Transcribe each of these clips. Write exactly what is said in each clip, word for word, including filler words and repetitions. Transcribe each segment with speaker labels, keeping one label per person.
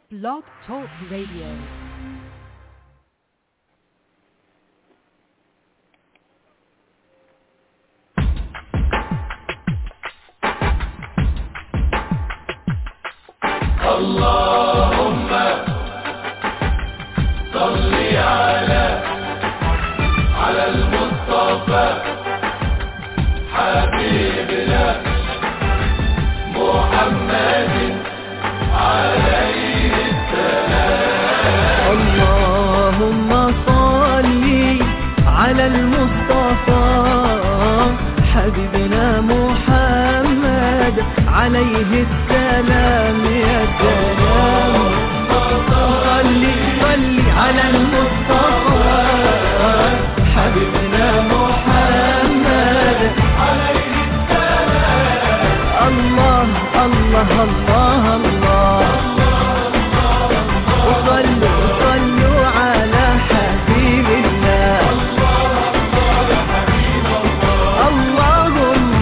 Speaker 1: Blog Talk Radio.
Speaker 2: اللهم صل على على المصطفى حبيبنا محمد عليه السلام.
Speaker 3: اللهم صل على المصطفى حبيبنا محمد عليه السلام. يا سلام صل صل على المصطفى حبيبنا محمد عليه السلام. الله الله الله الله وصلوا صلوا على حبيب الله. اللهم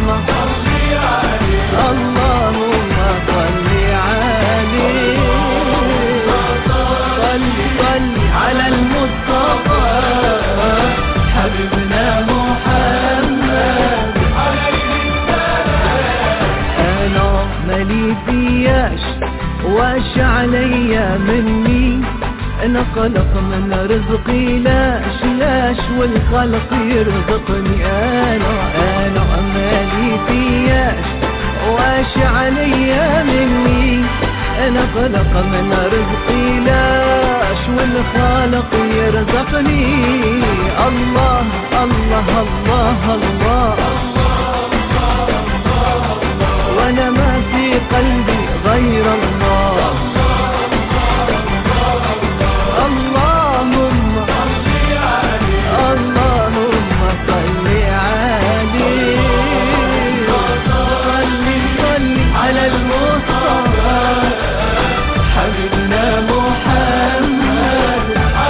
Speaker 3: اللهم صل عليه صل صل على المصطفى حبيبنا محمد. انا مالي فياش واش عليا مني انا خلق من رزقي لاش لاش والخلق يرزقني. انا انا مالي فياش واش عليا مني انا خلق من رزقي لاش والخالق يرزقني. الله الله الله الله وانا ما في قلبي غير الله. اللهم اللهم صل عليه صل صل على المصطفى حبيبنا محمد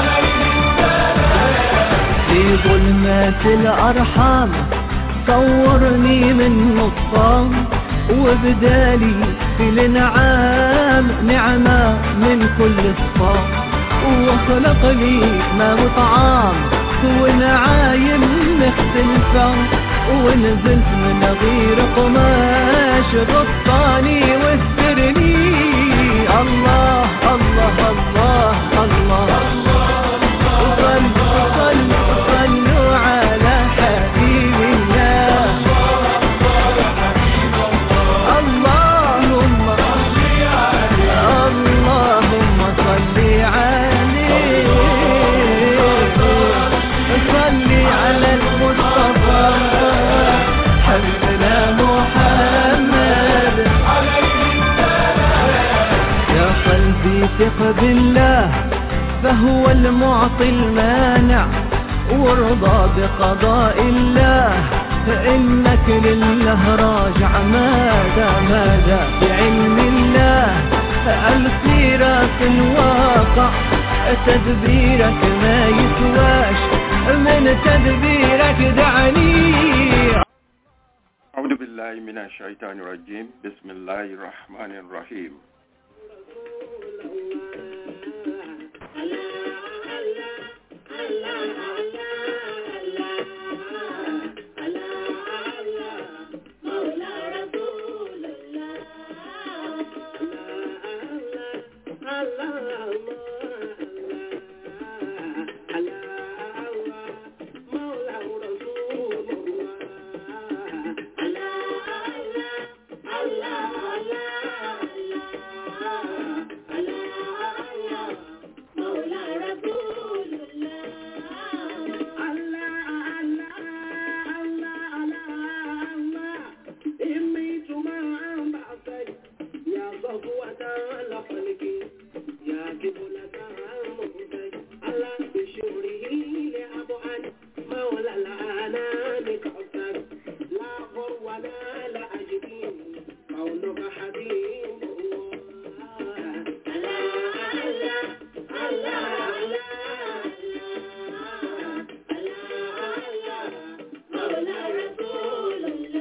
Speaker 3: في ظلمات الأرحام صورني من نصام وبدالي في الانعام نعمة من كل صفام وخلق لي ما وطعام ونعايم مختلفة ونزلت من غير قماش غطاني واسترني. الله الله الله الله صلوا صلوا صلوا على حبيب الله. اللهم اللهم صل عليه صل على المصطفى حبيبنا محمد. يا قلبي ثق بالله فهو المعطي المانع وارضى بقضاء الله فإنك لله راجع. ماذا ماذا بعلم الله السيرة في الواقع تدبيرك ما يسواش من تدبيرك دعني.
Speaker 2: أعوذ بالله من الشيطان الرجيم. بسم الله الرحمن الرحيم.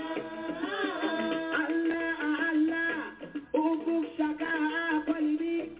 Speaker 4: Shaka,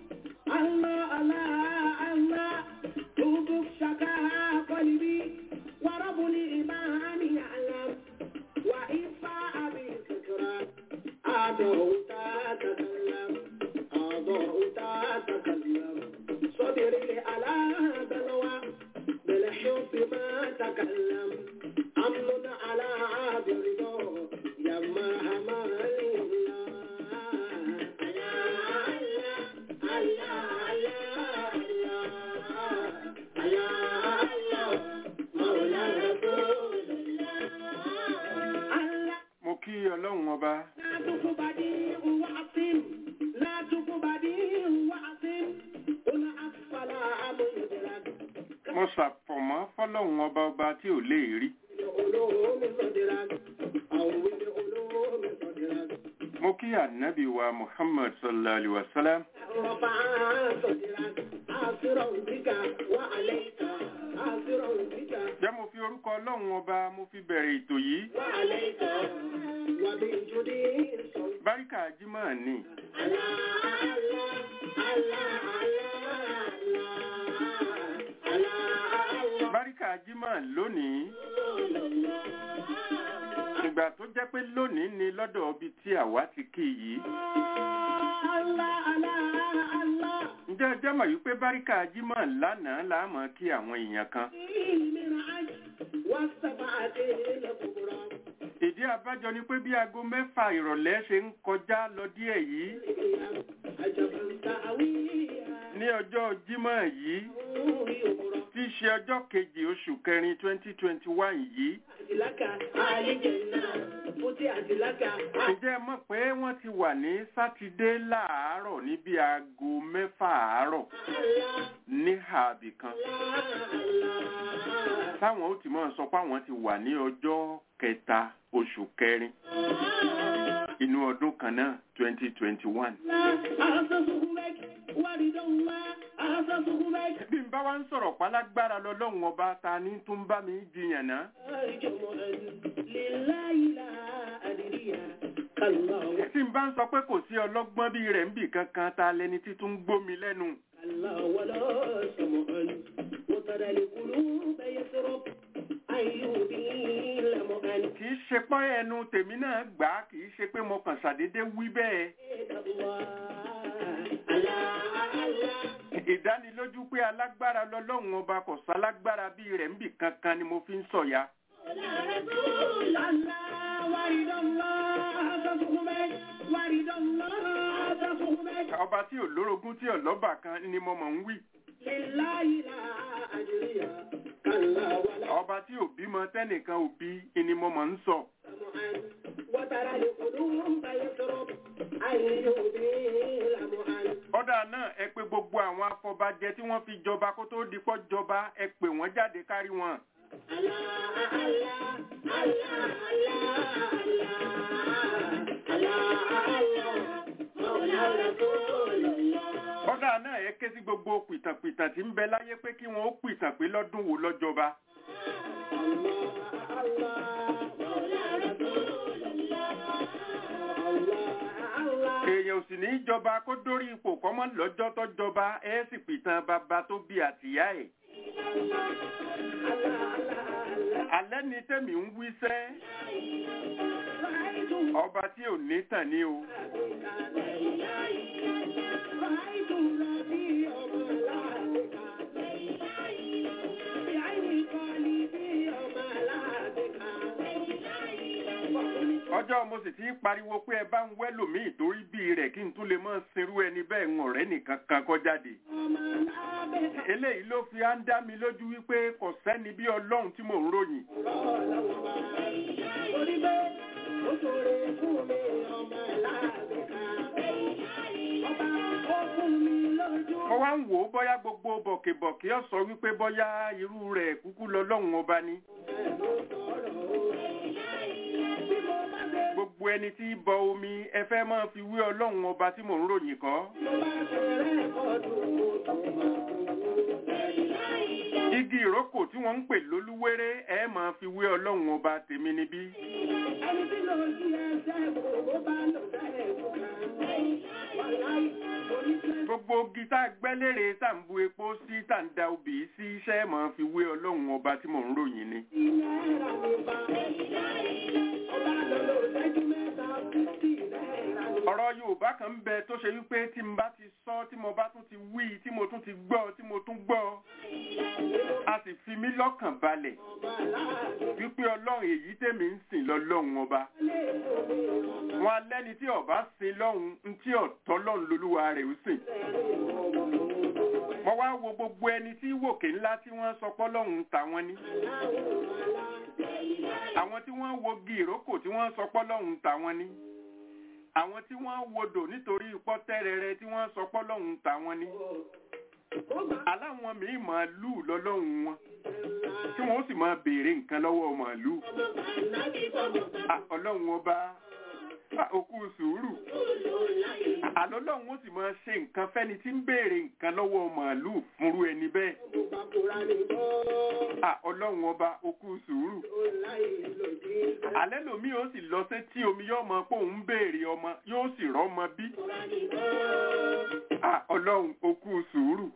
Speaker 2: mo ṣàfọ̀mọ́ fọ́lọ́hun ọba ọba tí ò lè rí. mo kí ànábì wa Muhammad sallallahu alaihi wasallam. jẹ́ mo fi orúkọ ọlọ́run ọba mo fi bẹ̀rẹ̀ ètò yìí. báríkà jímọ̀ ni. báríkà jímọ̀ lónìí. ìgbà tó jẹ́ pé lónìí ni lọ́dọ̀ ibi tí àwa ti kí yìí. ǹjẹ́ ẹ jẹ́ mọ̀ wípé báríkà jímọ̀ lánàá láàmọ́ kí àwọn èèyàn kan. ìdí abájọ ni pé bí aago mẹ́fà ìrọ̀lẹ́ ṣe ń kọjá lọ díẹ̀ yìí ní ọjọ́ jímọ̀ yìí tí í ṣe ọjọ́ kejì oṣù kẹrin twenty twenty one yìí. ǹjẹ́ ẹ mọ̀ pé wọ́n ti wà ní sátidé láàárọ̀ ní bí aago mẹ́fà àárọ̀ ní ààbì kan táwọn ó ti máa sọ pé àwọn ti wà ní ọjọ́ kẹta oṣù kẹrin inú ọdún kan náà twenty twenty one. bí n bá wá ń sọ̀rọ̀ pálágbára lọ́lọ́run ọba ta ní tó ń bá mi jiyàn náà. tí n bá ń sọ pé kò sí ọlọ́gbọ́n bí rẹ̀ ń bì kankan ta lẹni tí tún ń gbómi lẹ́nu. kì í ṣe pọ́ ẹnu tèmi náà gbà á kì í ṣe pé mo kàn ṣàdédé wí bẹ́ẹ̀. ìdánilójú pé alágbára lọ́lọ́run ọba kò sálágbára bí rẹ̀ ń bì kankan ni mo fi ń sọ̀yà. ọba tí ò lórogún tí ò lọ́bà kan ni mo mọ̀ ń wí. ọba tí ò bímọ tẹ́nìkan ò bí ni mo mọ̀ ń sọ. ọ̀dà náà ẹ pè gbogbo àwọn afọbajẹ tí wọ́n fi jọba kó tó dipọ́ jọba ẹ pè wọ́n jáde kárí wọn. ọ̀dà náà ẹ ké sí gbogbo pìtàpìtà tí ń bẹ láyé pé kí wọ́n ó pìtàn pé lọ́dún wo lọ́jọba. èèyàn ò sì ní í jọba kó dórí ipò kọ́mọ́ lọ́jọ́ tó jọba ẹ sì pìtàn bàbá tó bí àtìyá ẹ̀. alẹ́ ni tẹ́mi ń wíṣẹ́ ọba tí ò ní tàn ní o. ọjọ́ mo sì ti pariwo pé ẹ bá ń wẹ́lòmíì torí bí rẹ̀ kí n tún lè mọ́ sinrú ẹni bẹ́ẹ̀ ń ọ̀rẹ́ nìkan kan kọ́ jáde. eléyìí ló fi á ń dá mi lójú wípé kò sẹ́ni bí ọlọ́run tí mò ń ròyìn. mo wá ń wò ó bóyá gbogbo bọ̀kìbọ̀kì ó sọ wípé bóyá irú rẹ̀ kúkú lọ́lọ́run ọba ni. gbogbo ẹni tí bọ omi ẹ fẹ́ máa fi wé ọlọ́run ọba tí mò ń ròyìn kọ́. igi ìrókò tí wọ́n ń pè lólúwéré ẹ máa fi wé ọlọ́run ọba tèmi níbí. gbogbo gita gbẹ́lẹ́rẹ́ tá ń bu epo sí tá ń da obì sí iṣẹ́ máa fi wé ọlọ́run ọba tí mò ń ròyìn ni. ọ̀rọ̀ Yorùbá kan ń bẹ tó ṣe wípé tí n bá ti sọ tí mo bá tún ti wí tí mo tún ti gbọ́ tí mo tún gbọ́ a sì fi mí lọ́kàn balẹ̀ wípé ọlọ́run èyí tèmi ń sìn lọ́lọ́run ọba. wọn alẹ́ni tí ọba sin lọ́hùn tí ọ̀tọ́ lọ́hùn lolúwa rẹ̀ ó sìn. mo wá wo gbogbo ẹni tí wòkè ńlá tí wọ́n sọ pé lọ́hùn tàwọn ni. àwọn tí wọ́n wo gi ìrókò tí wọ́n sọ pé lọ́hùn tàwọn ni. àwọn tí wọ́n wodò nítorí ipọ́ tẹ́rẹrẹ tí wọ́n sọ pé lọ́hùn tàwọn ni. aláwọn míì màálù lọ́lọ́run wọn tí wọ́n sì máa béèrè nǹkan lọ́wọ́ màálù. Ọlọ́run ọba òkú sùúrù àlọ́lọ́run ó sì máa ṣe nǹkan fẹ́ni tí ń béèrè nǹkan lọ́wọ́ màálù fúnrú ẹni bẹ́ẹ̀. Ọlọ́run ọba òkú sùúrù alẹ́ lòmí ó sì lọ sí tí omi yóò mọ pé òun béèrè ọmọ yóò sì rọ́mọ bí. Ọlọ́run òkú sùúrù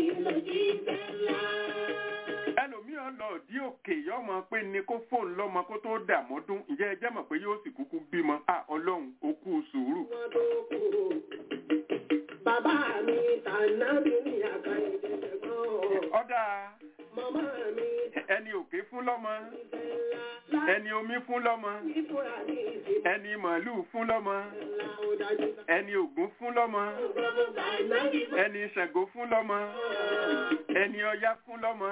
Speaker 2: ẹlòmíràn lọ dí òkè yóò mọ pé ní kó fóun lọ́mọ kó tó dàmọ́dún ǹjẹ́ ẹ jẹ́ mọ̀ pé yóò sì kúkú bímọ. Ọlọ́run òkú sùúrù.
Speaker 4: Bàbá mi tànàbí ní àkàyè tẹ̀gbọ́n.
Speaker 2: Ọ̀dà
Speaker 4: Màmá mi
Speaker 2: ẹni òkè fún lọ́mọ ẹni omi fún lọ́mọ ẹni màálù fún lọ́mọ ẹni ògún fún lọ́mọ ẹni ṣàngó fún lọ́mọ ẹni ọya fún lọ́mọ.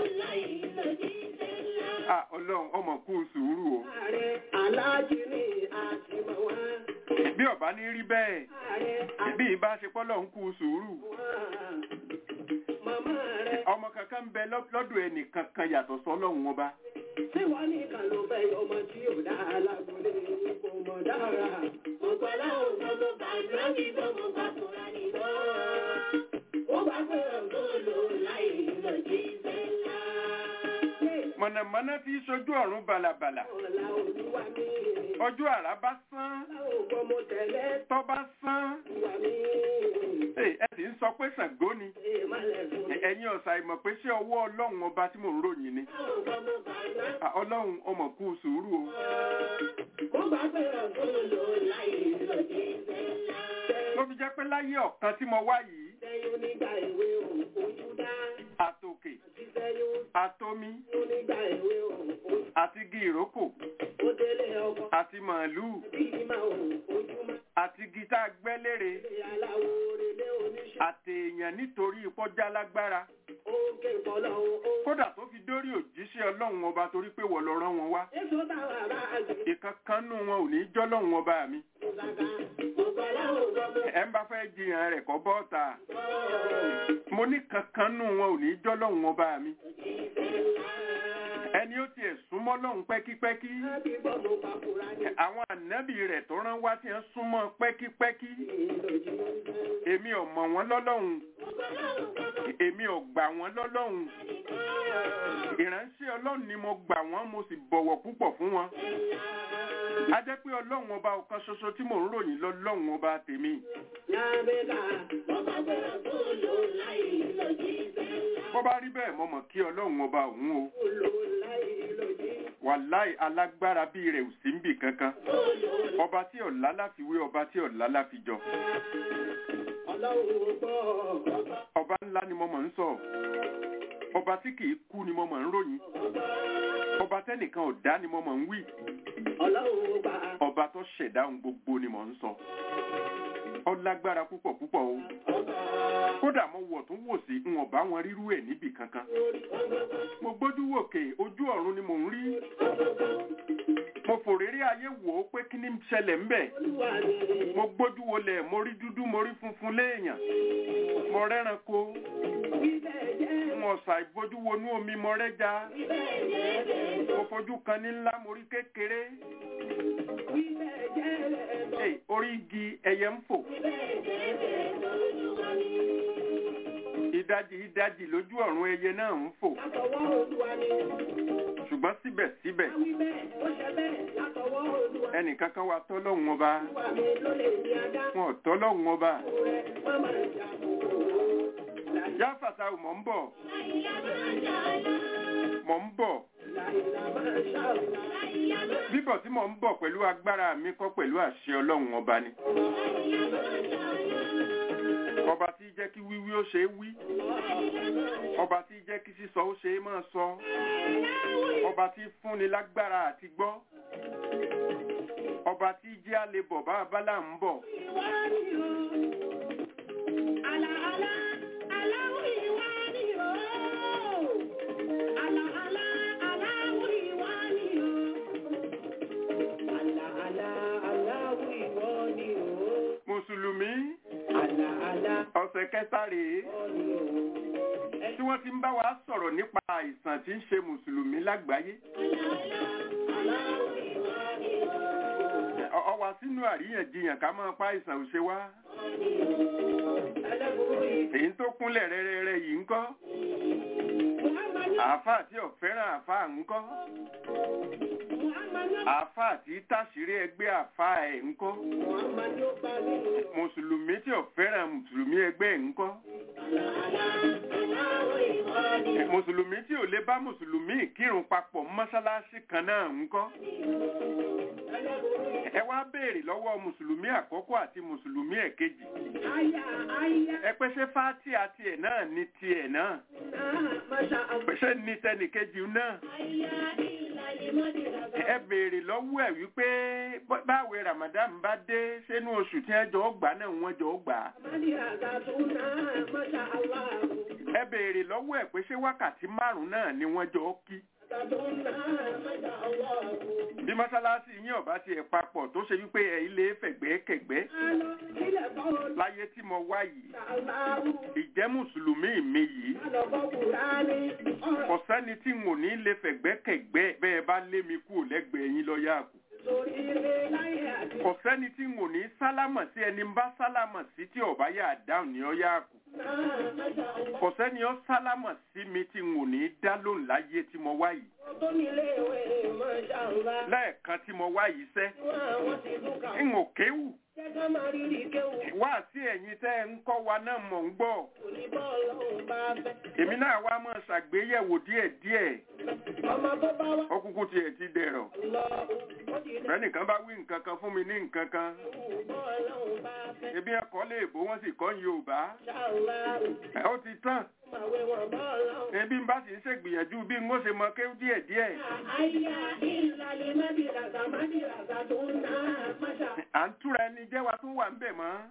Speaker 2: Ọlọ́run ọmọ kú sùúrù o. Bí ọba ní rí bẹ́ẹ̀ bí ìbá ṣe pọ́ lọ́hùn kú sùúrù. Ọmọ kankan bẹ lọ́dọ̀ ẹnì kankan yàtọ̀ sọ́lọ́hun ọba.
Speaker 4: Ṣé wọ́n ní ìkà ló fẹ́ ọmọ tí ò dá alágbólé kò mọ̀ dára? Gbogbo aláwọ̀ gbogbo bàbá ní gbogbo bàbá ní lọ. Ó bá gbé ọ̀gbọ́n lò láì lọ jí sẹ́lá.
Speaker 2: Mọ̀nàmọ́ná tí ṣojú ọ̀run balabala.
Speaker 4: Ọ̀la olúwa mi.
Speaker 2: Ọjọ́ àrá bá sán.
Speaker 4: Láwọ̀ mo tẹ̀lé.
Speaker 2: Tọ́ bá sán.
Speaker 4: Olúwa mi.
Speaker 2: Ẹ sì ń sọ pé Ṣàngó ni. Ẹ̀yin ọ̀sà ìmọ̀ pé ṣé ọwọ́ Ọlọ́run ọba tí mò ń ròyìn ni. Ọlọ́run ọmọ kú sùúrù o. Ló fi jẹ́ pé láyé ọ̀kan tí mo wá yìí. Àtòkè, àtomi, àti igi ìrókò, àti màálù, àti igi tá a gbẹ́ lére, àti èèyàn nítorí ìpọ́jà lágbára. Kódà tó fi dórí òjíṣẹ́ Ọlọ́run ọba torí pé wọ́n lọ rán wọn wá. Ìkankan nù wọn ò ní jọ́lọ́run ọba mi. Ẹ ń bá fẹ́ jiyàn rẹ̀ kọ́ bọ́ọ̀ta. Mo ní kankan nù wọn ò ní jọ́lọ́run ọba mi. Ẹni ó tiẹ̀ súnmọ́ lọ́hùn pẹ́kípẹ́kí. Àwọn ànábì rẹ̀ tó rán wá ti ń súnmọ́ pẹ́kípẹ́kí. Èmi ò mọ̀ wọ́n lọ́lọ́hun. Èmi ò gbà wọ́n lọ́lọ́hun. Ìránṣẹ́ Ọlọ́run ni mo gbà wọ́n mo sì bọ̀wọ̀ púpọ̀ fún wọn. A jẹ́ pé Ọlọ́run ọba ọ̀kan ṣoṣo tí mò ń ròyìn lọ́lọ́run ọba tèmi. Bó bá rí bẹ́ẹ̀ mo mọ̀ kí Ọlọ́run ọba òun o. Wàláì alágbára bí rẹ̀ ò sí níbì kankan. Ọba tí ọ̀lá láfiwé ọba tí ọ̀lá láfijọ. Ọba ńlá ni mo mọ̀ ń sọ. Ọba tí kìí kú ni mo mọ̀ ń ròyìn. Ọba tẹ́nìkan ò dá ni mo mọ̀ ń wí. Ọba tó ṣẹ̀dá ohun gbogbo ni mo ń sọ. Ó lágbára púpọ̀ púpọ̀ o. Kódà mo wọ̀ tún wò sí n ò bá wọn rírú ẹ̀ níbì kankan. Mo gbójú wòkè ojú ọ̀run ni mò ń rí. Mo fòrèrè ayé wò ó pé kí ni ṣẹlẹ̀ ń bẹ̀. Mo gbójú wolẹ̀ mo rí dúdú mo rí funfun léèyàn. Mo rẹ́ranko. Mo ṣà ìbojú wonú omi mo rẹ́ja. Mo fojú kan ní ńlá mo rí kékeré. Hey, orí igi ẹyẹ ń fò. Ìdajì ìdajì lójú ọ̀run ẹyẹ náà ń fò. Ṣùgbọ́n síbẹ̀síbẹ̀ ẹnìkankan wa tọ́lọ́hun ọba. Wọn ò tọ́lọ́hun ọba. Yá fàtà mọ̀ ń bọ̀. Mọ̀ ń bọ̀. Bíbọ̀ tí mò ń bọ̀ pẹ̀lú agbára mi kọ́ pẹ̀lú àṣẹ Ọlọ́run ọba ni. Ọba tí jẹ́ kí wíwí ó ṣe é wí. Ọba tí jẹ́ kí sísọ ó ṣe é máa sọ. Ọba tí fúnni lágbára àti gbọ́. Ọba tí jẹ́ àlebọ̀ bá abálà ń bọ̀. Mùsùlùmí ọ̀sẹ̀ kẹta rèé tí wọ́n ti ń bá wa sọ̀rọ̀ nípa àìsàn tí ń ṣe mùsùlùmí lágbàáyé. Ọ wá sínú àríyànjiyàn ká máa pa àìsàn òṣè wá. Èyí tó kúnlẹ̀ rẹ́rẹ́rẹ́ yìí ń kọ́. Àáfàá tí ò fẹ́ràn àáfàá ń kọ́. Àáfàá tí táṣìírí ẹgbẹ́ àáfàá ẹ̀ ń kọ́. Mùsùlùmí tí ò fẹ́ràn mùsùlùmí ẹgbẹ́ ẹ̀ ń kọ́. Mùsùlùmí tí ò lè bá mùsùlùmí kírun papọ̀ mọ́sálásí kan náà ń kọ́. Ẹ wá béèrè lọ́wọ́ mùsùlùmí àkọ́kọ́ àti mùsùlùmí ẹ̀kejì. Ẹ pé ṣé fáátì àti ẹ̀ náà ní tiẹ̀ náà? Ṣé ní tẹnìkejì náà? Ẹ béèrè lọ́wọ́ ẹ̀ wípé báwo Ramadan bá dé sínú oṣù tí ẹ jọ gbà náà wọ́n jọ gbà. Ẹ béèrè lọ́wọ́ ẹ̀ pé ṣé wákàtí márùn-ún náà ni wọ́n jọ kí. Bí mọ́sálásí yín ọ̀bá ti ẹ̀ papọ̀ tó ṣe wípé ẹ̀ ilé fẹ̀gbẹ́kẹ̀gbẹ́ láyé tí mo wá yìí, ìjẹ́ mùsùlùmí mi yìí, kò sẹ́ni tí n ò ní lè fẹ̀gbẹ́kẹ̀gbẹ́ bẹ́ẹ̀ bá lé mi kú lẹ́gbẹ̀ẹ́ yín lọ́yà kù. Kò sẹ́ni tí n ò ní sálámọ̀ sí ẹni bá sálámọ̀ sí tí ọ̀bá yà dáhùn ní ọyá kù. Kò sẹ́ni ó sálámọ̀ sí mi tí n ò ní dá lóhùn láyé tí mo wá yìí. Lẹ́ẹ̀kan tí mo wá yìí sẹ́, n ò kéwù. Wá sí ẹ̀yin tẹ́ ń kọ́ wa náà mọ̀ ń gbọ́. Èmi náà wá mọ̀ ṣàgbéyẹ̀wò díẹ̀díẹ̀. Ọkùnkùn tiẹ̀ ti dẹ̀rọ̀. Ẹnìkan bá wí nǹkan kan fún mi ní nǹkan kan. Ebi ẹ̀kọ́ lè bó wọ́n sì kọ́ Yorùbá. Ó ti tán. Ebi ń bá sì ń ṣègbìyànjú bí n ó ṣe mọ kéwú díẹ̀díẹ̀. À ń túra ẹni jẹ́ wa tún wà ń bẹ̀ mọ́.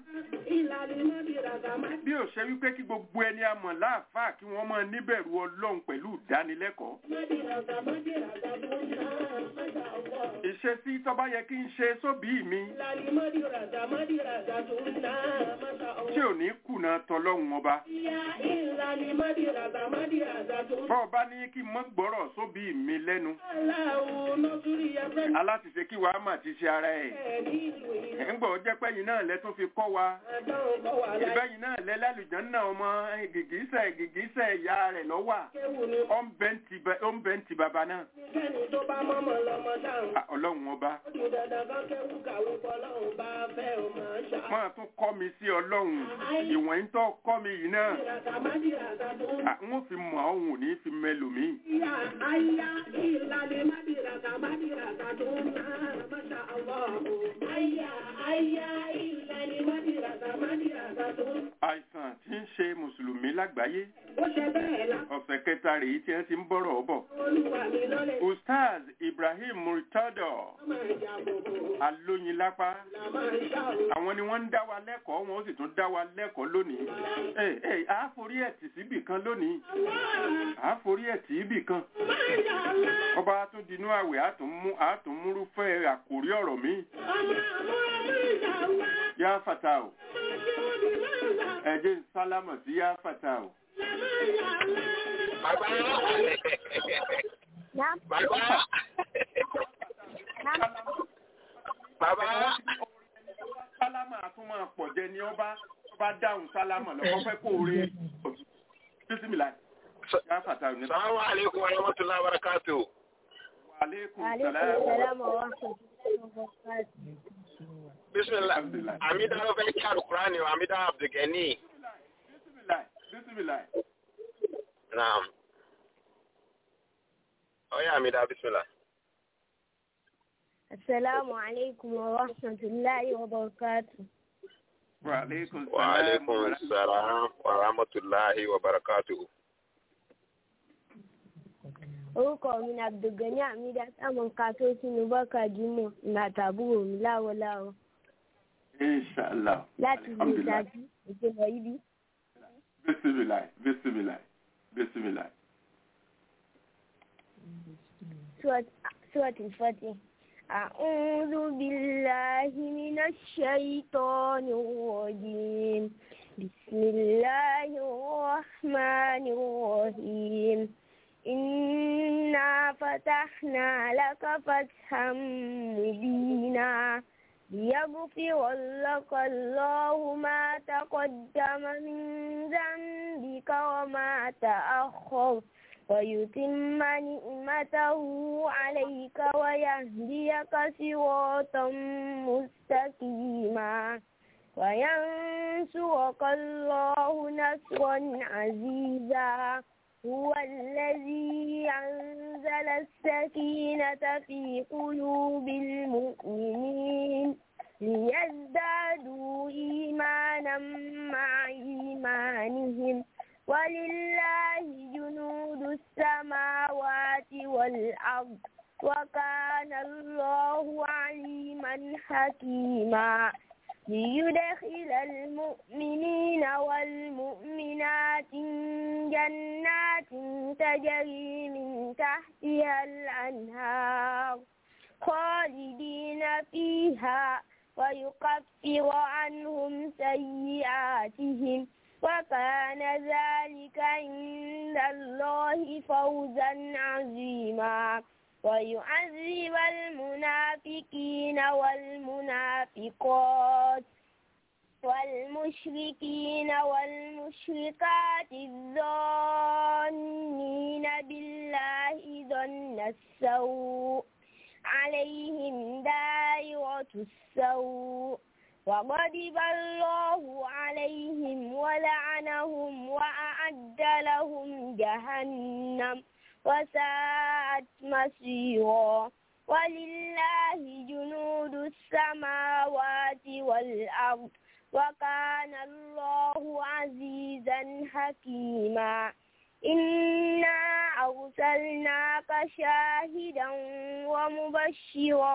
Speaker 2: Bí ò ṣe wípé kí gbogbo ẹni a mọ̀ láàfáà kí wọ́n máa níbẹ̀rù Ọlọ́run pẹ̀lú ìdánilẹ́kọ̀ọ́. Ìṣesí tó bá yẹ kí n ṣe sóbì mi. Tí ò ní kùnà tọlọ́hun ọba. Bọ́ọ̀ bá ní kí mọ́ gbọ́rọ̀ sóbì mi lẹ́nu. Aláṣìṣe kí wàá mà ti ṣe ara ẹ̀. Ẹ̀ ń gbọ́ jẹ́ pẹ́yìn náà lẹ́ tún fi kọ́ wa. Ìbẹ́yìn náà lẹ́ lálùjọ́ náà ọmọ gìgísẹ̀ gìgísẹ̀ ìyá rẹ̀ lọ́wà. Ó ń bẹ́ ń ti bàbá náà. Ọlọ́run ọba. Máa tún kọ́ mi sí Ọlọ́run. Ìwọ̀n ń tọ́ kọ́ mi yìí náà. N ó fi mọ̀ ọ́hún ní fi mẹ́lòmí. Àìsàn tí ń ṣe Mùsùlùmí lágbàáyé. Ọ̀sẹ̀ kẹta rèé tí wọ́n ti ń bọ̀rọ̀ bọ̀. Ustaz Ibrahim Murtado Alóyinlápá. Àwọn ni wọ́n ń dá wa lẹ́kọ̀ọ́, wọ́n sì tún dá wa lẹ́kọ̀ọ́ lónìí. Ẹ ẹ àá forí ẹ̀ tì síbì kan lónìí. Àá forí ẹ̀ tì íbì kan. Ọba tún dinú àwẹ̀ àtún múrúfẹ́ àkòrí ọ̀rọ̀ mi. Yá fata o. Ẹ jẹ́ sálámọ̀ sí yá fata o.
Speaker 5: Bàbá Bàbá Bàbá
Speaker 2: sálámà àtúmọ̀ pọ̀ jẹ ni ọba bá dáhùn sálámà lọ́wọ́ fẹ́ kó rí bísímìlà.
Speaker 5: Assalamu alaikum wa rahmatullahi wa barakatuh.
Speaker 2: Wa alaikum salam
Speaker 6: wa rahmatullahi wa barakatuh.
Speaker 5: Bismillah. Amida ló fẹ́ kí Al-Qur'ani wa Amida Abdulgani.
Speaker 2: Bismillah. Bismillah.
Speaker 5: Naam. Oya Amida, bismillah.
Speaker 6: Assalamu alaikum wa rahmatullahi wa barakatuh.
Speaker 2: Wa alaikum salam.
Speaker 5: Wa alaikum salam wa rahmatullahi wa barakatuh.
Speaker 6: Orúkọ mi ni Abdulgani Amida, táwọn ká tó sínú bọ́kà jímọ̀ ìgbàtàbúrò mi láwọláwọ.
Speaker 2: Inshallah.
Speaker 6: Láti lè dájú ìṣẹ̀lẹ̀ ibi.
Speaker 2: Bismillah, bismillah, bismillah.
Speaker 6: Surat al-Fatih. A'udhu billahi minash shaitanir rajim. بسم الله الرحمن الرحيم إنا فتحنا لك فتحا مبينا ليغفر لك الله ما تقدم من ذنبك وما تأخر ويتم نعمته عليك ويهديك صراطا مستقيما وينصرك الله نصرا عزيزا هو الذي أنزل السكينة في قلوب المؤمنين ليزدادوا إيمانا مع إيمانهم ولله جنود السماوات والأرض وكان الله عليما حكيما ليدخل المؤمنين والمؤمنات جنات تجري من تحتها الأنهار خالدين فيها ويكفر عنهم سيئاتهم وكان ذلك عند الله فوزا عظيما ويعذب المنافقين والمنافقات والمشركين والمشركات الظانين بالله ظن السوء عليهم دائرة السوء وغضب الله عليهم ولعنهم وأعد لهم جهنم وساءت مصيرا ولله جنود السماوات والأرض وكان الله عزيزا حكيما إنا أرسلناك شاهدا ومبشرا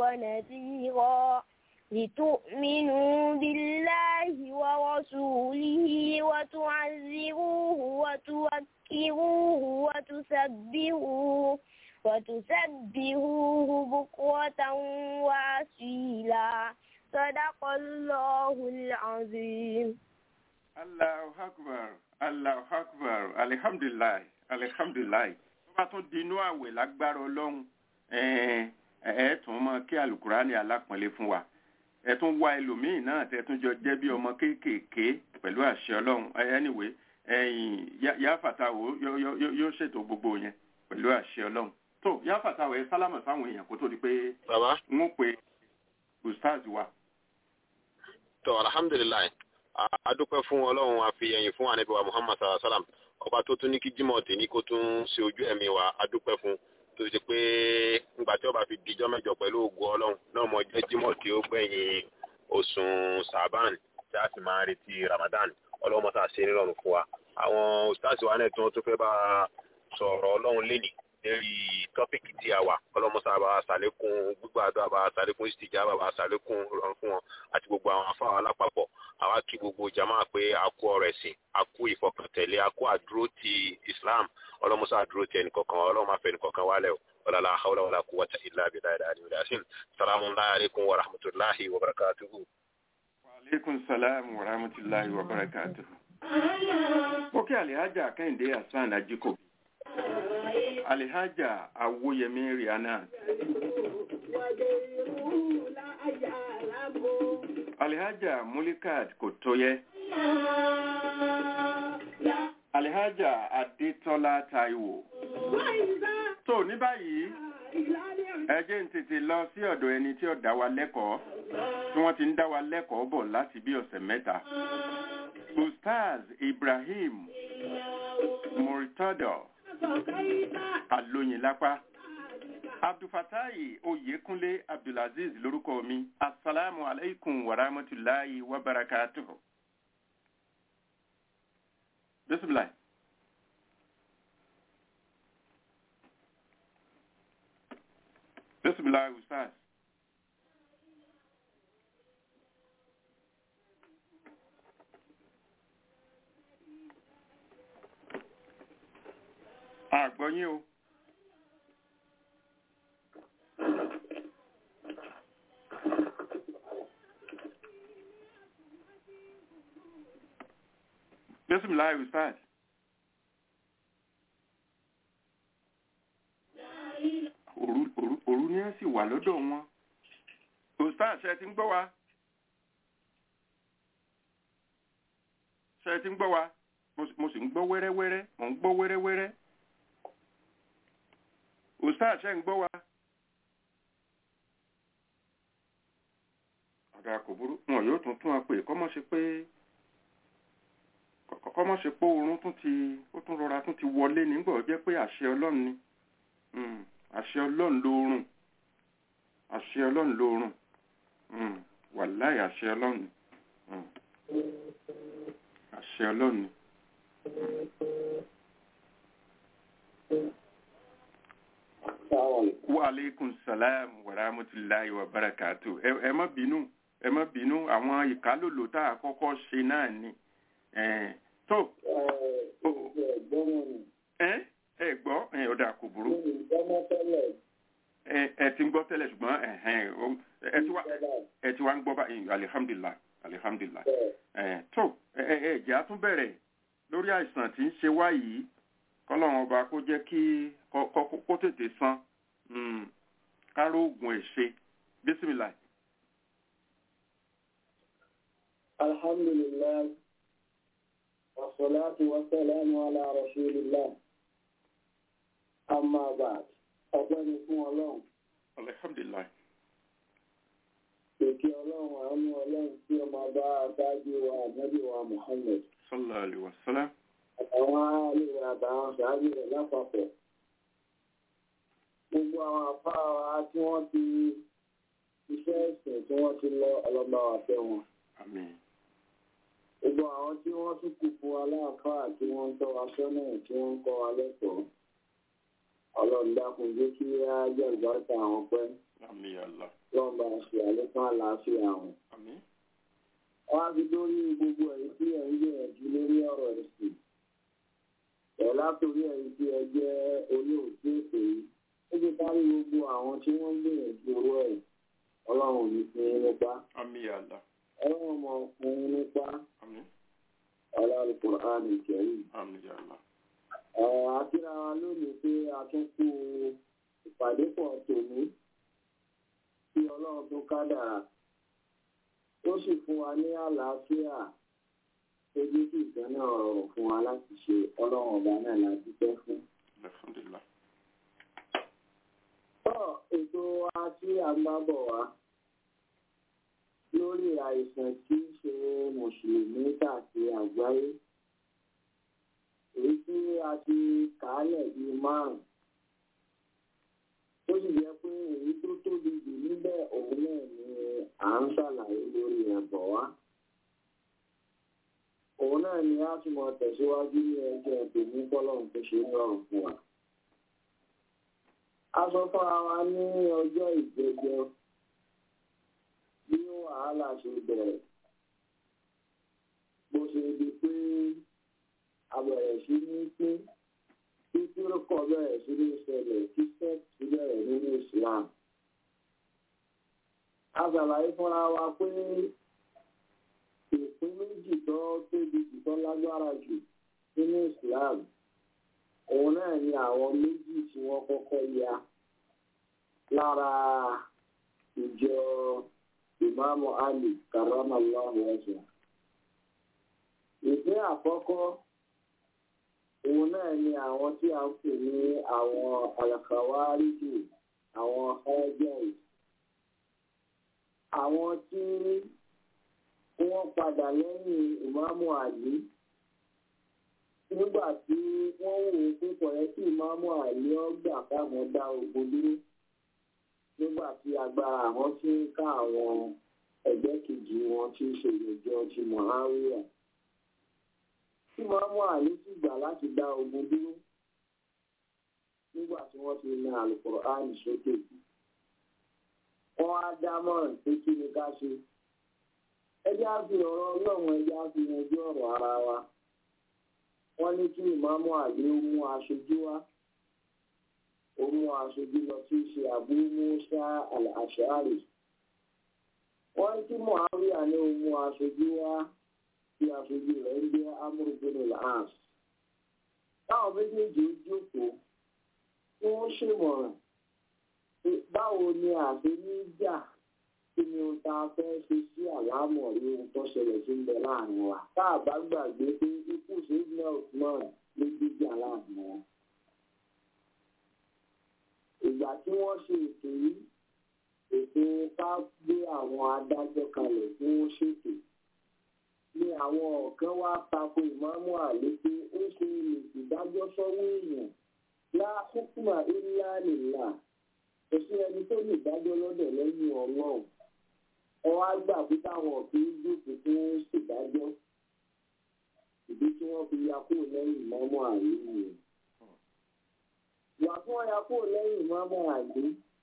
Speaker 6: ونذيرا لتؤمنوا بالله ورسوله وتعزروه وتوكروه وتسبحوه وتسبحوه بكرة وأصيلا صدق الله العظيم.
Speaker 2: Allahu Akbar, Allahu Akbar, alihamdulilayi, alihamdulilayi. Tó bá tún di inú àwẹ̀ lágbára Ọlọ́run, ẹ̀ ẹ̀ tún mọ kí alukurani alápọ̀nlé fún wa. Ẹ tún wá ẹlòmíì náà tẹ́ tún jọ jẹ́ bí ọmọ kéékèèké pẹ̀lú àṣẹ Ọlọ́run. Anyway, ẹ̀yìn Yá Fàtàwọ̀ yóò ṣètò gbogbo yẹn pẹ̀lú àṣẹ Ọlọ́run. Tó Yá Fàtàwọ̀ ẹ sálámà sáwọn èèyàn kó tó di pé ń pè ustaz wa.
Speaker 5: Tó alhamdulilayi. Adúpẹ́ fún Ọlọ́run àfihàn fún Ànábì wa Muhammad sallallahu alaihi wasallam ọba tó tún ní kí Jímọ̀ tèmi kó tún ṣe ojú ẹ̀mí wa adúpẹ́ fún tó ṣe pé nígbà tí ó bá fi dijọ́ mẹ́jọ pẹ̀lú ògo Ọlọ́run náà mọ̀ jẹ́ Jímọ̀ tí ó gbẹ̀yìn oṣù Sàbán tí a sì máa retí Ramadan Ọlọ́run mọ́ta ṣe nírọ̀rùn fún wa àwọn ustaz wa náà tí wọ́n tún fẹ́ bá sọ̀rọ̀ Ọlọ́run lénìí lérí tọ́pìkì tí a wà ọlọ́mọsá bá ṣàlékún gbígbà àdúrà bá ṣàlékún ìsìtìjà bá ṣàlékún rọrùn fún wọn àti gbogbo àwọn afáwọn alápapọ̀ àwa kí gbogbo jama pé a kú ọ̀rọ̀ ẹ̀sìn a kú ìfọkàntẹ̀lé a kú àdúró ti Islam ọlọ́mọsá àdúró ti ẹnìkọ̀kan ọlọ́mọ afẹ́ ẹnìkọ̀kan wálẹ̀ o wala hawla wala quwwata illa billahi al-aliyyil azim. Salamun alaykum wa rahmatullahi wa barakatuhu.
Speaker 2: Wa alaykum salam wa rahmatullahi wa barakatuhu. Ókè Alihaja Kẹ́hìndé Hasan Ajikobi. Alihaja Awoyemi Rihanna. Alihaja Mulikat Kotoye. Alihaja Adetola Taiwo. So ní báyìí ẹ jẹ́ n tètè lọ sí ọ̀dọ̀ ẹni tí ó dá wa lẹ́kọ̀ọ́ tí wọ́n ti ń dá wa lẹ́kọ̀ọ́ bọ̀ láti bí ọ̀sẹ̀ mẹ́ta. Ustaz Ibrahim Murtada Alóyinlápá. Abdulfatahi Oyèkúnlé Abdulaziz lórúkọ mi. Assalamu alaikum wa rahmatullahi wa barakatuh. Bismillah. Bismillah, Ustaz. Àgbọ̀yìn o. Bismillah Ustaz. Òru òru òru ni ẹ sì wà lọ́dọ̀ wọn. Ustaz ṣe ti ń gbọ́ wa? Ṣe ti ń gbọ́ wa? Mo sì ń gbọ́ wẹ́rẹ́wẹ́rẹ́, mo ń gbọ́ wẹ́rẹ́wẹ́rẹ́. Ustaz ṣe ń gbọ́ wa? Ọ̀dà kò burú, wọn yóò tún tún wa pé kọ́mọ́ ṣe pé kọ́mọ́ ṣe pé oorun tún ti ó tún rọra tún ti wọlé nígbà ó jẹ́ pé àṣẹ Ọlọ́run ni. Àṣẹ Ọlọ́run lóorun. Àṣẹ Ọlọ́run lóorun. Wàláhì àṣẹ Ọlọ́run ni. Àṣẹ Ọlọ́run ni. Wa alaikum salam wa rahmatullahi wa barakatuh. Ẹ má bínú, ẹ má bínú àwọn ìkálòlò tá a kọ́kọ́ ṣe náà ni. Tó ẹ ẹ gbọ́ ẹ ọ̀dà kò burú. Ẹ ti ń gbọ́ tẹ́lẹ̀ ṣùgbọ́n ẹ ti wá ń gbọ́ báyìí alihamdulilah alihamdulilah. Tó ẹ ẹ jẹ́ àtún bẹ̀rẹ̀ lórí àìsàn tí ń ṣe wá yìí kọ́lọ́run ọba kó jẹ́ kí kó tètè san káró oògùn ẹ̀ ṣe bísímìlà.
Speaker 7: alhamdulillah wassalatu wassalamu ala rasulillah amma ba'd ọgbẹ́ ni fún ọlọ́run.
Speaker 2: alhamdulillah.
Speaker 7: Èkè ọlọ́run àánú ọlọ́run tí ọmọ bá adájú wa ànábì wa Muhammad.
Speaker 2: Sallallahu alaihi wasallam.
Speaker 7: Àtàwọn aráàlú àtàwọn ṣáájú rẹ̀ lápapọ̀. Gbogbo àwọn àpá wa tí wọ́n ti iṣẹ́ ẹ̀sìn tí wọ́n ti lọ ọlọ́ba wa fẹ́ wọn.
Speaker 2: Àmín.
Speaker 7: Gbogbo àwọn tí wọ́n tún kù fún aláàfáà tí wọ́n ń tọ́ wa sọ́nà tí wọ́n ń kọ́ wa lẹ́kọ̀ọ́. Ọlọ́run dákun jẹ́ kí á jẹ́ ìbáta àwọn pẹ́.
Speaker 2: Àmín Allah.
Speaker 7: Lọ́n bá ṣe àlékún àlàáfíà wọn.
Speaker 2: Àmín.
Speaker 7: Wọ́n á fi lórí gbogbo ẹ̀yìn tí ẹ̀ ń gbìyànjú lórí ọ̀rọ̀ ẹ̀sìn. Ẹ̀ látòrí ẹ̀yìn tí ẹ jẹ́ olóòtú ètò yìí. Ó ti kárí gbogbo àwọn tí wọ́n ń gbìyànjú owó ẹ̀. Ọlọ́run ò ní fún yín nípa.
Speaker 2: Àmín Allah.
Speaker 7: Ọlọ́run ọmọ fún yín nípa.
Speaker 2: Àmín.
Speaker 7: Ọlọ́run Kùránì Kẹ́rímù.
Speaker 2: Àmín Allah.
Speaker 7: Àkíra wa lónìí pé a tún kú ìpàdé pọ̀ tòní tí Ọlọ́run tó kádàrá. Ó sì fún wa ní àlàáfíà ojú tí ìfẹ́ náà rọrùn fún wa láti ṣe Ọlọ́run ọba náà la dúpẹ́ fún.
Speaker 2: Alhamdulillah.
Speaker 7: Tọ́ ètò wa tí a ń bá bọ̀ wá lórí àìsàn tí í ṣe mùsùlùmí káàkiri àgbáyé. Èyí tí a ti kàálẹ̀ bíi márùn-ún. Ó sì jẹ́ pé èyí tó tóbi jù níbẹ̀ òun náà ni à ń ṣàlàyé lórí ẹ̀bọ̀ wá. Òun náà ni a tún mọ tẹ̀síwájú ní ẹjọ́ ètò ní kọ́lọ́run tó ṣe ń rọrùn fún wa. A sọ fúnra wa ní ọjọ́ ìgbẹ́jọ́ bí wàhálà ṣe bẹ̀rẹ̀. Bó ṣe di pé a bẹ̀rẹ̀ sí ní pín tí kírọ́kọ̀ bẹ̀rẹ̀ sí ní ṣẹlẹ̀ tí sẹ́ẹ̀tì bẹ̀rẹ̀ nínú Islam. A ṣàlàyé fúnra wa pé ìpín méjì tó tóbi jù tó lágbára jù nínú Islam. Òun náà ni àwọn méjì tí wọ́n kọ́kọ́ ya lára ìjọ Ìmáàmù Ali karramallahu wajhahu. Ìpín àkọ́kọ́ òun náà ni àwọn tí a ń pè ní àwọn alakawárìjì, àwọn ẹgbẹ́ àwọn tí wọ́n padà lẹ́yìn Ìmáàmù Ali nígbà tí wọ́n wò ó pé kò yẹ kí Ìmáàmù Ali ọgbà káwọn dá ogun dúró nígbà tí agbára àwọn tí ń ká àwọn ẹgbẹ́ kejì wọn tí ń ṣe ìjọ ti Muawiya. Tí Ìmáàmù Ali sì gbà láti dá ogun dúró nígbà tí wọ́n ti na Al-Qur'ani sókè. Wọ́n á dá mọ̀ràn pé kí ni ká ṣe. Ẹ jẹ́ á fi ọ̀rọ̀ Ọlọ́run ẹ jẹ́ á fi yanjú ọ̀rọ̀ ara wa. Wọ́n ní kí Ìmáàmù Ali ó mú aṣojú wá. Ó mú aṣojú lọ tí í ṣe Abu Musa al-Ash'ari. Wọ́n ní kí Muawiya ní ó mú aṣojú wá tí aṣojú rẹ̀ ń jẹ́ amúrúgbónú làás. Táwọn méjèèjì ó jókòó tí wọ́n ṣèmọ̀ràn pé báwo ni àṣẹ ní jà kí ni ohun tá a fẹ́ ṣe sí àlámọ̀ rí ohun tó ṣẹlẹ̀ sí ń bẹ láàrin wa. Tá a bá gbàgbé pé ikú ṣéjìnà Usman ló jíjà láàrin wọn. Ìgbà tí wọ́n ṣe ètò yìí, ètò ká gbé àwọn adájọ́ kalẹ̀ tí wọ́n ṣètò ni àwọn ọ̀kan wá tako ìmáàmù Àlí pé ó ṣe lè ìdájọ́ sọ́wọ́ èèyàn láhùkùmà illa lillah. Kò sí ẹni tó lè dájọ́ lọ́dọ̀ lẹ́yìn Ọlọ́run. Ẹ wá gbà pé táwọn ọ̀kẹ́ jókòó tí wọ́n ṣèdájọ́. Ìdí tí wọ́n fi ya kúrò lẹ́yìn ìmáàmù Àlí nìyẹn. Ìwà tí wọ́n ya kúrò lẹ́yìn ìmáàmù Àlí,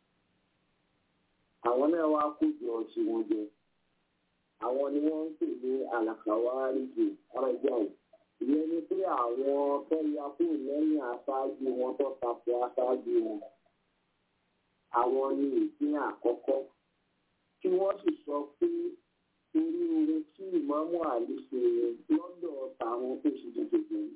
Speaker 7: àwọn náà wá kó jọ sí wọn jẹ. Àwọn ni wọ́n ń pè ní àlàkàwáríjì arájáì. Ìyẹn ni pé àwọn tó ya kúrò lẹ́yìn aṣáájú wọn tó tako aṣáájú wọn. Àwọn ni ìpín àkọ́kọ́ tí wọ́n sì sọ pé torí orin tí ìmáàmù Àlí ṣe lọ́dọ̀ táwọn tó ṣe tètè yìí.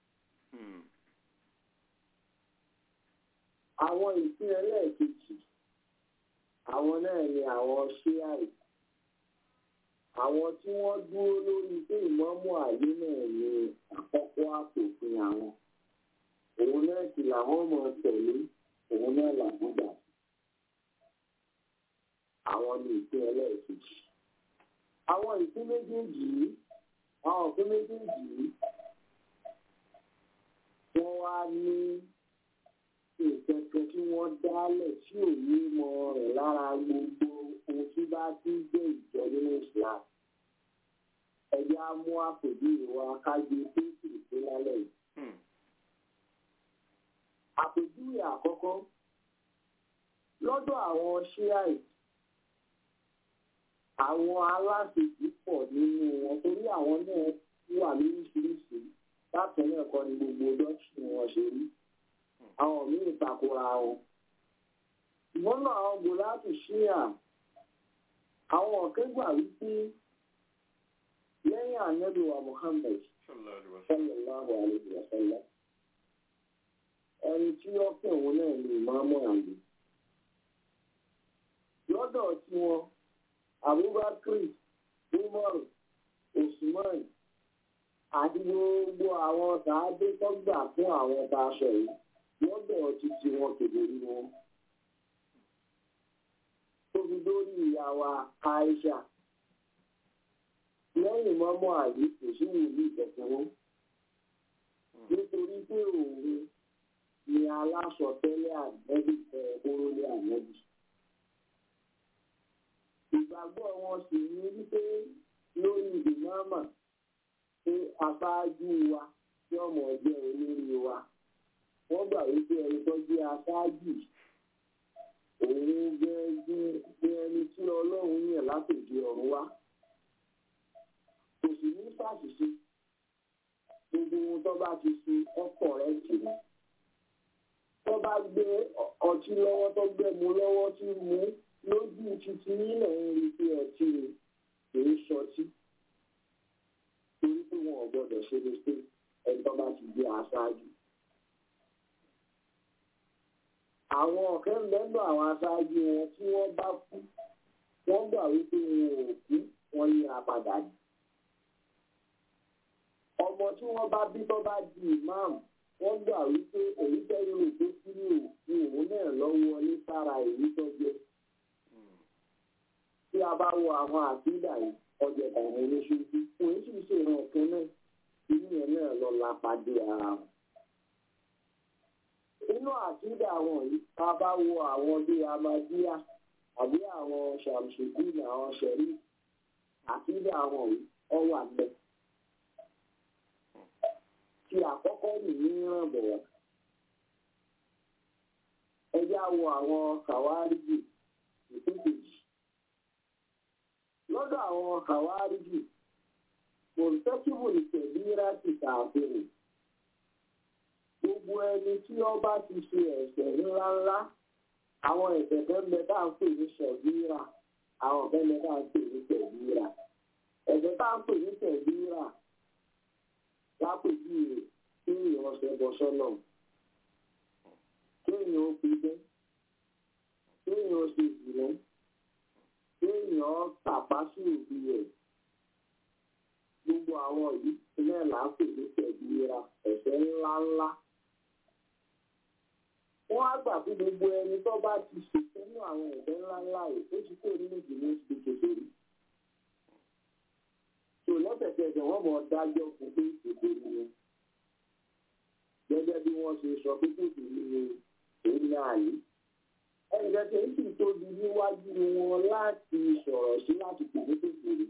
Speaker 7: Àwọn ìpín ẹlẹ́ẹ̀kejì, àwọn náà ni àwọn ṣíàì. Àwọn tí wọ́n dúró lórí pé ìmáàmù Àlí náà ni àkọ́kọ́ àpòfin àwọn. Òun náà sì làwọn mọ̀ tẹ̀lé, òun náà làwọn gbà. Àwọn ni ìpín ẹlẹ́ẹ̀kejì. Àwọn ìpín méjèèjì yìí, àwọn ìpín méjèèjì yìí, wọ́n wá ní ìkẹ̀kẹ́ tí wọ́n dálẹ̀ tí ò ní mọ rẹ̀ lára gbogbo ohun tí bá ti jẹ́ ìjọ nínú Islam. Ẹ̀yà á mú àpèjúwe wa kájú péńtì tó lálẹ́ yìí. Àpèjúwe àkọ́kọ́ lọ́dọ̀ àwọn ṣíàì, àwọn aláṣejù pọ̀ nínú wọn torí àwọn náà wà lóríṣiríṣi láti náà kọ́ ni gbogbo dọ́kítì wọn ṣe rí. Àwọn míì takora wọn. Ìwọ́n náà àwọn gòláàtì ṣíà, àwọn ọ̀kẹ́ gbà wípé lẹ́yìn ànábì wa Muhammad sallallahu alaihi wa sallam, ẹni tí ó pè wọn náà ni ìmáàmù Àlí. Lọ́dọ̀ tí wọn, Abubakar, Umar, Usman àti gbogbo àwọn sàádé tó gbà fún àwọn tá a sọ yìí, wọ́n bẹ̀rẹ̀ títí wọn kedere wọn. Tóbi lórí ìyá wa Aisha. Lẹ́yìn ìmáàmù Àlí kò sí wòlíì ìtẹ̀sán wọn. Nítorí pé òun ni aláṣọtẹ́lẹ̀ ànẹ́bì fẹ́ orólé ànẹ́bì. Ìgbàgbọ́ wọn sì ní wípé lórí ìmáàmà pé aṣáájú wa tí ọmọ ẹgbẹ́ olórí wa. Wọ́n gbà wípé ẹni tó jẹ́ aṣáájú òun gẹ́gẹ́ ẹni tí Ọlọ́run yàn látòdì ọ̀run wá. Kò sì ní ṣàṣìṣe. Gbogbo ohun tó bá ti ṣe ọkọ̀ rẹ̀ jì ní. Tó bá gbé ọtí lọ́wọ́ tó gbé mu lọ́wọ́ tí mú lójú títí nílẹ̀ ń rí pé ọtí ni kìí ṣọtí. Torí pé wọn ò gbọdọ̀ ṣe lè ṣe ẹni tó bá ti jẹ́ aṣáájú. Àwọn ọ̀kẹ́ ń lẹ́nu àwọn aṣáájú wọn tí wọ́n bá kú, wọ́n gbà wípé wọn ò kú, wọ́n yíra padà ní. Ọmọ tí wọ́n bá bí tó bá di ìmáàmù, wọ́n gbà wípé èyí tẹ́lẹ̀ rò tó kú ní òkú òun náà lọ́wọ́ ní sára èyí tó jẹ́. Tí a bá wo àwọn àtúndà yìí, ọjà ìtàwọn oníṣòwò, òun sì ń ṣèrànwọ́ ọ̀kan náà, inú yẹn náà lọ lápàdé ara wọn. Nínú àtúndà àwọn yìí, tá a bá wo àwọn bíi Amadíyà àbí àwọn Ṣàmṣùdín, àwọn Ṣẹ̀rí, àtúndà àwọn yìí, ọ wà bẹ́ẹ̀. Tí àkọ́kọ́ nìyí ràn bọ̀ wá. Ẹ já wo àwọn Kàwáríjì ìpínlẹ̀. Lọ́dọ̀ àwọn Kàwáríjì, kò tẹ́kíbù ìtẹ̀bíra ti tààfin. Gbogbo ẹni tí ó bá ti ṣe ẹ̀ṣẹ̀ ńláńlá, àwọn ẹ̀ṣẹ̀ fẹ́mẹ́ bá ń pè ní ṣẹ̀bíra, àwọn fẹ́mẹ́ bá ń pè ní ṣẹ̀bíra. ẹ̀jẹ̀ tá à ń pè ní tẹ̀gbìrà lápèjì rẹ̀ kéèyàn ọ̀sẹ̀ bọ̀ sọ́nà kéèyàn ó fi bẹ́ kéèyàn ó ṣe ìdìnnà kéèyàn tàpá sí òbí rẹ̀ gbogbo àwọn yìí ilé ẹ̀ là ń pè ní tẹ̀gbìrà ẹ̀ṣẹ̀ ńláńlá. Wọ́n á gbà fún gbogbo ẹni tó bá ti ṣètò nínú àwọn ẹ̀ṣẹ̀ ńláńlá yìí ó ti kó nínú ìdìnnà ti kékeré. Tò lẹ́sẹ̀kẹsẹ̀ wọ́n mọ̀ dájọ́ fún pé kékeré ni. Gẹ́gẹ́ bí wọ́n ṣe sọ pé kékeré ni èyí náà yìí. Ẹnìkẹ́kẹ́ ń sì tóbi níwájú wọn láti sọ̀rọ̀ sí láti pè ní kékeré.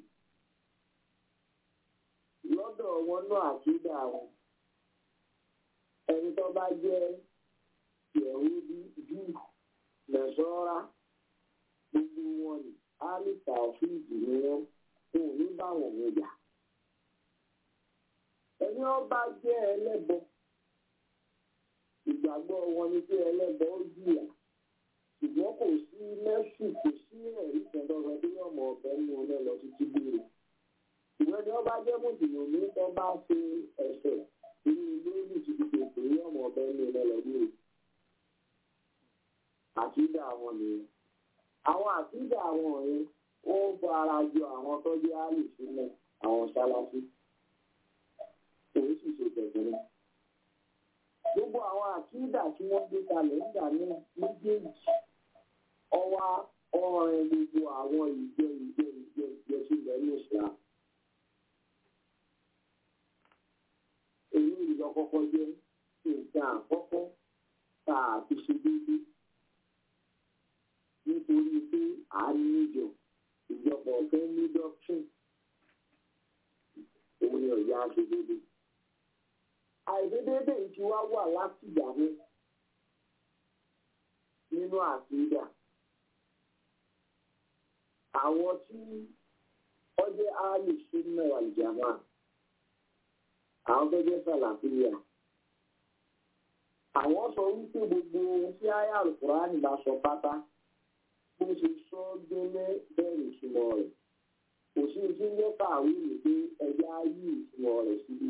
Speaker 7: Lọ́dọ̀ wọn náà àkídà wọn. Ẹni tó bá jẹ́ Yẹ̀húdí, Júù, Nẹ̀sọ́rá, gbogbo wọn ni Álítà ọ̀fíìsì ni wọ́n fún òní báwọn wọn jà. Ẹni ọba jẹ́ ẹlẹ́bọ, ìgbàgbọ́ wọn ni pé ẹlẹ́bọ ó jìyà, ṣùgbọ́n kò sí mẹ́sì kò sí ẹ̀rí ìtẹ̀dọ́gbọ́n tó yọ̀ mọ́ ọ̀bẹ nínú ọ̀nà lọ títí gbére. Ìwé ni ọba jẹ́ mùsùlùmí tó bá ṣe ẹ̀ṣẹ̀ inú ilé ní ìtìdìbò tó yọ̀ mọ́ ọ̀bẹ nínú ọ̀nà lọ gbére. Àkídà àwọn nìyẹn. Àwọn àkídà àwọn yẹn ó ń bọ ara jọ àwọn tó jẹ́ àlè sílẹ̀ àwọn sáláfí. Èyí sì ṣe tẹ̀tẹ̀rẹ̀. Gbogbo àwọn àkídà tí wọ́n gbé kalẹ̀ nígbà náà méjèèjì ọwá ọ̀rìn gbogbo àwọn ìjọ ìjọ ìjọ ìjọ sí ilẹ̀ ní Islam. Èyí ìlọ kọ́kọ́ jẹ́ nǹkan àkọ́kọ́ tá a fi ṣe déédéé. Nítorí pé àárín níjọ ìjọba ọ̀fẹ́ ní doctrine òun ni ọ̀yà àṣedédé. Àìdédédé tí wá wà láti ìgbà mi nínú àkídà. Àwọn tí ọjọ́ àálù sunnah wal jamaa, àwọn tó jẹ́ sàlàfíà. Àwọn sọ wípé gbogbo ohun tí àyá Al-Kùránì bá sọ pátá bó ṣe sọ gbẹ́lẹ́ bẹ́ẹ̀ ìtumọ̀ rẹ̀. Kò sí ojú lẹ́tà àwílè pé ẹgbẹ́ ayé ìtumọ̀ rẹ̀ síbí.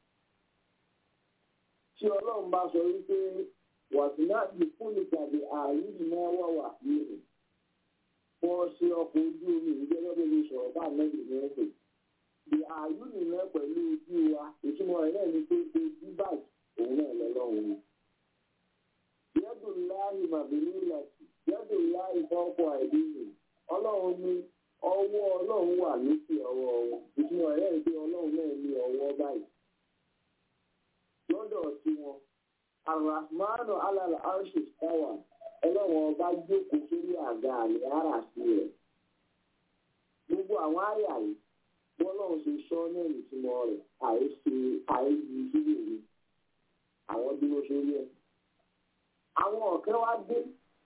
Speaker 7: Tí Ọlọ́run bá sọ wípé wàtúnà ìfúnni tàbí ààyè ìmọ̀ wà wà nínú. Wọ́n ṣe ọkọ̀ ojú omi ìjẹ́jọ́ bí mo sọ̀rọ̀ bá mẹ́bí ní ẹ̀sìn. Bí ààyè ìmọ̀ pẹ̀lú ojú wa ìtumọ̀ rẹ̀ náà ni pé ojú báyìí òun náà lọ́lọ́run ni. Yẹ́dùn láàyè màbìlì láti yẹ́dùn láì fọ́pọ̀ àìdíyìn ọlọ́run ní ọwọ́ ọlọ́run wà lókè ọwọ́ wọn ìtumọ̀ ẹ̀rẹ́ ìpé ọlọ́run náà ní ọwọ́ báyìí. Lọ́dọ̀ sí wọn Ar-Rahmanu alal arshi istawa ọlọ́run ọba jókòó sórí àga àmì ara sí rẹ̀. Gbogbo àwọn àyà yìí bọ́lọ́run ṣe sọ náà ìtumọ̀ rẹ̀ àìṣe àìyí sílẹ̀ ni àwọn dúró sórí ẹ̀. Àwọn ọ̀kẹ́ wá dé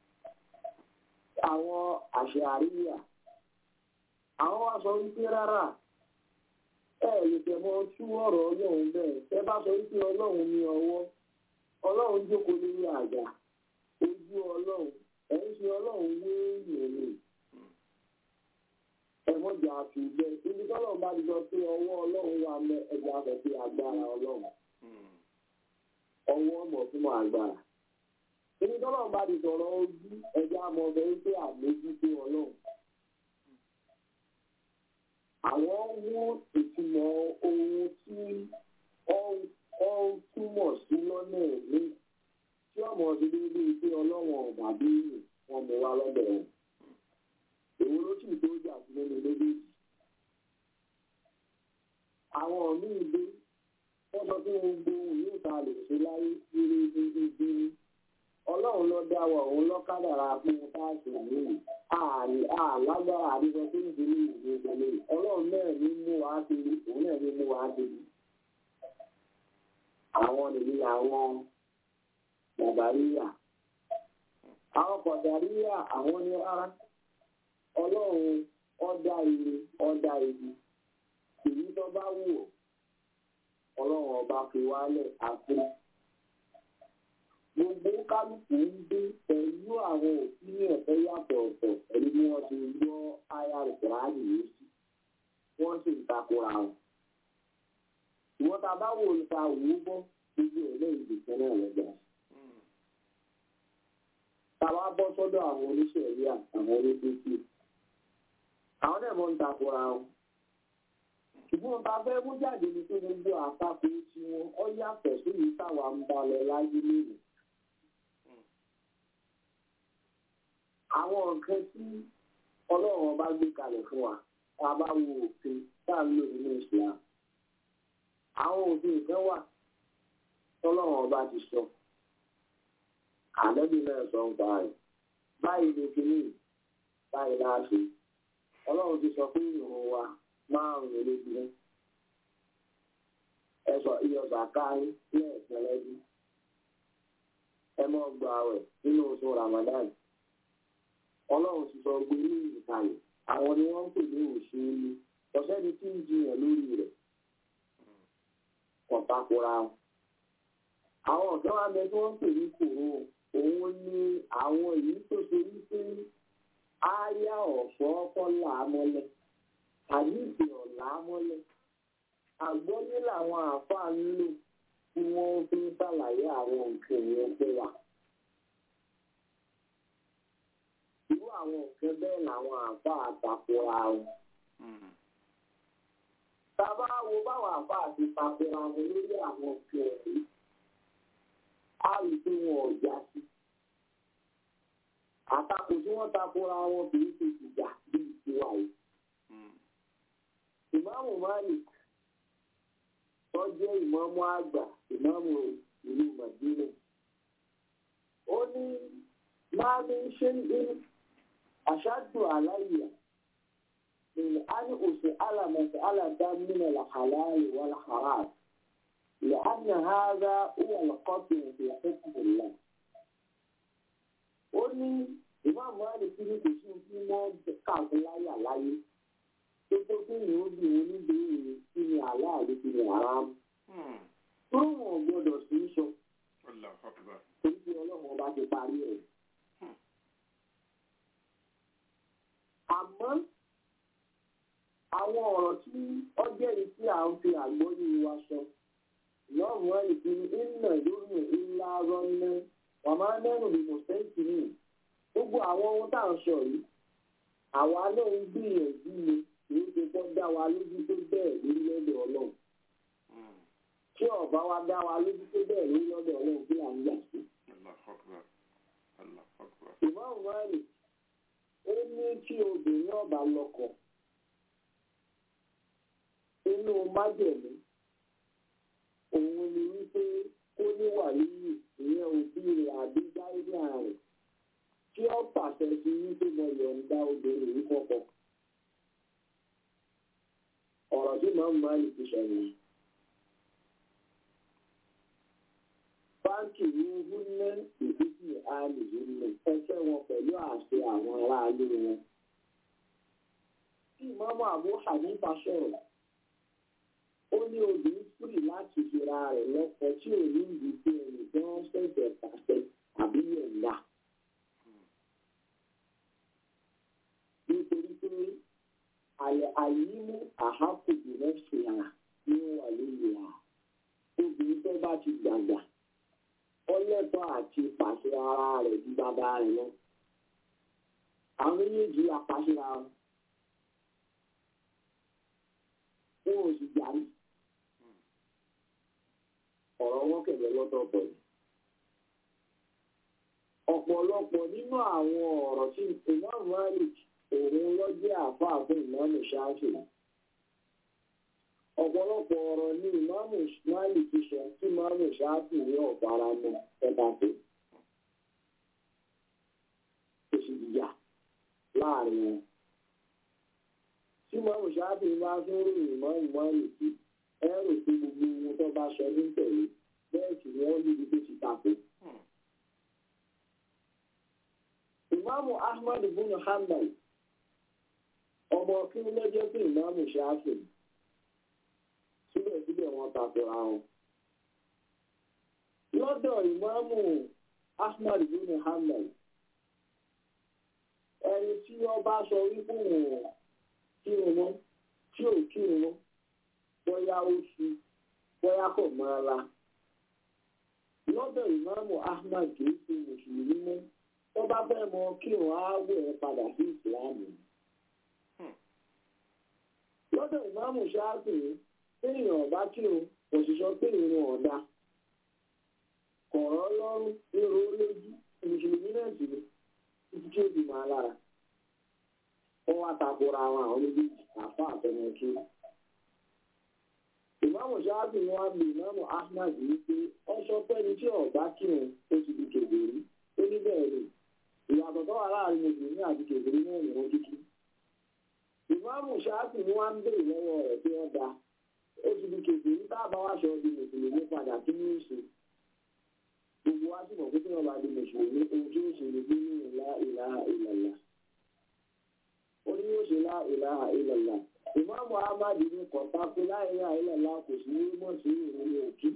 Speaker 7: àwọn àṣẹ àríyá àwọn wá sọ wípé rárá ẹ lè tẹmọ tú ọ̀rọ̀ Ọlọ́run bẹ́ẹ̀ tẹ bá sọ wípé Ọlọ́run ní ọwọ́ Ọlọ́run jókòó lórí àga ojú Ọlọ́run ẹ ń ṣe Ọlọ́run wé ìrìn ẹmọjà àti ìgbẹ ibi tọ́lọ́run bá ti sọ pé ọwọ́ Ọlọ́run wà mẹ ẹgbẹ àfẹ pé agbára Ọlọ́run ọwọ́ ọmọ fún mọ agbára. Ibi tọ́lọ́run bá ti sọ̀rọ̀ ojú ẹja mọ ọbẹ̀ wípé àmójútó Ọlọ́run. Àwọn mú ìtumọ̀ ohun tí ó ń túmọ̀ sí lọ́nà ẹ̀mí tí ọmọ ọdún dédé pé Ọlọ́run ọ̀bà bí wọn mú wá lọ́dọ̀ wọn. Èwo ló sì tó jà sí nínú méjèèjì. Àwọn míì dé wọ́n sọ pé gbogbo ohun yóò ta lè ṣe láyé kiri ibi ibi Ọlọ́run ló dá wa òun ló kádàrá fún táàsì yìí ààrẹ àlágbára àdìsọ tó ń délé ìwé ìgbẹ́lẹ̀ Ọlọ́run náà ní mú wa kiri òun náà ní mú wa kiri. Àwọn nìyí àwọn Kọ̀dàríyà. Àwọn Kọ̀dàríyà àwọn ní rárá Ọlọ́run ọ̀dà ire ọ̀dà ibi èyí tó bá wù ọ́ Ọlọ́run ọba fi wálẹ̀ àpò. Gbogbo kálukú ń dé pẹ̀lú àwọn òfin ẹ̀fẹ́ yàtọ̀ ọ̀tọ̀ pẹ̀lú bí wọ́n ti gbọ́ àyà Kùránì yìí sí. wọ́n sì ń takora wọn. ìwọ́n ta bá wò ó ta òwú bọ́ gbogbo ẹ̀ lẹ́yìn ìdìkan náà lọ́jà. Tàwa bọ́ sọ́dọ̀ àwọn oníṣẹ̀rí àtàwọn oníṣẹ́sí. Àwọn náà mọ̀ ń takora wọn. Ṣùgbọ́n bá fẹ́ mú jáde ní pé gbogbo àtakò tí wọn ọ yàtọ̀ sí yìí táwa ń bá lọ láyé lónìí. Àwọn nǹkan tí Ọlọ́run bá gbé kalẹ̀ fún wa, a bá wo òfin tá à ń lò nínú Islam. Àwọn òfin kan wà tọ́lọ́run ọba ti sọ. Ànábì náà sọ ń pa rẹ̀. Báyìí ni kìíní, báyìí láti. Ọlọ́run ti sọ pé ìrun wa márùn-ún lójúmọ́. Ẹ sọ iyọ̀sà káyí lẹ́ẹ̀kan lẹ́dún. Ẹ mọ́ gba àwẹ̀ nínú oṣù Ramadan. Ọlọ́run ti sọ gbé ní ìkàlẹ̀. Àwọn ni wọ́n ń pè ní òṣèlú. Ọ̀sẹ́ni tí ń jiyàn lórí rẹ̀. Kọ̀tàkùrà. Àwọn ọ̀gá wa bẹ tí wọ́n ń pè ní kòró. Òun ni àwọn èyí tó ṣe wípé áyá ọ̀ṣọ́ ọkọ̀ là á mọ́lẹ̀. Àyíṣe ọ̀la á mọ́lẹ̀. Àgbọ́yé làwọn àáfàá ń lò tí wọ́n fi ń ṣàlàyé àwọn nǹkan yẹn pé wà. Irú àwọn nǹkan bẹ́ẹ̀ làwọn àáfàá àtàkùrà wọn. Tàbá wo báwọn àáfàá ti takùrà wọn lórí àwọn nǹkan yìí. A rí pé wọn ò já sí. Àtakò tí wọ́n takora wọn kì í ṣe ìjà bí ìṣúwà yìí. Ìmáàmù Malik tó jẹ́ ìmáàmù àgbà ìmáàmù ìlú Màdínà. Ó ní máa ní ṣe ń dín àṣàdù aláìyá ní àní òṣè alàmọ̀tì alàdá nínú làkàláyé wà làkàrà. لأن هذا هو القطع في حكم الله. ó ní ìmáàmù Málíkì ní kò sí tí wọ́n káàkiri láyà láyé tó tó kí ni ó bí wọn níbèrè kí ni aláàlú kí ni àrámù. tó wọn gbọ́dọ̀ sí í sọ torí pé Ọlọ́run ọba ti parí ẹ̀. àmọ́ àwọn ọ̀rọ̀ tí ọjọ́ yìí tí à ń fi àgbọ́yé wa sọ. Lọ́rùn ẹ̀ ìpín iná lórí ńlá rọ́nà wà máa mẹ́rùn ní mọ̀sẹ́ǹtì ní. Gbogbo àwọn ohun tá à ń sọ yìí, àwa náà ń gbìyànjú ni kì í ṣe kọ́ dá wa lójú tó bẹ́ẹ̀ lórí lọ́dọ̀ Ọlọ́run. Tí ọ̀bá wa dá wa lójú tó bẹ́ẹ̀ lórí lọ́dọ̀ Ọlọ́run bí à ń yà sí. Ìmáàmù Málíkì ó ní kí obìnrin ọ̀bà lọ́kọ inú májẹ̀mú. Òun ni wípé kó níwà yìí ìyẹn òbí rẹ̀ àbí gáídà rẹ̀ tí ó pàṣẹ sí wípé mo yọ̀ǹda obìnrin yìí kọ́kọ́. Ọ̀rọ̀ tí màá mú máa lè fi sọ̀rọ̀. Báńkì ní Húnlẹ̀ ìdíjì àlè Húnlẹ̀ ẹsẹ̀ wọn pẹ̀lú àṣẹ àwọn aráalé wọn. Tí Ìmáàmù Abu Hanifa sọ̀rọ̀. Ó ní obìnrin kúrì láti fira rẹ̀ lọ́kọ tí ò ní ìdí tí ẹnì kan ṣẹ̀ṣẹ̀ pàṣẹ àbí yọ̀ǹda. Nítorí pé àyímú àhákùbù rẹ̀ ṣe hà ní wà lóye hà. Obìnrin tó bá ti gbàgbà, ó lẹ́tọ̀ọ́ àti pàṣẹ ara rẹ̀ ju bàbá rẹ̀ lọ. Àwọn méjèèjì apàṣẹ ara wọn. Wọn ò sì jà ní. Ọ̀rọ̀ wọn kẹ̀lẹ́ lọ́tọ̀ọ̀tọ̀ yìí. Ọ̀pọ̀lọpọ̀ nínú àwọn ọ̀rọ̀ tí Ìmáàmù Málíkì òun ló jẹ́ àfáà fún Ìmáàmù Ṣáfi'í. Ọ̀pọ̀lọpọ̀ ọ̀rọ̀ ní Ìmáàmù Málíkì sọ tí Ìmáàmù Ṣáfi'í ní ọ̀bára mọ́ ẹ̀ka tó. Kò sì dìjà láàrin wọn. Tí Ìmáàmù Ṣáfi'í bá fún ròyìn Ìmáàmù Málíkì ẹrù tí gbogbo ohun tó bá sọ ní tẹ̀lé bẹ́ẹ̀ sì ni wọ́n níbi tó ti tako. Ìmáàmù Ahmad ibn Hanbal ọmọ kí ló lọ́jọ́ sí Ìmáàmù Ṣáfi'í síbẹ̀síbẹ̀ wọ́n tako ara wọn. Lọ́dọ̀ Ìmáàmù Ahmad ibn Hanbal ẹni tí wọ́n bá sọ wípé wọ́n kí wọ́n mọ́ tí ò kí wọn bóyá ó fi bóyá kò máa la lọ́dọ̀ ìmáàmù Ahmad kì í ṣe mùsùlùmí mọ́ tó bá fẹ́ mọ kí wọn á wẹ̀ ẹ́ padà sí ìsìláàmù. lọ́dọ̀ ìmáàmù Ṣáfi'í téèyàn bá kí wọn kò sì sọ pé ìrun ọ̀dà kọ̀ọ̀rọ̀ lọ́rùn nírò lójú mùsùlùmí náà sì ni títí tí ó di máa lára wọ́n wá takora àwọn àwọn méjèèjì àfa àtẹnukí. ìmáàmù Ṣáfi'í ni wọ́n á bí ìmáàmù Ahmad yìí pé wọ́n sọ pé ní tí ọ̀bá kírun ó ti di kèbèrè ó ní bẹ́ẹ̀ ni ìyàtọ̀ tó wà láàrin mùsùlùmí àti kèbèrè náà ni wọ́n kíkí. ìmáàmù Ṣáfi'í ni wọ́n á ń béèrè lọ́wọ́ rẹ̀ pé wọ́n da ó ti di kèbèrè tá a bá wá ṣọ di mùsùlùmí padà kí ní í ṣe. gbogbo wa sì mọ̀ pé tí wọ́n bá di mùsùlùmí ohun tí ó ṣe ni pé ní la ilaha illallah ó ní ó ṣe la ilaha illallah. ìmáàmù Ahmad ní kọ̀ọ̀tà pé la ilaha illallah kò sí ní mọ̀ sí ìròyìn òkú.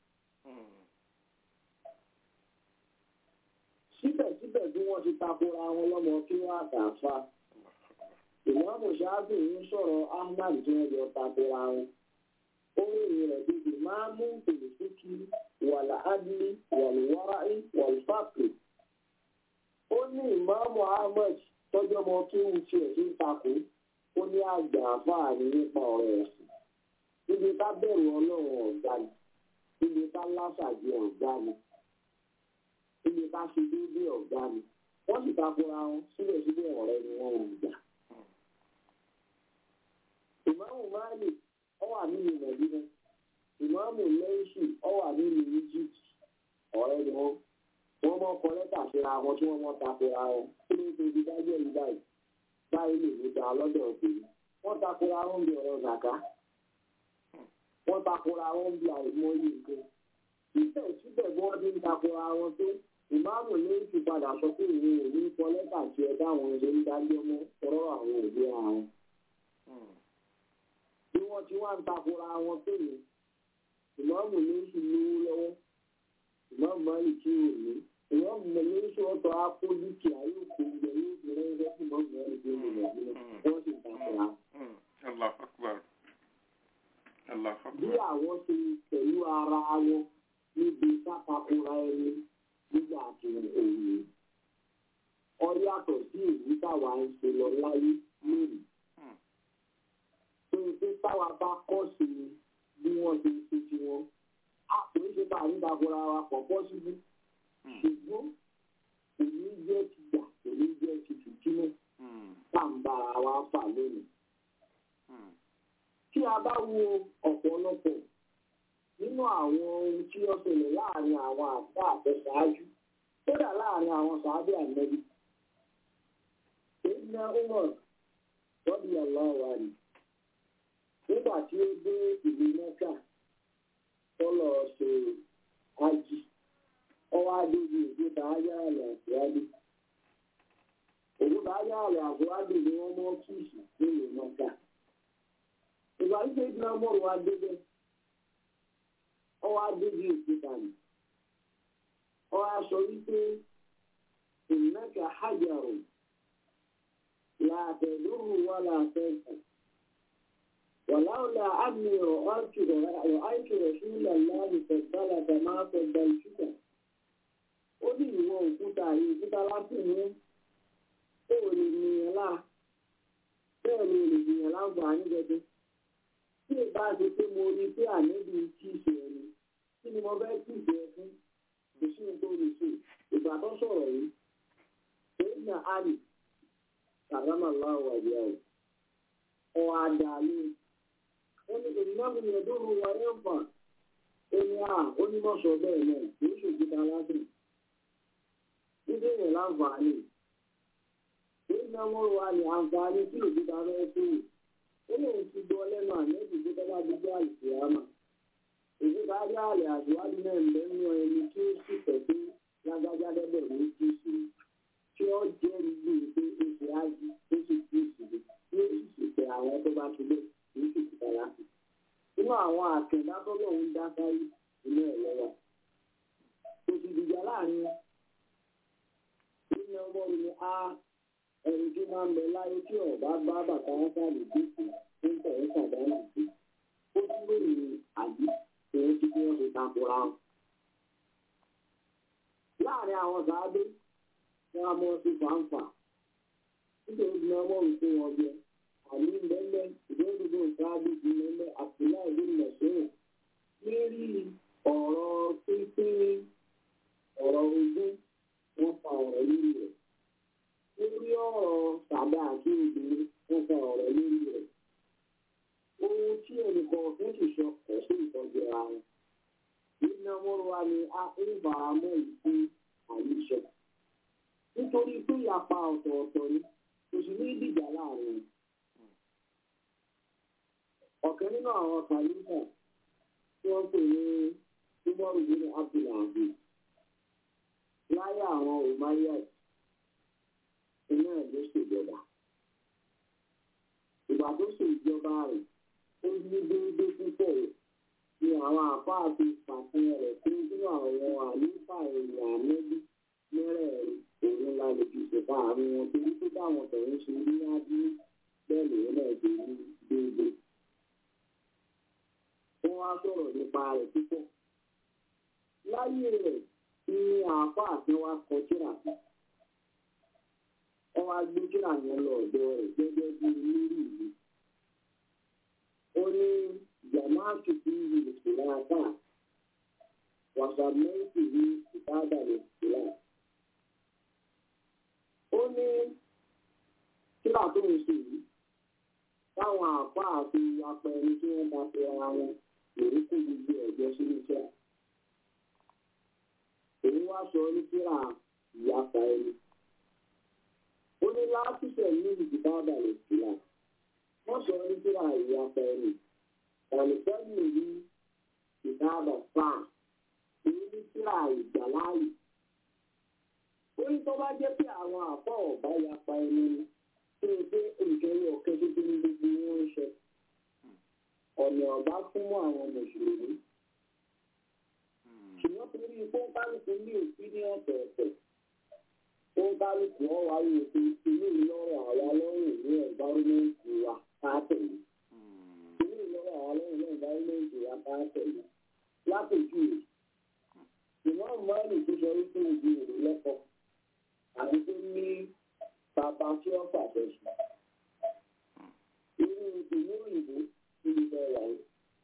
Speaker 7: síbẹ̀síbẹ̀ bí wọ́n ti takora wọn lọ́mọ kí wọ́n àtàfà. ìmáàmù Ṣáfi'í ń sọ̀rọ̀ Ahmad tí wọ́n jọ takora wọn. ó ròyìn rẹ̀ bí ìmáàmù tòlùsíkì wàlà ádìlì wàlúwáràí wàlúfàkì. ó ní ìmáàmù Ahmad tọ́jú ọmọ kí wù tiẹ̀ tó ń takò ó ní àgbà àfáàní nípa ọ̀rọ̀ ẹ̀sìn. níbi ká bẹ̀rù Ọlọ́run ọ̀gá ni níbi ká lásàdì ọ̀gá ni níbi ká ṣe déédéé ọ̀gá ni wọ́n sì takora wọn síbẹ̀síbẹ̀ ọ̀rẹ́ ni wọ́n ń gbà. ìmáàmù Málíkì ó wà nínú Mẹ̀dínà ìmáàmù Lẹ́yìṣì ó wà nínú Egypt ọ̀rẹ́ ni wọ́n wọ́n mọ́ kọ lẹ́tà síra wọn tí wọ́n mọ́ takora wọn kí ló ṣe ibi dájọ́ yìí báyìí báyìí lè ní ta lọ́dọ̀ òkèèrè wọ́n takora wọn bí ọ̀rọ̀ zàká wọ́n takora wọn bí àìmọye nǹkan síbẹ̀síbẹ̀ bí wọ́n ti ń takora wọn tó ìmáàmù lẹ́yìn ti padà sọ pé ìwé òní kọ lẹ́tà tí ẹ dáwọn ṣe ń dájọ́ mọ́ ọ̀rọ̀ àwọn òbí àwọn. bí wọ́n ti wá ń takora wọn tó yẹ ìmáàmù lẹ́yìn lówó lọ́wọ́ ìmáàmù Málíkì ò ní ìmáàmù lẹ́yìn ọ̀tọ̀ ápólítì ayọ́kọ̀ ìgbẹ́ yóò fi rẹ́ńgẹ́ fún ìmáàmù Málíkì ò ní wọ́n sì takora. bí àwọn ṣe pẹ̀lú ara wọn níbi sátakora ẹni nígbà tí òun ọ yàtọ̀ sí èyí táwa ń ṣe lọ láyé lónìí. tó ń pé táwa bá kọ́ sí i bí wọ́n ṣe ṣe ti wọn a kò ń ṣe bá àrídàgbọ́ra wa pọ̀ pọ̀ síbí. ṣùgbọ́n kò ní jẹ́ ti gbà kò ní jẹ́ ti fìtínà tá ń bára wa fà lónìí. tí a bá wo ọ̀pọ̀lọpọ̀ nínú àwọn ohun tí ó ṣẹlẹ̀ láàrin àwọn àgbà àtẹ̀sáájú kódà láàrin àwọn sàábì ànẹ́bí. Sayyidina Umar radiyallahu anhu nígbà tí ó dé ìlú Mẹ́kà tó lọ ṣe ájì ọwọ́ adébí òkúta ayáàlẹ̀ àbúrádì. òkúta ayáàlẹ̀ àbúrádì ni wọ́n mọ́ kíìsì nílùú Mẹ́kà. ìgbà tí Sayyidina Umar wá débẹ̀ ọwọ́ adébí òkúta ni ọwọ́ aṣọ wípé innaka hajarun la tadurru wa la tanfa walaula anni ra'aytu ra'aytu rasulallahi faddalaka ma faddaltuka. ó ní ìwọ òkúta yìí òkúta lásìkò ní ó lè nìyẹn lá bẹ́ẹ̀ ni lè nìyẹn láǹfààní gẹ́gẹ́ tí ìbá ṣe pé mo rí pé àníbi kí ṣe ẹni kí ni mo fẹ́ kí ìṣe ẹ fún kò sí ohun tó lè ṣe ìgbà tó sọ̀rọ̀ yìí Sayyidina Ali karramallahu wajhahu ọ̀ àdàlù ó ní ìnáwó yẹ̀dúró wa ẹ̀ ń fà ẹni à onímọ̀sọ̀ bẹ́ẹ̀ náà kì í ṣòkúta lásìkò dídé yẹn láǹfààní Sayyidina Umar wa ní àǹfààní tí òkúta rẹ̀ tó ó lè ti gbọ́ lẹ́nu àmẹ́bí tó tọ́ bá dúdú àìsíámà. Òkúta ayáàlẹ̀ àdúrádì náà ń bẹ nínú ẹni tí ó sì tẹ̀sí lágbájá dẹ́bẹ̀ ní kí sí tí ó jẹ́ ìlú pé ó ṣe ájú ó sì kí sí ní ó sì ṣètẹ̀ àwọn tó bá ti bẹ̀ ní sì ti dára. Nínú àwọn àkẹ́dá tó lọ́hún dá sáyé inú ẹ̀ lọ́wọ́. Kò sì dìjà láàrin wọn. Nínú ọmọ mi á ẹni tí máa ń bẹ láyé tí ọ̀bá bá bàtà wọn sáàlì dínkù ń tẹ̀ ń sàdánù sí ó dúró ní àbí èyí tí wọ́n ti takora wọn. láàrin àwọn sàádé wọn a mọ sí fàǹfà nítorí ní ọmọ òkú wọn jẹ àní lẹ́lẹ́ ìdókòwò sàádé ti lẹ́lẹ́ àtìláì bí mẹ̀sọ́rọ̀ lérí ọ̀rọ̀ pínpín ọ̀rọ̀ ogún wọn fa ọ̀rọ̀ lórí rẹ̀ lórí ọ̀rọ̀ sàdá àti obìnrin wọn fa ọ̀rọ̀ lórí rẹ̀ ohun tí ẹnìkan fún ti sọ kò sí ìtọ́jú ara wọn nínú ọmọrú wa ni a ń bàá mọ́ ìpín àyíṣọ nítorí pé ìyapa ọ̀tọ̀ọ̀tọ̀ ni kò sì ní ìdìjà láàrin ọ̀kan nínú àwọn kàlífà tí wọ́n pè ní túbọ̀rù nínú abdulhadi láyé àwọn umayyad iná ẹ̀ ló ṣèjọba ìgbà tó ṣèjọba rẹ̀ ó ní déédéé púpọ̀ ni àwọn àfáà ti pàṣẹ rẹ̀ pé nínú àwọn àlùfà ìrìn àmẹ́bí mẹ́rẹ̀ẹ̀rin òun la lè fi ṣèpá àárín wọn torí tó dáwọn tẹ̀yìn ṣe ní ádú bẹ́ẹ̀ lòun náà ṣe ní déédéé. wọ́n wá sọ̀rọ̀ nípa rẹ̀ púpọ̀. láyé rẹ̀ ni àáfàá tí wọ́n kọ tírà sí. wọ́n wá gbé tírà yẹn lọ ọ̀dọ̀ rẹ̀ gẹ́gẹ́ bí olórí ìlú. ó ní jamaatu fi ìsìláàtà wàsàmẹ́ǹtì ní ìbádà ìsìlá. ó ní tírà tó ń ṣe yìí táwọn àáfàá àti apẹ̀rẹ̀ tí wọ́n bá fi ara wọn lèrí kó gbogbo ẹ̀jẹ̀ sínú iṣẹ́. èyí wá sọ ní tírà ìyapa ẹni. ó ní láàtúnṣe ní ìbádà ìsìlá. wọ́n sọ ní tírà ìyapa ẹni. Ọ̀lùfẹ́mi ní ìdáàbà fáà èyí ní síra ìgbàláyì. Ó ní tó bá jẹ́ pé àwọn àpá ọ̀bá yapa ẹni ni tí ó dé ìjọyọ̀ ọ̀kẹ́ títí ní gbogbo wọn ń ṣe. Ọ̀nà ọ̀bá fún mọ́ àwọn mùsùlùmí. Ṣùgbọ́n torí pọ́ńkálùkù ní òfin ní ọ̀tọ̀ọ̀tọ̀. Pọ́ńkálùkù ọ̀wá yóò fi ilé ìlọ́rọ̀ àwa lọ́rùn ní ẹ̀nvárọ́mẹ́ǹtì wa káàtẹ̀lé. Àwọn ọlọ́run náà bá ilé ìgbé apáátẹ̀lẹ̀ lápèjúwe ìwọ́n mọ́ọ̀lì tó sọ wípé ìdí èrò lẹ́kọ̀ọ́ àti tó ní bàbá tí wọ́n pàṣẹ sùn. irú ìlú òyìnbó níbi bẹ́ẹ̀ wáyé.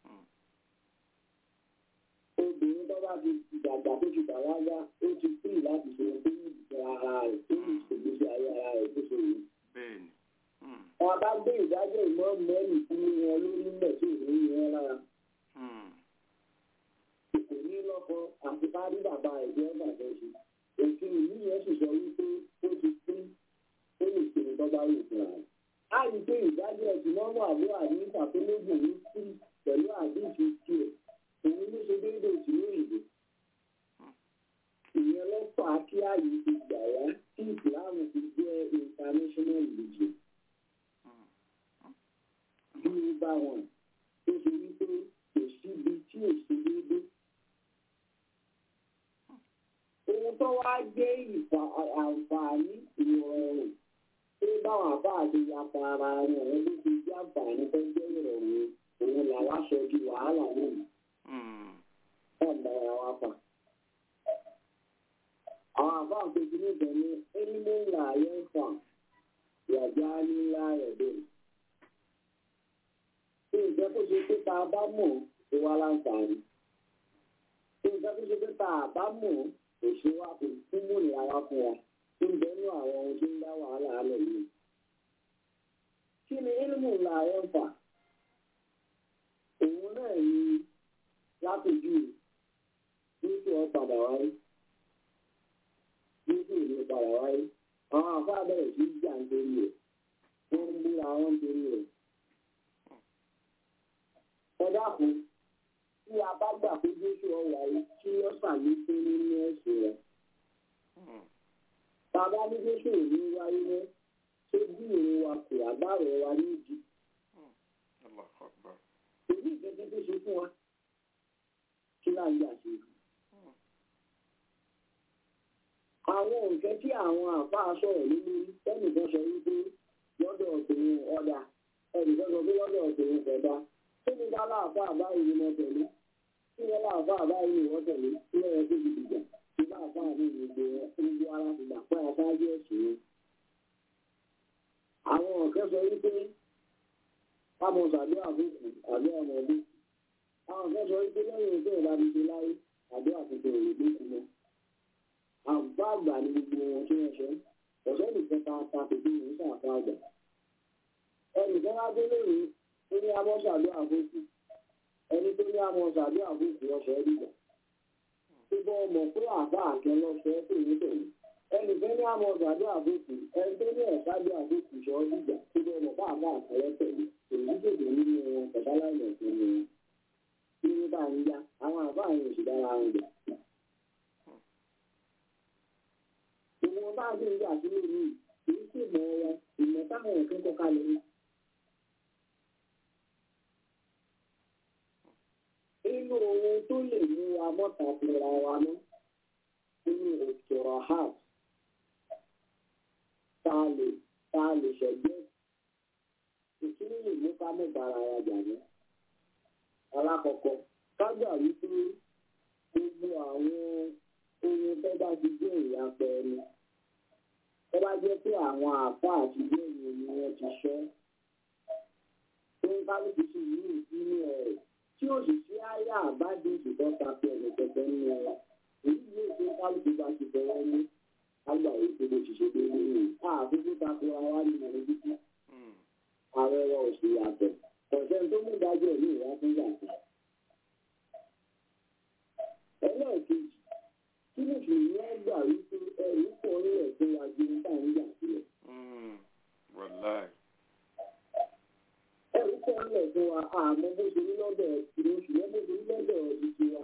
Speaker 7: obìnrin tó bá ti dàgbà tó ti bàlágà ó ti pín láti ṣe ohun tó ní ìdíje ara rẹ̀ tó ní ìṣègbésí ayé ara rẹ̀ tó ṣe yìí. wọn bá gbé ìdájọ́ ìmọ̀ mẹ́rin fún wọn lórí ilẹ̀ tí ò ní wọn lára. kò ní lọ́kọ àti bá rí bàbá ẹ̀jẹ̀ ọgbà tó ṣe. òfin ìlú yẹn sì sọ wípé ó ti pín ó lè ṣe ìtọ́ba yìí fún ara. a rí pé ìdájọ́ ẹ̀sìn mọ́mọ́ àbúrò àdínkà tó lóògùn ní sí pẹ̀lú àdínkù tiẹ̀ òun ló ṣe déédéé ìṣúná ìbò. ìyẹn lọ́pàá kí ààyè ti gbà wá tí ìsìláàmù ti jẹ́ international religion. bí bá wọn tó ṣe wípé kò síbi tí ò sí déédéé. ohun tó wá gbé àǹfààní ìrọ̀rùn tó báwọn àbá àti yapa ara wọn òun ló ti jẹ́ àǹfààní tó jẹ́ ìrọ̀rùn òun làwọn aṣọ di wàhálà lónìí. ọ̀gbà ara wa fà. àwọn àbá àpèjì níbẹ̀ ni ẹni mú ńlá ayé ń fà ìyàjá nílá rẹ̀ bẹ́ẹ̀. Ṣé ìjẹ́ kó ṣe pé tá a bá mọ̀ ó wá láǹfààní? Ṣé ìjẹ́ kó ṣe pé tá a bá mọ̀ ó ṣe wá kò tún mú ìlara fún wa tó ń bẹnu àwọn ohun tó ń dá wàhálà alẹ́ yìí? Kí ni ilmu ńlá ayé ń fà? Òun náà ni lápèjú Jésù ọ padà wáyé. Jésù ìlú padà wáyé. Àwọn àfáà bẹ̀rẹ̀ sí jà nítorí rẹ̀. Wọ́n ń búra wọn nítorí rẹ̀. Ẹ dákun, tí a bá gbà pé Jésù ọ wáyé, kí ló ṣàlékún nínú ẹ̀sìn rẹ̀? Bàbá ní Jésù ìlú wáyé mọ́, ṣé bí ìrìn wa kò àgbàrò wa ní ìdí? Èyí ìgbẹ́jẹ́ tó ṣe fún wa, kí láà ń gbà ṣe? Àwọn nǹkan tí àwọn àfáà sọ̀rọ̀ nínú tẹ́nìkan sọ wípé lọ́dọ̀ ọ̀tún ọ̀dà ẹnìkan sọ pé lọ́dọ̀ ọ̀tẹ̀yìn fẹ̀dá tó ní bá láàfà àbáyé ni mo tẹ̀lé tí wọ́n láàfà àbáyé ni wọ́n tẹ̀lé tí wọ́n yẹ kó ti dìjà tí láàfà àbí gbogbo gbogbo ara ti gbà pé àtàjọ ẹ̀sìn ni. àwọn ọ̀kẹ́ sọ wípé kámọ̀ sàdé àbúkù àbí ọmọ ọdún àwọn ọ̀kẹ́ sọ wípé lẹ́yìn tó ìlà ti ṣe láyé àbí àtúntò òyìnbó kú lọ. àbúrò àgbà ni gbogbo wọn tí wọ́n ṣe ọ̀sẹ̀ nìkan ta ta tètè ní sàfà àgbà. ẹnìkan wá dé lónìí tó ní amọ́sàdé àbúkù ẹni tó ní amọ́sàdé àbúkù ọ̀sẹ̀ dìgbà. gbogbo ọmọ pé àbá àkẹ́ lọ́sẹ̀ tó ní tẹ̀lé ẹnìkan ní amọ́sàdé àbúkù ẹni tó ní ẹ̀sàdé àbúkù sọ dìgbà gbogbo ọmọ bá àbá àkẹ́rẹ́ tẹ̀lé èyí tètè nínú wọn kọ̀dáláìnà fún wọn. bí wọ́n bá ń ya àwọn àbá àwọn òṣì dára wọn jà. ìwọ̀n bá ń gbà sílé mi kì í sì mọ wọn ìmọ̀ táwọn òfin kọ́ kalẹ̀ ní. inú ohun tó lè mú wa mọ́ta fúnra wa mọ́ nínú òṣèrò hàp tá a lè tá a lè ṣẹ̀gbẹ́ ìkíní lè mú ká mọ̀ bára wa jà ní. alákọ̀ọ́kọ́ kájà wípé gbogbo àwọn ohun tó bá ti jẹ́ ìyapẹ̀ ẹni tó bá jẹ́ pé àwọn àpá àti bẹ́ẹ̀ ni wọ́n ti ṣọ́ tó ń kálukú sí ìlú ìdílé ẹ̀rẹ̀ tí ó sì sí àyà àbájá ìṣùkọ́ tàbí ẹ̀rẹ̀ kẹ̀kẹ́ nínú wọn èyí yóò tó kálukú bá ti fọwọ́ mú àgbà yìí tó bó ti ṣe dé nínú àfikún takora wá ní ọ̀rẹ́ títí ààrẹ wa ò sì yàtọ̀ ọ̀sẹ̀ tó mú dájọ́ ní ìwà fún yàtọ̀. ẹlẹ́ẹ̀kejì kí ló fi ní ẹgbà wípé ẹ̀rù pọ̀ nílẹ̀ tó wá ju nípa nígbà sílẹ̀. ẹ̀rù pọ̀ nílẹ̀ tó wá àmọ́ bó ṣe ní lọ́dọ̀ ìlú ṣùgbọ́n bó ṣe ní lọ́dọ̀ ìṣe wa.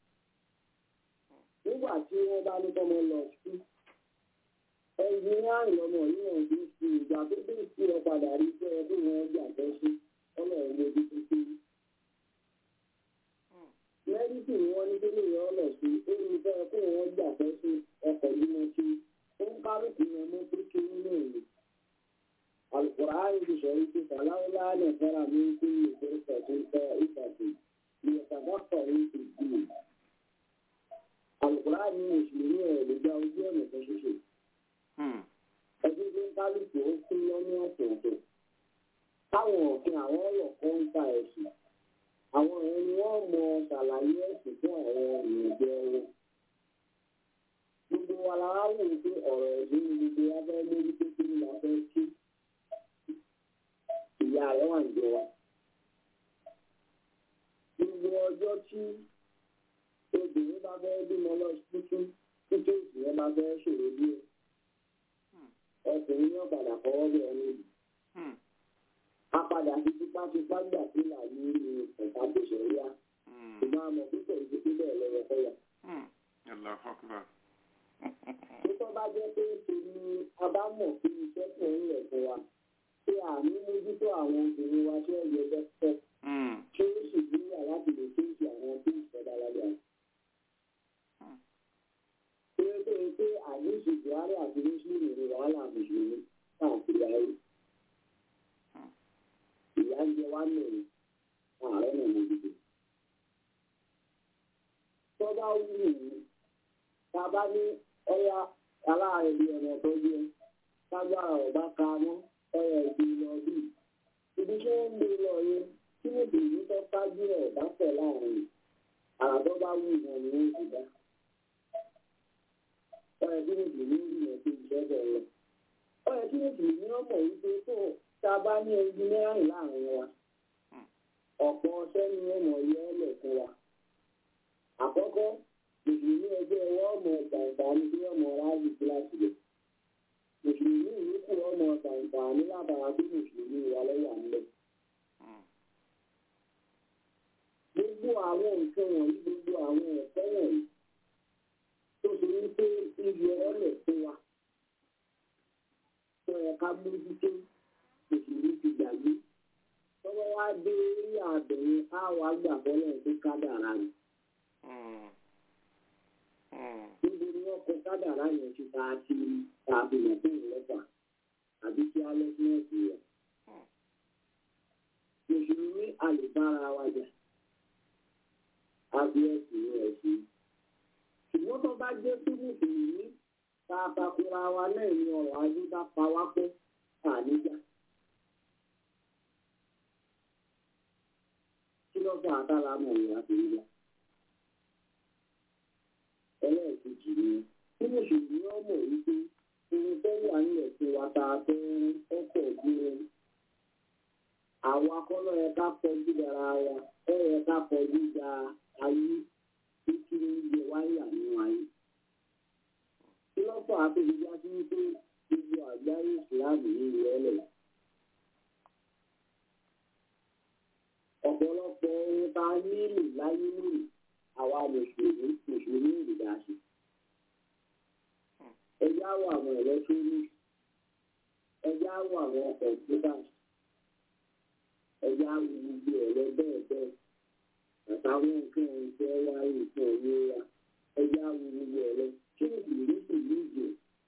Speaker 7: nígbà tí wọ́n bá ní kọ́mọ lọ sí ẹnjìnírà ìlọ́mọ yìí wọ́n ti fi ìgbà tó dé sí ọ padà rí pé ẹbí wọn jà fẹ́ sí ọlọ́run lójú tó sí. mẹ́ríkì ni wọ́n ní tó lè yọ ọ́lọ̀ sí ó ní fẹ́ kó wọ́n jà fẹ́ sí ọkọ̀ yìí wọn sí ó ń kárùkù yẹn mọ́ pé kí nínú ìlú. Al-Qur'an ti sọ wípé fàlàwọ́lá lè fẹ́ra mi kí ìfẹ́sẹ̀ tó fẹ́ ìfàṣẹ ní ìtàkọ́kọ̀ ní ìdílé. Al-Qur'an ní mùsùlùmí ẹ̀ lè gba ojú ọ̀nà kan ṣoṣo. ẹbí tó ń kálukú ó kú lọ́ní ọ̀tọ̀ọ̀tọ̀ táwọn òfin àwọn ọ̀rọ̀ kan ń ta ẹ̀sìn àwọn ẹni wọ́n mọ ṣàlàyé ẹ̀sìn fún àwọn ìrìnàjò wọn. gbogbo wa la wá wò pé ọ̀rọ̀ ẹ̀sìn ní gbogbo wa fẹ́ lórí pé kí ni la fẹ́ kí ìyá rẹ̀ wà ń jọ wa. gbogbo ọjọ́ tí obìnrin bá fẹ́ bímọ lọ tuntun títí ìsìn bá fẹ́ ṣòro díẹ̀ ọkùnrin yóò padà fọwọ́ bẹ̀ ọ́ níbi. a padà fi tipátipá gbà sí làyé ní ẹ̀ka tó ṣe ríà. ṣùgbọ́n a mọ̀ púpọ̀ ìdíkú bẹ́ẹ̀ lọ́wọ́ fẹ́yà. tó bá jẹ́ pé ṣe ni a bá mọ̀ pé iṣẹ́ pọ̀ ń lẹ̀ fún wa pé àmì mójútó àwọn obìnrin wa tí wọ́n yẹ dẹ́pọ̀ tí ó sì gbéyà láti lè kéèkì àwọn tó ìṣẹ̀dá lálẹ́ àná. pé pé pé àdéhùn buhari àti mùsùlùmí ni wàhálà mùsùlùmí káàkiri ayé. ìyá ń jẹ wá mẹ́rin ààrẹ náà mójútó. tó bá wù ú tá a bá ní ọ̀yà aláàrẹ̀ bí ọ̀nà tó yẹ tágbára ọ̀bá ka mọ́ ọ̀yà ìdí lọ bí. ibi tí wọ́n ń gbé lọ yẹn kí ní bèbí tó tájú ẹ̀ bá pẹ̀ láàrin àràbọ́ bá wù wọn ni wọ́n ti dá. ọ̀yà kí ní bèbí ń rìn ẹ̀sìn ìṣẹ́bẹ̀ lọ. ọ̀yà kí ní bèbí ní ọmọ wípé tó tá a bá ní ẹbí mẹ́rin láàrin wa ọ̀pọ̀ ọṣẹ́ ni wọ́n mọ̀ yẹ́ ẹ̀lẹ̀ fún wa. àkọ́kọ́ mùsùlùmí ẹgbẹ́ ẹwọ́ ọmọ ìgbàǹfààní tí wọ́n mọ ráàlì kíláàsì rẹ̀. mùsùlùmí ìyókù ọmọ ìgbàǹfààní látara tí mùsùlùmí wà lẹ́yà ńlẹ̀. gbogbo àwọn nǹkan wọ̀nyí gbogbo àwọn ẹ̀fẹ́ wọ̀nyí tó ṣe ń pé ibi ọ̀rẹ́ fún wa tó yẹ ká mójútó mùsùlùmí ti gbàgbé. tọ́wọ́ wá dé orí àbẹ̀yìn á wàá gbà bọ́lẹ̀ tó kádàrá ni. níbo ni wọ́n kọ kádàrá yẹn ti ta ti ta fi mọ̀ fún ìlọ́pà àbí kí alẹ́ fún ẹ̀sìn rẹ̀. mùsùlùmí a lè bára wa jà àbí ẹ̀sìn ẹ̀sìn. Ṣùgbọ́n tó bá jẹ́ sí mùsùlùmí tá a takora wa náà ní ọ̀rọ̀ ajé bá pa wá pẹ́ àníjà. Kí ló fà á tára mọ̀ ní àtẹ̀yìnbá? Ẹlẹ́ẹ̀kejì ni kí mùsùlùmí ọmọ wípé ohun tó wà ní ẹ̀sìn wa tá a fẹ́ ọkọ̀ ìgbìmọ̀ àwọn akọ́lọ́ yẹ ká kọjú dára wa ẹ yẹ ká kọjú da ayé tí kí ní gbé wáyà nínú ayé. Kí ló fà á tó fi já sí wípé gbogbo àgbáyé ìsìláàmù ní ìrẹ́lẹ̀? Ọ̀pọ̀lọpọ̀ ohun tá a nílò láyé lónìí àwa mùsùlùmí mùsùlùmí ìdìbò àṣẹ. Ẹjẹ́ á wọ àwọn electronics, ẹjẹ́ á wọ àwọn computers, ẹjẹ́ á wọ gbogbo ẹ̀rọ bẹ́ẹ̀ bẹ́ẹ̀ àtàwọn nǹkan ìfẹ́ wa nǹkan òye wa ẹjẹ́ á wọ gbogbo ẹ̀rọ kí mùsùlùmí sì ní ìjọ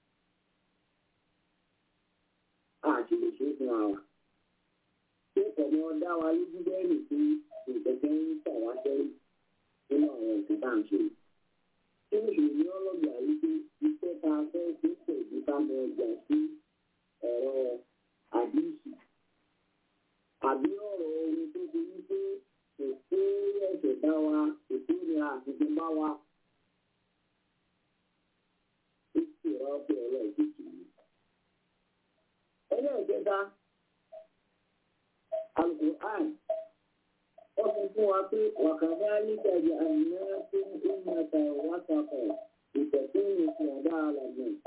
Speaker 7: àti lè ṣe fún ara. Ṣé ọmọ dá wa lójú bẹ́ẹ̀ nì pé ìgbẹ́kẹ̀ ń tà wá sẹ́yìn nínú àwọn nǹkan tá à ń ṣe? Kí mùsùlùmí ọlọ́gbà wípé iṣẹ́ tá a fẹ́ ṣe pẹ̀lú ká mọ ọjà sí ẹ̀rọ àdíṣì àbí ọ̀rọ̀ ohun tó ṣe wípé ètò ẹ̀ṣẹ̀ bá wa ètò ìnira àtijọ́ bá wa ó sì rọ́pẹ́ ọ̀rọ̀ ìdíjì yìí. Ẹlẹ́ẹ̀kẹta, Al-Qur'an wọ́n fi fún wa pé wàkàdálíkà ja'alnakum ummatan wasatan litakunu shuhada'a 'ala an-nas.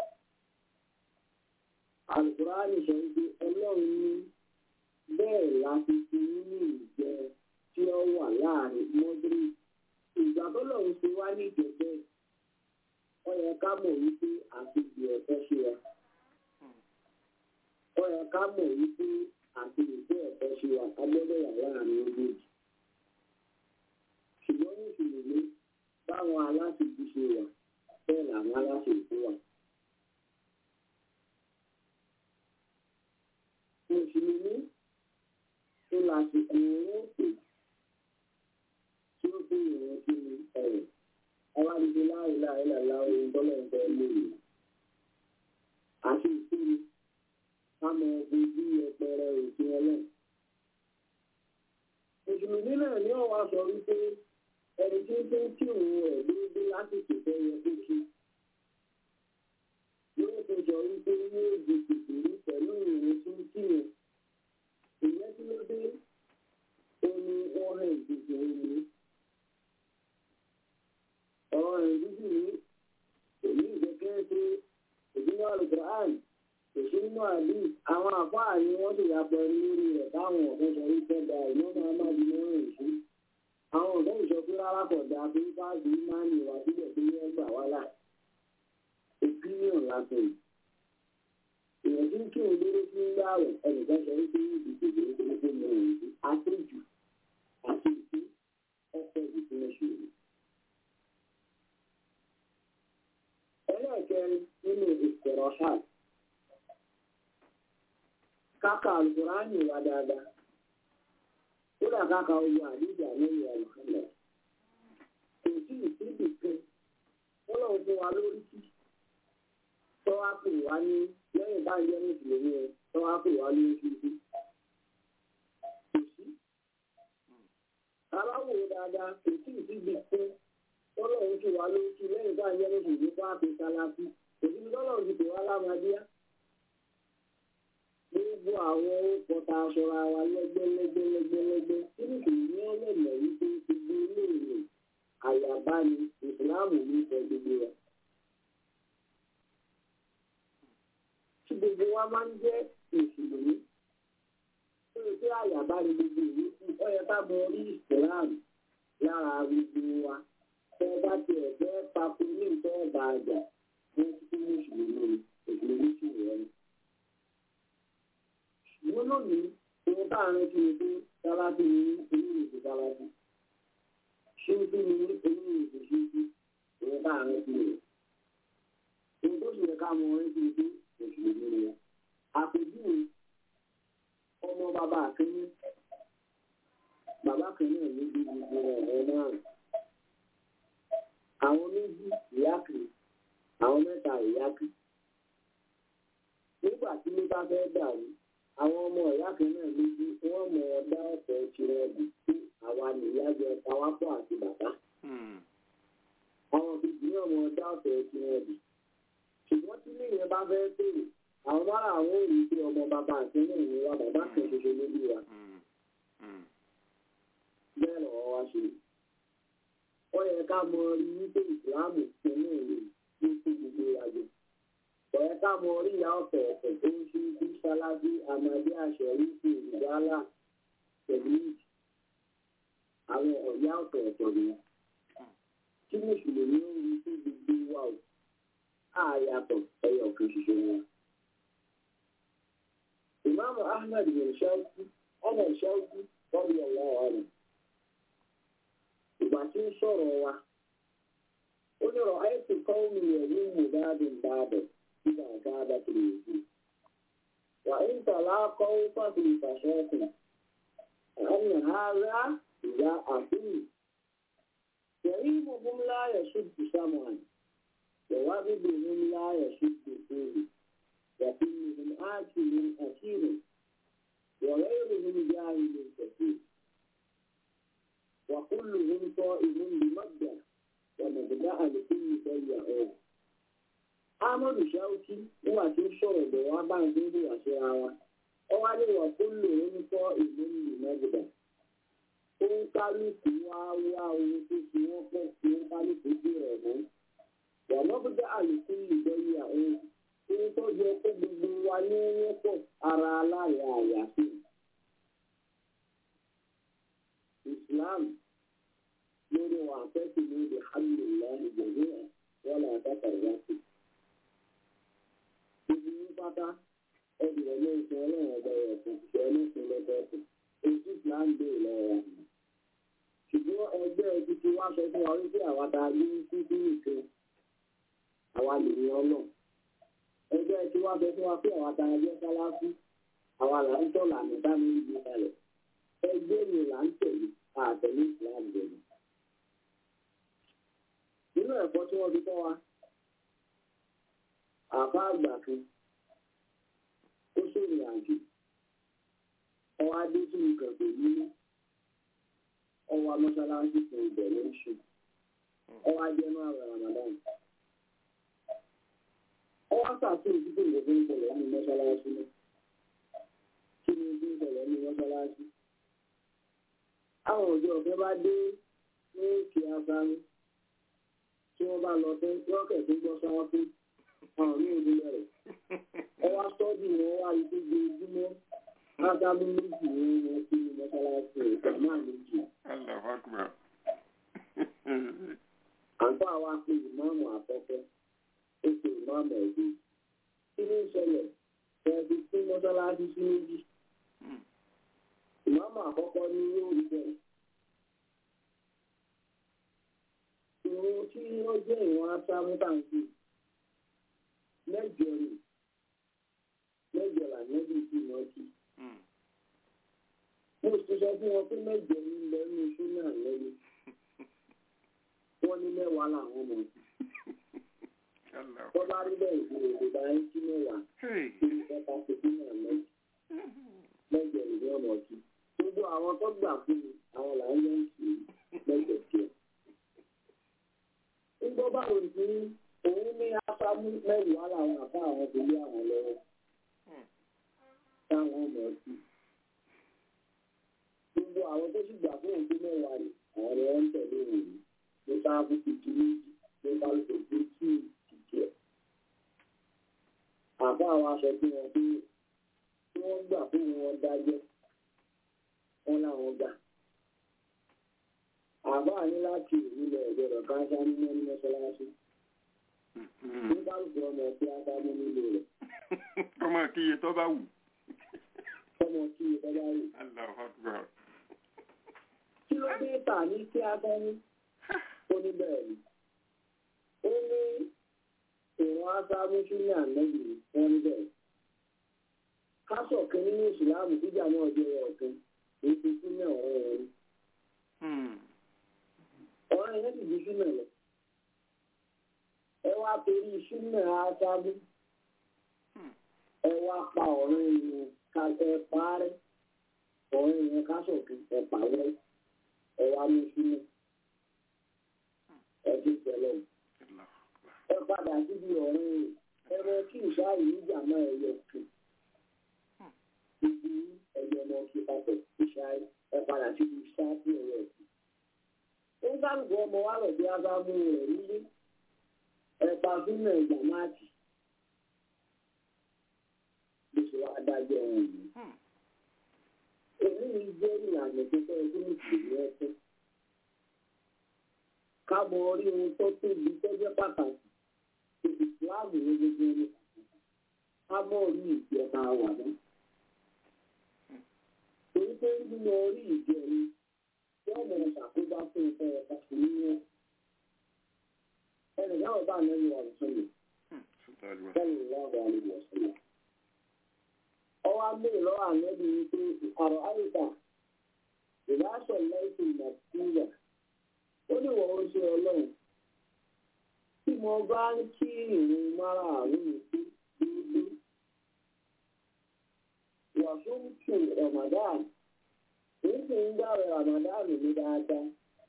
Speaker 7: Al-Qur'an sọ wípé Ọlọ́run ní bẹ́ẹ̀ láti fi nínú ìjẹ tí ó wà láàrin mọ́dúrí. Ìgbà tó lọ́run ṣe wá ní ìjẹ́bẹ́ ó yẹ ká mọ̀ wípé àti ìgbì ẹ̀fẹ́ ṣe wa. Ó yẹ ká mọ̀ wípé àti ìgbì ẹ̀fẹ́ ṣe wa ká gbọ́dọ̀ wà láàrin méjèèjì. Ṣùgbọ́n mùsùlùmí báwọn aláṣejù ṣe wà bẹ́ẹ̀ làwọn aláṣejù wà. Mùsùlùmí tó lásìkò owó pè tí ó fi ìrìn sí ẹ̀rọ awádìí láìláìláìlá ohun tọ́lọ̀ ń fẹ́ lónìí. Àti ìsinmi ká mọ ojú ẹpẹrẹ òfin ọlọ́run. Mùsùlùmí náà ní ọ̀wá sọ wípé ẹni tí ó tó ń kí òun rẹ̀ déédéé lásìkò tó yẹ kó kí. Yóò tó sọ wípé yóò di kìkìrí pẹ̀lú ìrìn tí ń kí wọn. Ìyẹn tí ló dé omi wọn rẹ̀ ìdìbò omi. Ọ̀rọ̀ ìdíjì ní èyí ìjẹ́kẹ́ pé ìdíwọ́ Al-Qur'an kò sí nínú àbí àwọn àfáà ni wọ́n sì yàpọ̀ lórí rẹ̀ táwọn ọ̀fẹ́ sọ wípé gba ìmọ̀ máa má di mọ́rin ìṣú. Àwọn ọ̀fẹ́ ìṣọ pé rárá kọ̀ dá pé fáàgì máa ń ìwà síbẹ̀ tó yẹ gbà wá là. Opinion lásán. Èèyàn tí ń kí òun lóró sí ń gbà rẹ̀ ẹnìkan sọ wípé ìdìbò ìdìbò tó mọ òun sí àtẹ́jù àti ìpín ọ̀pọ̀ ìdìbò ìṣòro. Ẹlẹ́ẹ̀kẹrin nínú ìsọ̀rọ̀ ṣáà. Káka Al-Qur'ani wà dáadáa. Kódà káka ogun àdíjà lórí àlùfẹ́lẹ̀. Kò sí ìsíbì kan. Ọlọ́run fún wa lórí kí. Tọ́wá pè wá ní lẹ́yìn bá jẹ́ mùsùlùmí ẹ̀ tọ́wá pè wá lórí kíkí. Kò sí. Aláwò dáadáa kò sí ìsíbì kan. Ọlọ́run fún wa lórí kí lẹ́yìn bá jẹ́ mùsùlùmí fún àpè sáláfí. Kò sí lọ́lọ́run ti pè wá lámadíá. Gbogbo àwọn orúkọ tá a sọra wa lẹ́gbẹ́lẹ́gbẹ́lẹ́gbẹ́lẹ́gbẹ́ tí kò ní ọlọ́mọ wípé gbogbo ilé ìwé àyàbá ni ìsìláàmù ní ìfẹ́ gbogbo wa. Tí gbogbo wa máa ń jẹ́ mùsùlùmí tó yẹ pé àyàbá ni gbogbo ìwé fún ọ yẹ ká mọ orí ìsìláàmù lára gbogbo wa. Tẹ́ bá tiẹ̀ fẹ́ papò ní ìtọ́ ọ̀bà àjà wọ́n ti kú mùsùlùmí mùsùlùmí sì rẹ̀. Mo lónìí, ohun tá à ń retí ni pé sálábì ní oníyèsè sálábì. Ṣéńtì ní oníyèsè ṣéńtì, ohun tá à ń retí rẹ̀. Ohun tó sì yẹ ká mọ retí ni pé mùsùlùmí rẹ̀. Àpèjúwe ọmọ bàbá àkíní bàbá kan náà ní bí gbogbo ọ̀rọ̀ márùn-ún. Àwọn méjì ìyá kan, àwọn mẹ́ta ìyá kan. Nígbà tí ló bá fẹ́ dàrú, àwọn ọmọ ìyá kan náà méjì wọ́n mọ̀ ọ́ dá ọ̀pọ̀ tirẹ̀bù sí àwa nìyá jẹ pawápọ̀ àti bàbá. Àwọn kejì náà mọ̀ ọ́ dá ọ̀pọ̀ tirẹ̀bù. Ṣùgbọ́n tí níyẹn bá fẹ́ tèrè, àwọn márùn àwọn òyìn pé ọmọ bàbá àti náà ní wa bàbá kan ṣoṣo lórí wa. Bẹ́ẹ̀ lọ́wọ́ wá ṣe. Ó yẹ ká mọ rí wípé ìsìláàmù ti ní ìlú ní kí gbogbo ìrìnàjò. Ó yẹ ká mọ rí ìyá ọ̀tọ̀ ọ̀tọ̀ tó ń ṣe bí sálábí àmàdé àṣẹrí sí ìdálà pẹ̀lú ìjì. Àwọn ọ̀yá ọ̀tọ̀ ọ̀tọ̀ ni. Kí Mùsùlùmí ó rí sí gbogbo wa ò àyàtọ̀ ẹyọ kan ṣoṣo wọn. Ìmáàmù Ahmed bin Shawki, ọmọ Shawki, wọ́n yọ ọ̀la ọ̀rọ̀. Ìgbà tí ń sọ̀rọ̀ wa, ó ní ọ̀rọ̀ àìsí kọ́ọ̀mù rẹ̀ ní Mùbádùn Bàbẹ̀ nígbà káàdà kiri èjì. Wà ń tàlá kọ́wọ́ pàtó ìfàṣọ́kùn. Àmì àárá ìyá àfihàn. Yẹ̀rí gbogbo ńlá yẹ̀ ṣùgbù Samuel. ووابدهم لا يشد فيه وكلهم آكل أكيل وغيرهم جاهل كثير وكلهم صائم بمبدأ ومبدأ لكل بيعوه Ahmad Shawki nígbà tí ó sọ̀rọ̀ bọ̀ wá bá ń gbé àṣírà wa ó wá lè wà kó lè ń kọ́ ìlú ìlú mẹ́gbẹ̀dà ó ń kálukú wá wá ohun tó fi wọ́n pọ̀ sí ó ń kálukú sí ẹ̀mọ́. Wàmọ́bùdá àlùkù ìgbẹ́yìí àwọn ohun tó jẹ kó gbogbo wa ní wọ́pọ̀ ara aláàrẹ àyàfi. Islam lórí wa fẹ́sì lórí alhamdulillah ìgbẹ̀yìn ẹ̀ wọ́n là dákà ìyàfi. Gbogbo ní pátá ẹbí rẹ̀ ló ń sọ ọlọ́run ọgbà ẹ̀kọ́ ìṣẹ́ ẹlẹ́sìn lọ́tọ̀ọ̀tọ̀. Èyí Islam dé lọ́wọ́. Ṣùgbọ́n ẹgbẹ́ ẹbí ti wá sọ fún wa wípé àwa ta ní kúkú nìkan. Àwa lè ní ọlọ́ ẹgbẹ́ tí wá fẹ́ fún wa pé àwa ta ẹgbẹ́ sáláfí àwa là ń tọ́ lànà dání ibi kalẹ̀ ẹgbẹ́ yìí là ń tẹ̀lé àtẹ̀lé ìsìláàmù jẹ̀lú. Nínú ẹ̀kọ́ tí wọ́n fi kọ́ wa àbá àgbà kan ó sòrìn àjò ọwọ́ adé tí mo kàn pé nínú ọwọ́ mọ́ṣáláṣí fún ìbẹ̀rẹ̀ oṣù ọwọ́ adé náà rẹ̀ Ramadan. Ọwọ́ sàtún ìdíje ìgbẹ̀fẹ́ ń bẹ̀rẹ̀ ní mọ́ṣáláṣí náà. Kí ni ìdí ìbẹ̀rẹ̀ ní mọ́ṣáláṣí? Àwọn òjò ọ̀fẹ́ bá dé ní kí a sáré. Tí wọ́n bá lọ tẹ́ lọ́kẹ̀ tó gbọ́ sáwọ́ pé àwọn ní ìlú rẹ̀. Ọwọ́ sọ́ọ̀dì wọn wá rí tó gbé ojúmọ́. Ádámú méjì ní wọn sí ní mọ́ṣáláṣí ìgbà náà méjì. Àǹfà wa pé ìmáàmù àkọ́kọ́. Ètò ìmáàmù ẹ̀gbẹ́. Kí ló ń ṣẹlẹ̀? Ẹ̀ẹ́dì tí mọ́ṣáláṣí sí méjì. Ìmáàmù àkọ́kọ́ ní yóò rí bẹ́ẹ̀. Ìrun tí ó jẹ́ ìwọ̀n aṣámútàǹkì mẹ́jọ ni mẹ́jọ làmẹ́bí sí mọ́tì. Mo sì sọ fún wọn pé mẹ́jọ ní lẹ́nu iṣu náà lẹ́nu. Wọ́n ní mẹ́wàá làwọn mọ̀ sí. Tó bá rí bẹ́ẹ̀ ìṣòro kò bá ń sí mẹ́wàá tí ẹ̀ka ṣojú náà lẹ́yìn. Mẹ́jọ ìlú ọ̀nà ọ̀tí. Gbogbo àwọn tó gbà fún mi, àwọn là ń yẹ ń sí mẹ́jọ tiẹ̀. Nígbà báwo ni òun ní aṣáájú mẹ́wàá làwọn àbá àwọn tó lé àwọn lọ́wọ́. Táwọn ọmọ ọtí. Gbogbo àwọn tó sì gbà fún òun tó mẹ́wàá rẹ̀, àwọn ni wọ́n ń tẹ̀lé òun ní sáàbù tuntun méjì ní kálukú tó kí ìjẹ́. Àbá àwọn aṣọ tí wọ́n pé tí wọ́n gbà fún wọn dájọ́, wọ́n láwọn gbà. Àbá ní láti ìrìnlẹ̀ ìjọba káṣá nínú ní mọ́ṣáláṣí. Ní kálukú ọmọ tí a bá mú nílò rẹ̀.
Speaker 2: Ọmọ kíye tó bá wù.
Speaker 7: Ọmọ kíye tó bá wù.
Speaker 2: Allahu Akbar.
Speaker 7: Kí ló dé tà ní kí a bá ní? Ó ní bẹ́ẹ̀ ni. Ó ní ìwọ̀n aṣáájú ní ànábì wọn ní bẹ́ẹ̀. Kásọ̀ kan nínú ìsìláàmù tíjà náà jẹ́ ọ̀kan èyí ti sí náà ọ̀rọ̀ rẹ̀. ọ̀rọ̀ yẹn ti di súnà lọ ẹ wá torí súnà aṣáájú ẹ wá pa ọ̀rọ̀ yẹn ká ẹ parẹ́ ọ̀rọ̀ yẹn ká sọ̀tún ẹ pàwẹ́ ẹ wá ní súnà ẹ ti tẹ̀lé ẹ padà síbi ọ̀rọ̀ yẹn ẹ rẹ kí ìṣá yìí jà máa ẹ yọ kù ibi ẹ̀yọ̀ náà kí papọ̀ ìṣá ẹ padà síbi ìṣá sí ẹ̀yọ̀ kù. ó dárúkọ ọmọ wa rẹ̀ bí a bá mú rẹ̀ nílé ẹ̀ka sínú ẹ̀gbà máàkì bó ṣe wá dájọ́ ohun yìí. èyí ni jẹ́ ìlànà tó fẹ́ ẹgbẹ́ ìṣèlú ẹ̀fẹ́. ká mọ orí ohun tó tóbi tó jẹ́ pàtàkì tó ìsìláàmù ní gbogbo ẹni ká mọ orí ìjọba wà náà. torí pé nínú orí ìjọ ni wọ́n mọ̀ ṣàkóbá fún ìfẹ́ ẹ̀ka sí nínú ẹ̀. ẹnì náà bá lẹ́yìn wà lọ́sọ̀lẹ̀. sẹ́yìn lọ́wọ́ àlejò ọ̀sọ̀lẹ̀. ọwọ́ abẹ́rẹ́ lọ́wọ́ àlẹ́bí ni pé àrò àríkà ìbáṣọ lẹ́sìn nàìjíríà ó ní wọ́n ń ṣe ọlọ́run. tí mo bá ń kí ìrìn márààrún mi sí dúdú. wàsóńtù Ramadan èyí sì ń gbàwé Ramadan ní dáadáa.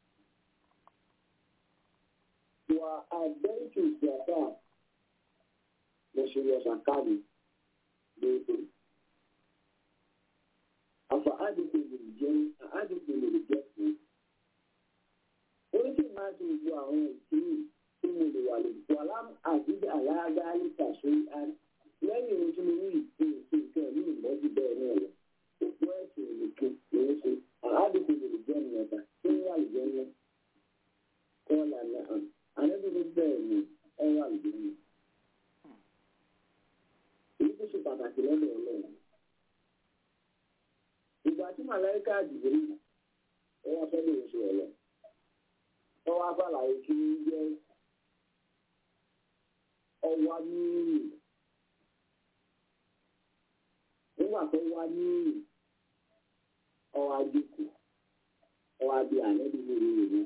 Speaker 7: wà àgbẹ̀jù ìjàpá mo ṣe lọ sàkáàdì lóòótọ́. àfà àdìpé lè jẹ́ àdìpé lè jẹ́ fún. oríṣi máa ti gbọ́ àwọn ìkíni tí mo lè wà lè wà lám àdìdì àyáàgá níta sórí án lẹ́yìn ohun tí mo rí ìpín ìpín ìpín ní ìmọ̀jú bẹ́ẹ̀ náà lọ. òkú ẹ̀sìn nìkan ló ń ṣe àdìpé lè jẹ́ nìyẹn tí ń wà lè jẹ́ kọ́ọ̀lá náà. Àlejò bẹ́ẹ̀ ni ẹ wà lóyún. Èyí tó ṣe pàtàkì lọ́dọ̀ Ọlọ́run. Ìgbà tí màláíkà dìbò yìí, ẹ wá fẹ́ lè ṣe ọ̀lọ́. Wọ́n wá fàlàyé kí ń jẹ́ ọwá níyì. Nígbà tó wá níyì, ọwá dínkù, ọwá bí àlejò lórí ìlú.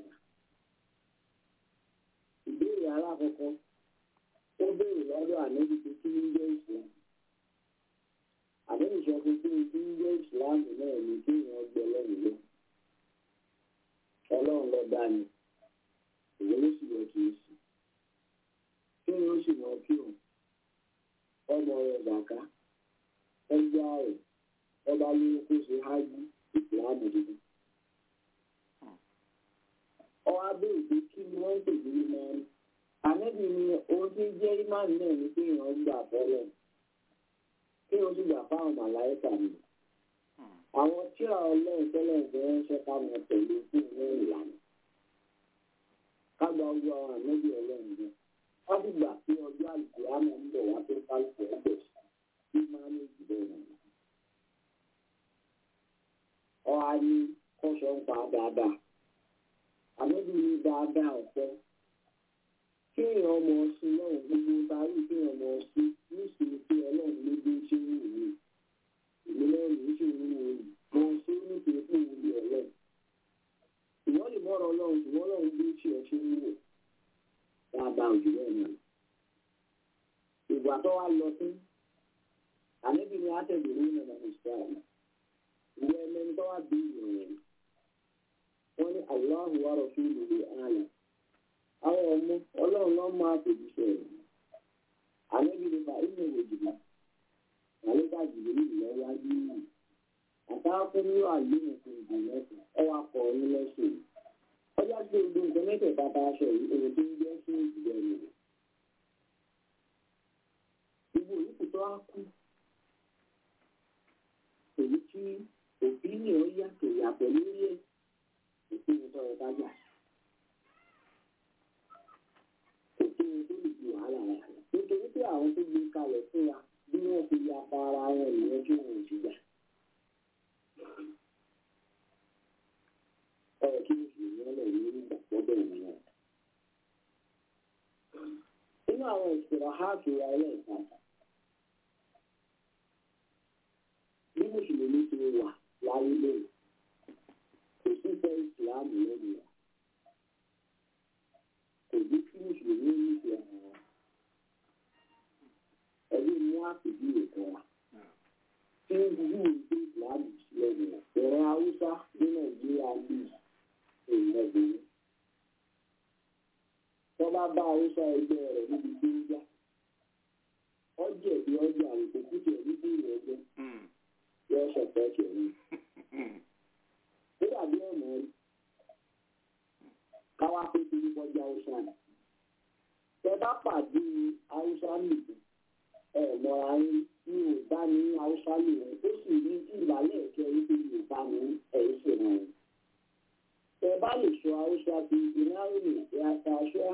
Speaker 7: Ìbéèrè alákọ̀ọ́kọ́ ó béèrè lọ́dọ̀ ànẹ́bí pé kí ń jẹ́ ìsìlámù. Ànẹ́bí sọ pé kí ń jẹ́ ìsìlámù náà ni kí èèyàn gbẹ lẹ́yìn lọ. Ọlọ́run lọ dá ni ìwé ló sì yọ kí n sì. Kí ni ó sì mọ kí òun? Ọmọ rẹ̀ bàká, ẹgbẹ́ rẹ̀, ọba lóyún kó ṣe hájú ìsìlámù dídí. Ọwọ́ abéèrè pé kí ni wọ́n ń pè ní ìmáàmù. Ànẹ́bí ni ohun tí jẹ́ ìmáàmù náà ni pé èèyàn gbà fọ́lẹ̀. Kí wọ́n sì gbà fáwọn màláíkà ni. Àwọn tíra ọlọ́run tẹ́lẹ̀ ń fẹ́ ránṣẹ́ ká mọ pẹ̀lú fún ìwé ìlànà. Ká gba ojú àwọn ànẹ́bí ọlọ́run jẹ. Wọ́n sì gbà pé ọjọ́ àlùkò àmọ́ ń bọ̀ wá tó kálukú ẹgbẹ̀ sí ìmáàmù ìdìbò náà. Ọ̀hà ni kọ́sọ̀ ń pa dáadáa. Àmọ́bí ní dáadáa ọ̀pọ̀. Kí èèyàn ọmọ ọsùn náà gbogbo darí kí èèyàn ọmọ ọsùn níṣìí pé ọlọ́run ló dé ṣé ń wù mí. Èmi náà ní ṣe ń wù mí. Mo ṣe ní pé fún ìwúrí ọlọ́run. Ìwọ́n lè mọ́ra ọlọ́run ṣùgbọ́n ọlọ́run dé ṣe ọṣẹ́ ń wù. Dáadáa òjò náà nà. Ìgbà tó wá lọ sí. Àmọ́bí ni àtẹ̀lé ní ìrìnàmọ̀ ìṣẹ́ ìwé ẹlẹ́ni tó wá bí ìròyìn. Wọ́n ní Allahu wa rasuluhu a'lam. Àwọn ọmọ ọlọ́run lọ́ máa tòjú sọ̀rọ̀. Àlẹ́bí ni bá inú ìwòjìlá. Àlẹ́bá jìbì ní ìlú ọwá yìí. Àtàkùn ní àlùmọ̀ fún ìgbà mẹ́ta. Ẹ wá kọ ọyún lẹ́sìn. Ọjà gbé ojú nǹkan mẹ́tẹ̀ẹ̀ta bá aṣọ yìí èrò tó ń jẹ́ fún ìjìbẹ̀ rẹ̀. Gbogbo òyìnbó tó á kú. Èyí tí òbí ní ọ yàtọ̀ yàtọ̀ lórí ẹ̀. Ìpinnu tó ẹ bá yà. Kò tó ohun tó lè di wàhálà rẹ̀. Nítorí pé àwọn tó gbé kalẹ̀ fún wa bí wọ́n fi ya pa ara wọn ìyẹn tí wọn ò sì yà. Ọ̀rọ̀ kí ni sì yẹn lẹ̀ ní ìgbà gbọ́dọ̀ ìmọ̀. Nínú àwọn ìṣòro háàfì wa ẹlẹ́ẹ̀kejì. Bí Mùsùlùmí ti wà láyé lónìí. kò sí fẹ́ ìsìlámù lẹ́nu wa kò bí kí mùsùlùmí nífẹ̀ẹ́ àwọn wa ẹbí mú àpèjú ìkan wa tí ń bí ìgbé ìsìlámù lẹ́nu wa ẹ̀rọ haúsá ní nàìjíríà bí èèyàn ẹgbẹ̀rún wọ́n bá bá haúsá ẹgbẹ́ rẹ̀ níbi tí ń já ọjọ́ ìbí ọjà àrùkòkú tẹ̀ níbi ìrẹ́jọ́ yóò ṣọ̀tọ̀ kẹrin. ó dàbí ọ̀nà rí káwá pé kí ní kọjá haúsá ni. tẹ bá pàdé haúsá nìkan ẹ mọ̀ra yín ní yorùbá ní haúsá nìyẹn ó sì rí ìgbàlẹ̀ ẹ̀kẹ́ wípé yorùbá ní ẹ̀yìn sì rán wọn. tẹ bá lè sọ haúsá ti ìnáwó ní ìyàtọ̀ aṣọ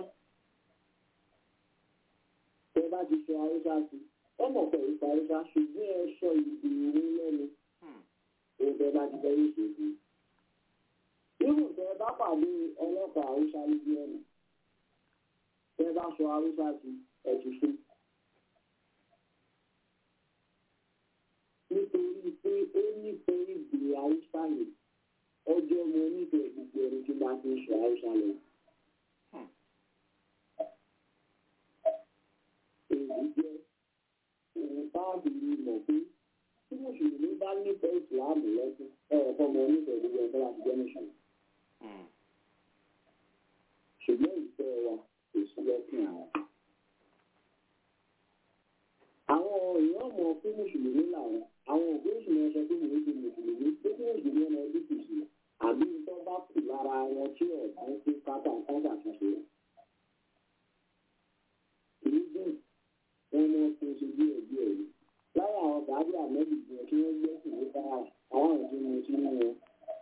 Speaker 7: tẹ bá ti sọ haúsá ti ọmọ pẹ̀lú haúsá ṣùgbọ́n ẹ sọ ìdè òun lẹ́nu òun tẹ bá ti fẹ́ yóò ṣe fún un. irú tẹ bá pàdé ọlọ́pàá haúsá lójú ọ̀nà tẹ bá sọ haúsá ti ẹ̀tù fún. nítorí pé ó nífẹ̀ẹ́ ìdè haúsá yìí ọjọ́ mo nífẹ̀ẹ́ gbogbo ẹni tí bá ti ń sọ haúsá lọ. èyí jẹ́ òun táàbì rí mọ̀ pé tí mùsùlùmí bá nífẹ̀ẹ́ ìsìláàmù lẹ́sìn ẹ̀rọ fọmọ nífẹ̀ẹ́ gbogbo ẹgbẹ́ láti jẹ́ mùsùlùmí. ṣùgbọ́n ìfẹ́ wa kò sí lẹ́sìn àwọn. àwọn èèyàn mọ̀ pé mùsùlùmí làwọn àwọn òbí ìṣúná sọ pé mò ń ṣe mùsùlùmí pé kí mùsùlùmí ọmọ ẹbí kù sí àbí tó bá kù lára wọn tí ọ̀gbọ́n ti kápá kápá ṣàṣe. èyí dùn wọn mọ tó ṣe díẹ̀ díẹ̀ yìí lára àwọn bàbá àmẹ́bí jẹ́ kí wọ́n gbé sí nípa àwọn ìdíwọ̀n tí wọ́n wọn.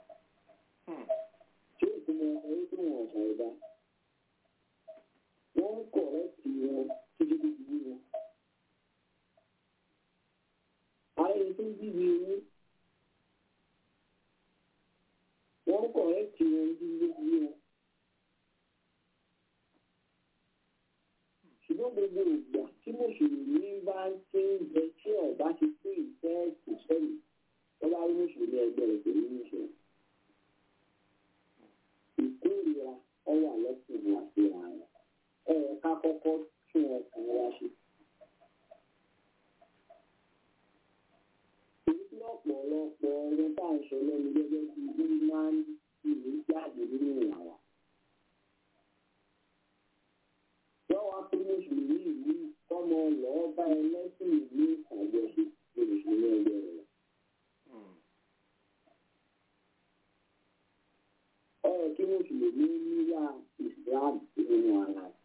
Speaker 7: tí ó ti mọ ẹni tí wọ́n ọ̀sán ẹ̀dá wọ́n ń kọ̀rẹ́tì wọn títí tó ti bí wọn. ààrẹ tó ń bíbi owó wọ́n ń kọ̀rẹ́tì wọn títí tó ti bí wọn. ṣùgbọ́n gbogbo ìgbà tí mùsùlùmí bá ń ṣe ń jẹ tí ọ̀bá ti pé ìfẹ́ ìṣẹ́lẹ̀ wọ́n bá rí mùsùlùmí ẹgbẹ́ rẹ̀ pẹ̀lú ìṣẹ́. ìkórìíra ọwọ́ àlọ́kùnrin àti ààrẹ ẹ̀ ká kọ́kọ́ tún ọkàn wa ṣe. èyí tí ọ̀pọ̀lọpọ̀ ohun tá à ń sọ lẹ́nu gẹ́gẹ́ bí bí máa ń ìlú jáde nínú ìyàwó. wọ́n wá pé mùsùlùmí ìlú kọ́mọ lọ́ọ́ bá ẹlẹ́sìn ìlú àjọṣe ní mùsùlùmí ẹgbẹ́ rẹ̀. ó yẹ kí mùsùlùmí níyà ìsìláàmù nínú ara rẹ̀.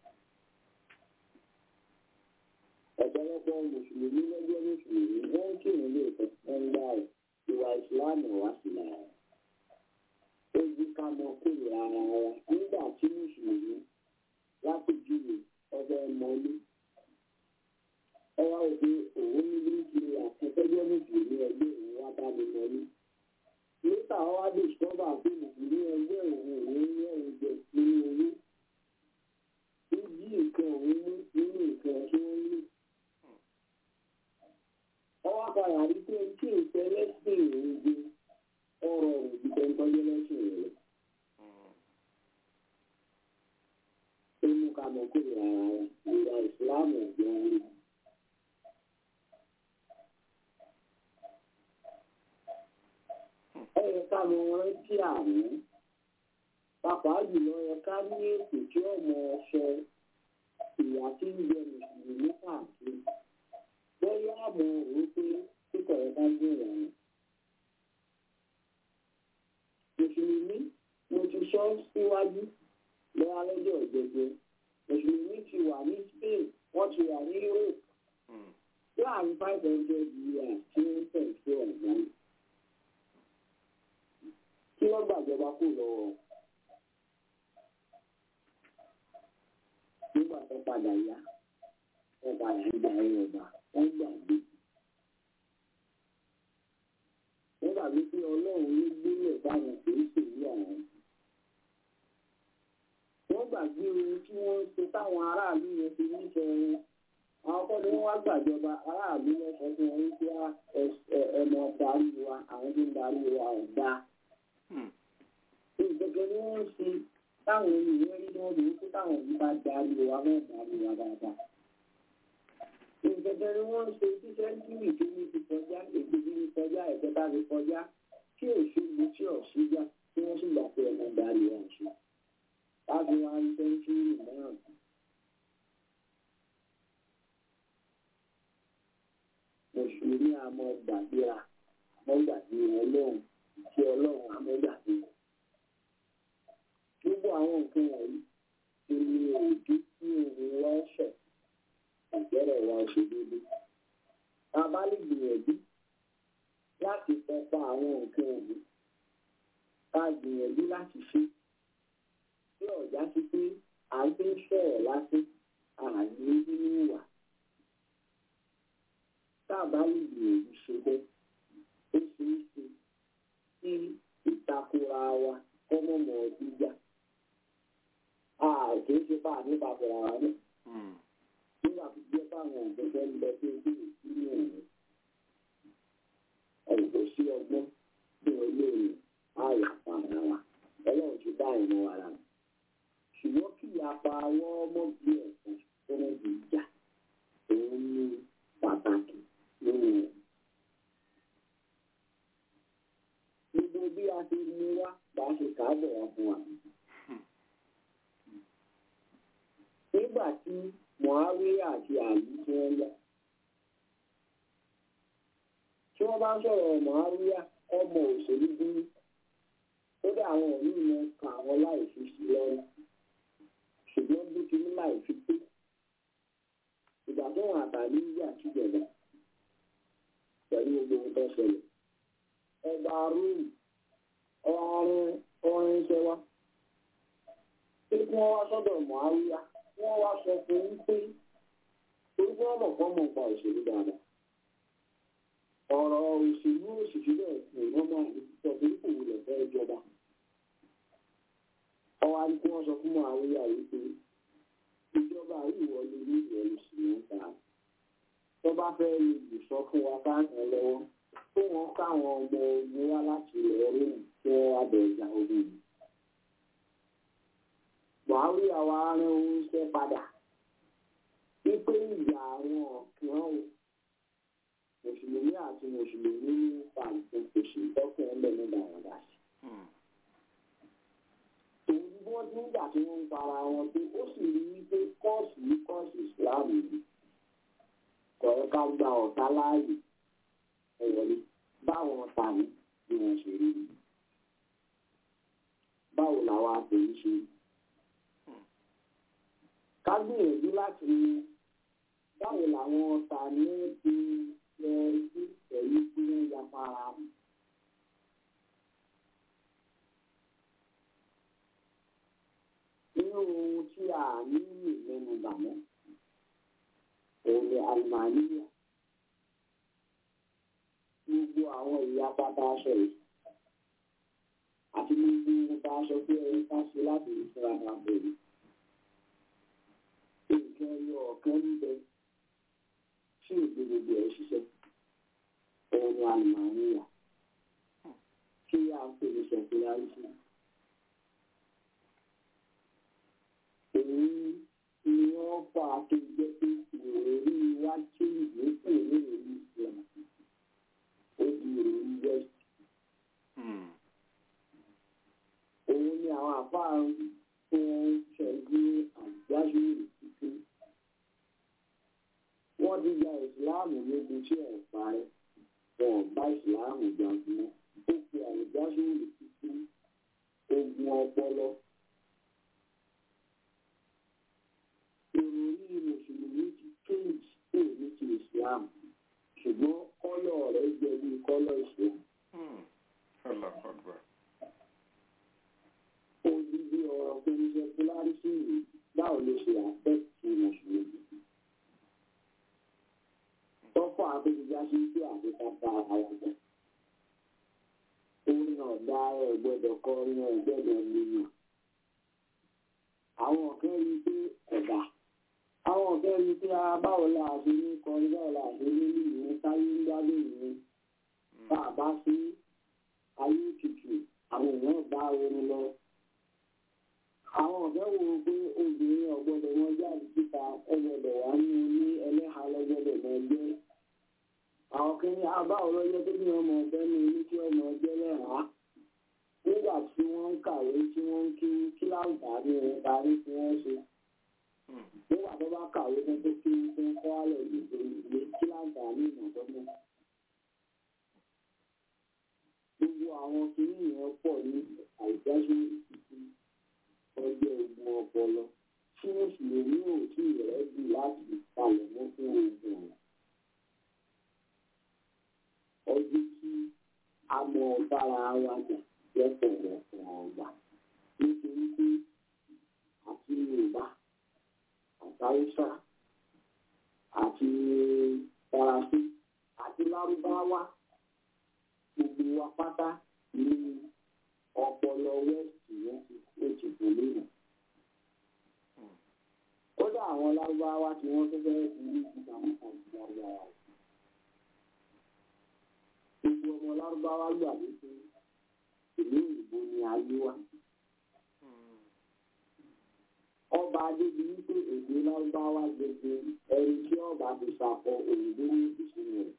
Speaker 7: ọ̀pọ̀lọpọ̀ mùsùlùmí lọ́jọ́ mùsùlùmí wọ́n ń kírun ní ìtọ́ wọn ń gbà rẹ̀ ìwà ìsìláàmù wá sí lára rẹ̀. ó yí ká mọ kórè ara wa nígbà tí mùsùlùmí lápèjúwe ọbẹ̀ mọ́lú ọwọ́ òde òun ní bíríkì àtẹ̀tẹ́jọ́ mùsùlùmí ẹgbẹ́ òun wá bá mi mọ́lú. níta ọwọ́ dìsọ́bà pé mùsùlùmí ẹgbẹ́ òun òun ní ẹ̀rù jẹ nínú owó. ó jí nǹkan òun mú nínú nǹkan tí wọ́n lò. ọwọ́ padà rí pé kí nǹkan ẹlẹ́sìn òun gbé ọ̀rọ̀ òbí tẹ́ńtọ́jọ́ lẹ́sìn rẹ̀ lọ. Ilmu kamu kuliah kuliah Islam yang eh kamu rántí àmì pàápàá jùlọ ẹ ká ní ètò tí ọmọ ọsọ ìyá tí ń jẹ mùsùlùmí káàkiri bóyá àmọ́ òun pé kíkọ̀ ẹ ká gbé ìrànà. mùsùlùmí mo ti sọ síwájú lọ́wọ́ lọ́jọ́ ìjẹjẹ mùsùlùmí ti wà ní Spain wọ́n ti wà ní Europe láàrin five hundred years tí wọ́n tẹ̀ sí ọ̀gbọ́n kí wọ́n gbàjọba kú lọ́wọ́ nígbà tó padà yá wọ́n padà ń gba ẹ̀rọ ọba wọ́n gbàgbé wọ́n gbàgbé pé Ọlọ́run ló gbélé báwọn kì í ṣèlú àwọn. wọ́n gbàgbé ohun tí wọ́n ń ṣe táwọn aráàlú yẹn ti nífẹ̀ẹ́ wọn. àwọn kọ́ni wọ́n wá gbàjọba aráàlú yẹn sọ fún wọn wípé ẹ̀mọ darí wa àwọn tó ń darí wa ọ̀dà. gẹ́gẹ́ ni wọ́n ń ṣe táwọn ènìyàn rí wọn lò ó kó táwọn yìí bá darí wa wọ́n darí wa dáadáa. Gẹ́gẹ́ ni wọ́n ń ṣe tí sẹ́ńtúrì tó ní ti kọjá èdè bí ní kọjá ẹ̀kẹta ti kọjá tí òṣèlú tí ọ̀ṣíjà tí wọ́n sì gbà pé ẹ̀mọ́ darí wa ṣe. Láti wá rí sẹ́ńtúrì náà. Mùsùlùmí àmọ́ gbàgbéra àmọ́ gbàgbé ọlọ́run tí ọlọ́run àmọ́ gbàgbé. Gbogbo àwọn nǹkan wọ̀nyí ti ní òbí tí òun lọ́sẹ̀ ìbẹ̀rẹ̀ wa ṣe déédé. Ta bá lè gbìyànjú láti tọpa àwọn nǹkan wọ̀nyí. Ta gbìyànjú láti ṣe. Tí ọ̀já sí pé à ń gbé sọ̀rọ̀ lásán àní nínú ìwà. Tá a bá lè gbìyànjú ṣe bẹ́ẹ̀, ó ṣe é ṣe kí ìtakora wa kọ́mọ̀mọ́ ọdún jà. Kì í ṣe bá a nípa àpẹẹrẹ wa náà. Nígbà tó jẹ́ báwọn òṣèlú ń lọ sí ojú ìsinmi òun. Ẹ̀rù sí ọgbọ́n bí wọ́n lé ní ààyè àpàrà wa. Ọlọ́run ti dá ìmọ̀ wa rà. Ṣùgbọ́n kí ìyapa àwọn ọmọ bí ẹ̀sán tó ń di ìjà òun ní pàtàkì nínú rẹ̀. Gbogbo bí a ti mú wá bá a ṣe káàbọ̀ wá fún wa. Nígbà tí Mọ̀háwíyà àti Àlí tí wọ́n yá. Tí wọ́n bá ń sọ̀rọ̀ Mọ̀háwíyà, ọmọ òṣèlú dúró. Ó dá àwọn òní mọ ka àwọn láìfi sí lọ́rùn. Ṣùgbọ́n bí kí ní láìfi pé. Ìgbà tó wọn àtàlí yà síjọba pẹ̀lú gbogbo ohun tó ṣẹlẹ̀. Ẹgbà rúùmù ọ̀rìn ọ̀rìn iṣẹ́ wa. Pé kí wọ́n wá sọ́dọ̀ Mọ̀háwíyà. Wọ́n wá sọ fún un pé orúkọ ọmọ kan mọ̀ nípa òṣèlú dáadáa. Ọ̀rọ̀ òṣèlú òṣìṣẹ́ bẹ́ẹ̀ ni wọ́n máa ń sọ pé kò wulẹ̀ fẹ́ jọba. Ọwọ́ á ní kí wọ́n sọ fún Mọ̀háwíyà yìí pé ìjọba yìí wọlé ní ìrẹ̀lẹ̀ sí wọn ta. Tó bá fẹ́ lè sọ fún wa káàkiri lọ́wọ́ tó wọ́n káwọn ọmọ ogun wá láti ilẹ̀ Róòmù tí wọ́n wá bẹ̀rẹ̀ ìjà ogun yìí. Mọ̀háwíyà wa rán oúnjẹ padà wípé ìyá àwọn ọ̀kàn ò mùsùlùmí àti mùsùlùmí ní pàǹtí kòsì tọ́kùn ẹ̀lẹ́ ní dáadáa sí. Òun bí wọ́n ti ń gbà tí wọ́n ń para wọn pé ó sì rí wípé kọ́ọ̀sì ní kọ́ọ̀sì ìsìláàmù yìí kọ̀ọ̀rọ̀ ká gba ọ̀tá láàyè ẹ̀wọ̀lé báwọn ọ̀tá ní bí wọ́n ṣe rí. Báwo làwọn àtẹ̀yí ṣe rí? Ká gbìyànjú láti rí báwo làwọn ọ̀tá ní ti lọ sí pẹ̀lú tí wọ́n ya para wọn. Nínú ohun tí a ní ìlẹ́nu bàmọ́, òun ni Àlùmáníyà. Gbogbo àwọn ìyapa tá a sọ yìí àti gbogbo ohun tá a sọ pé ẹni ká ṣe láti ìfura máa bẹ̀rẹ̀. Nǹkan ẹyọ ọ̀kan níbẹ̀ tí ìgbèrègbè ẹ̀ ṣiṣẹ́ òun ni Àlùmáníyà kí a pè ní sẹ̀kúlárísì. Èyí ni wọ́n fà á tó jẹ́ pé ìròrí wá tí ìgbésẹ̀ ní ìròrí ìsìlámù ó di ìròrí west. Òun ni àwọn àfáà tó ń ṣẹ̀gbé àjájú ìsìnkú. Wọ́n ti gba ìsìláàmù níbi tí ẹ̀ parẹ́, wọn ò bá ìsìláàmù jagun mọ́. Ó fi àjájú ìsìnkú ogun ọpọlọ. Ìròrí mùsùlùmí ti kéèjì tó ní ti ìsìláàmù, ṣùgbọ́n kọ́lọ̀ rẹ̀ jẹ́ bí kọ́lọ̀ ìsìláàmù. Odidi ọ̀rọ̀ pé ní sẹ́kúlárísì yìí báwo ló ṣe àfẹ́ẹ̀tì mùsùlùmí? Tọ́pọ̀ àbẹ̀jẹ̀já sí sí àbẹ̀tàtà àwàjá. Orin ọ̀dà ẹ̀gbọ́dọ̀ kọ orin ẹ̀gbọ́dọ̀ nìyàn. Àwọn ọ̀kẹ́ rí pé ẹ̀dà. Àwọn ọ̀kẹ́ rí pé báwo la ṣe ní kọrin báwo la ṣe ní ìwé táyé ń gbádùn ìwé. Bá a bá sí ayé tutù, àwọn èèyàn bá orin lọ. àwọn ọ̀dọ́ wo pé obìnrin ọ̀gbọ́dọ̀ wọn jáde síta ọgbọ́dọ̀ wà ní ní ẹlẹ́ha lọ́gbọ́dọ̀ mọ ẹgbẹ́ àwọn kìíní abá ọlọ́jọ́ tó bí ọmọ ọ̀bẹ ní ilé tí ọmọ ẹgbẹ́ lẹ́hàá nígbà tí wọ́n ń kàwé tí wọ́n ń kí kíláàsì àbí wọn parí tí wọ́n ṣe nígbà tó bá kàwé tó tó kí wọ́n kọ́ àlọ́ ìdìbò ìwé kíláàsì àbí ìmọ̀tọ́mọ́ gbogbo àwọn kìíní yẹn pọ̀ ní àìjáṣe ọjọ́ ogun ọpọlọ tí mùsùlùmí ò tí rẹ̀ bì láti palẹ̀ mọ́ fún ogun rẹ̀. ọdún tí a mọ bára wa jà lọ́pọ̀lọpọ̀ ọgbà nítorí pé àti Yorùbá àtàwùsà àti Faransé àti Lárúbáwá gbogbo wa pátá ní ọpọlọ wẹ́ẹ̀sì yẹn ti ó ti kò lónìí. kódà àwọn Lárúbáwá tí wọ́n tó fẹ́ fi ní ìgbà mọ́ta ti Lárúbáwá. gbogbo ọmọ Lárúbáwá gbà wípé ìlú òyìnbó ni ayé wa. ọba adébí wípé èdè Lárúbáwá gbogbo ẹni tí ọba ti ṣàkọ òyìnbó ní ìṣúná rẹ̀.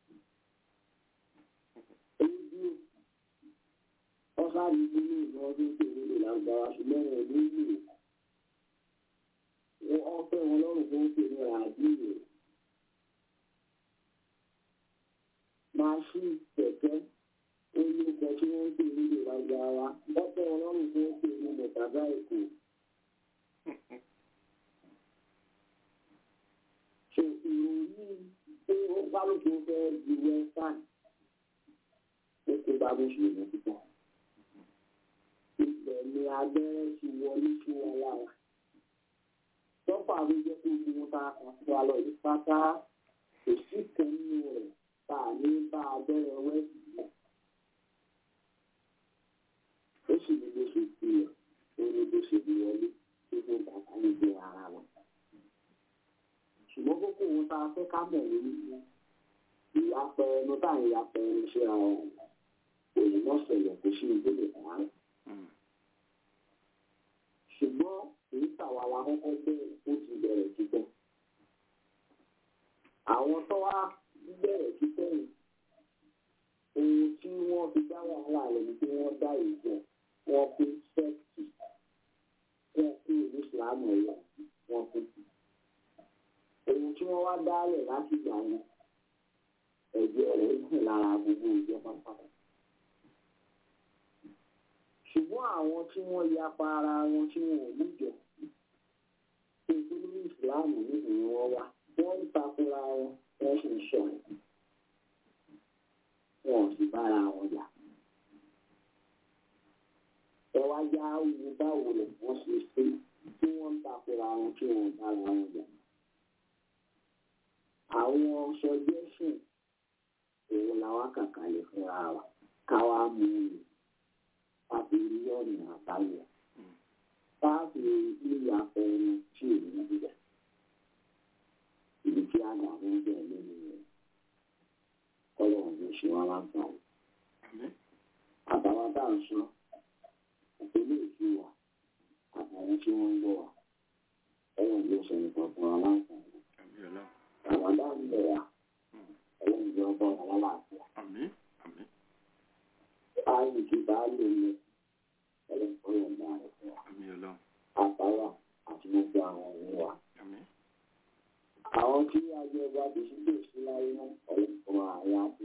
Speaker 7: ọ̀sán ìdílé ìwọ̀n ọdún tó ń lò lágbára ṣùgbọ́n wọn ò ní lò wọ́n ọ̀fẹ́ wọn lọ́rùn fún òkè ní àdúgbò máṣíìnì kẹ̀kẹ́ olùkọ́ tí wọ́n ń pè nílò lágbára ọ̀fẹ́ wọn lọ́rùn fún òkè ní mọ̀tàbá èkó. ṣe ìròyìn pé ó kálukú fẹ́ di western ó kó bá bó ṣe lè púpọ̀. Ibẹ̀ ni abẹ́rẹ́ ti wọlé sí wọn lára. Tọ́pọ̀ àwọn jẹ́ pé gbogbo ta àpò àlọ́ yìí pátá kò sí kan nínú rẹ̀ tá a ní bá abẹ́rẹ́ wẹ́ẹ̀sì náà. Ó sì ní bó ṣe ti rẹ̀ ó ní bó ṣe di wọlé tó tó bàtà níbi ara wọn. Ṣùgbọ́n kókó wọn tá a fẹ́ ká mọ̀ lórí ìyapẹ̀ ẹnu tá à ń yapẹ̀ ẹnu síra wọn. Òyìnbó ṣẹlẹ̀ kò sí ìdílé kan. Ṣùgbọ́n èyí tàwa la kọ́kọ́ bẹ̀rẹ̀ ó ti bẹ̀rẹ̀ títẹ̀. Àwọn tó wá bẹ̀rẹ̀ títẹ̀ yìí, ohun tí wọ́n fi dá wàhálà rẹ̀ ni pé wọ́n dá ìjọ, wọ́n pín sẹ́ẹ̀tì, wọ́n pín ìlú ìsìlámù ẹ̀yà, wọ́n pín. Ohun tí wọ́n wá dálẹ̀ láti gbà wọn, ẹ̀jẹ̀ rẹ̀ gùn lára gbogbo ìjọba pátá. Ṣùgbọ́n àwọn tí wọ́n yapa ara wọn tí wọn ò níjọ tó tó ní ìsìláàmù nínú wọn wá wọ́n ń takora wọn wọ́n sì ń ṣọ̀ wọn ò sì bára wọn jà. ẹ wá já wo báwo lè wọ́n ṣe ṣe tí wọ́n ń takora wọn tí wọn ò bára wọn jà. àwọn suggestion òun làwọn kàkàlẹ̀ fúnra wa káwa mú un àti mílíọ̀nù àbáyọ. Báàbí ìyá ẹni tí èmi ń bíyà. Ibi tí a gbà ń bẹ̀ lónìí rẹ̀. Kọ́lọ̀ ló ṣe wá láǹfààní. Àtàwọn tá à ń sọ, ìpínlẹ̀ èdè wa, àtàwọn tí wọ́n ń bọ̀ wá. Kọ́lọ̀ ló ṣe nǹkan fún wa láǹfààní. Àwọn dá ń bẹ̀ wá. Ẹ̀yẹ́ ìjọ bọ̀ wá lálàáfíà. Báyìí ti bá lè lọ ẹlẹ́kọ̀ọ́ ọ̀gá rẹ̀ fún wa. Àtàwà àti gbogbo àwọn ọ̀rẹ́ wa. Àwọn tí ajẹ́ bá ti sílẹ̀ sí láyé náà ẹlẹ́kọ̀ọ́ ààrẹ àti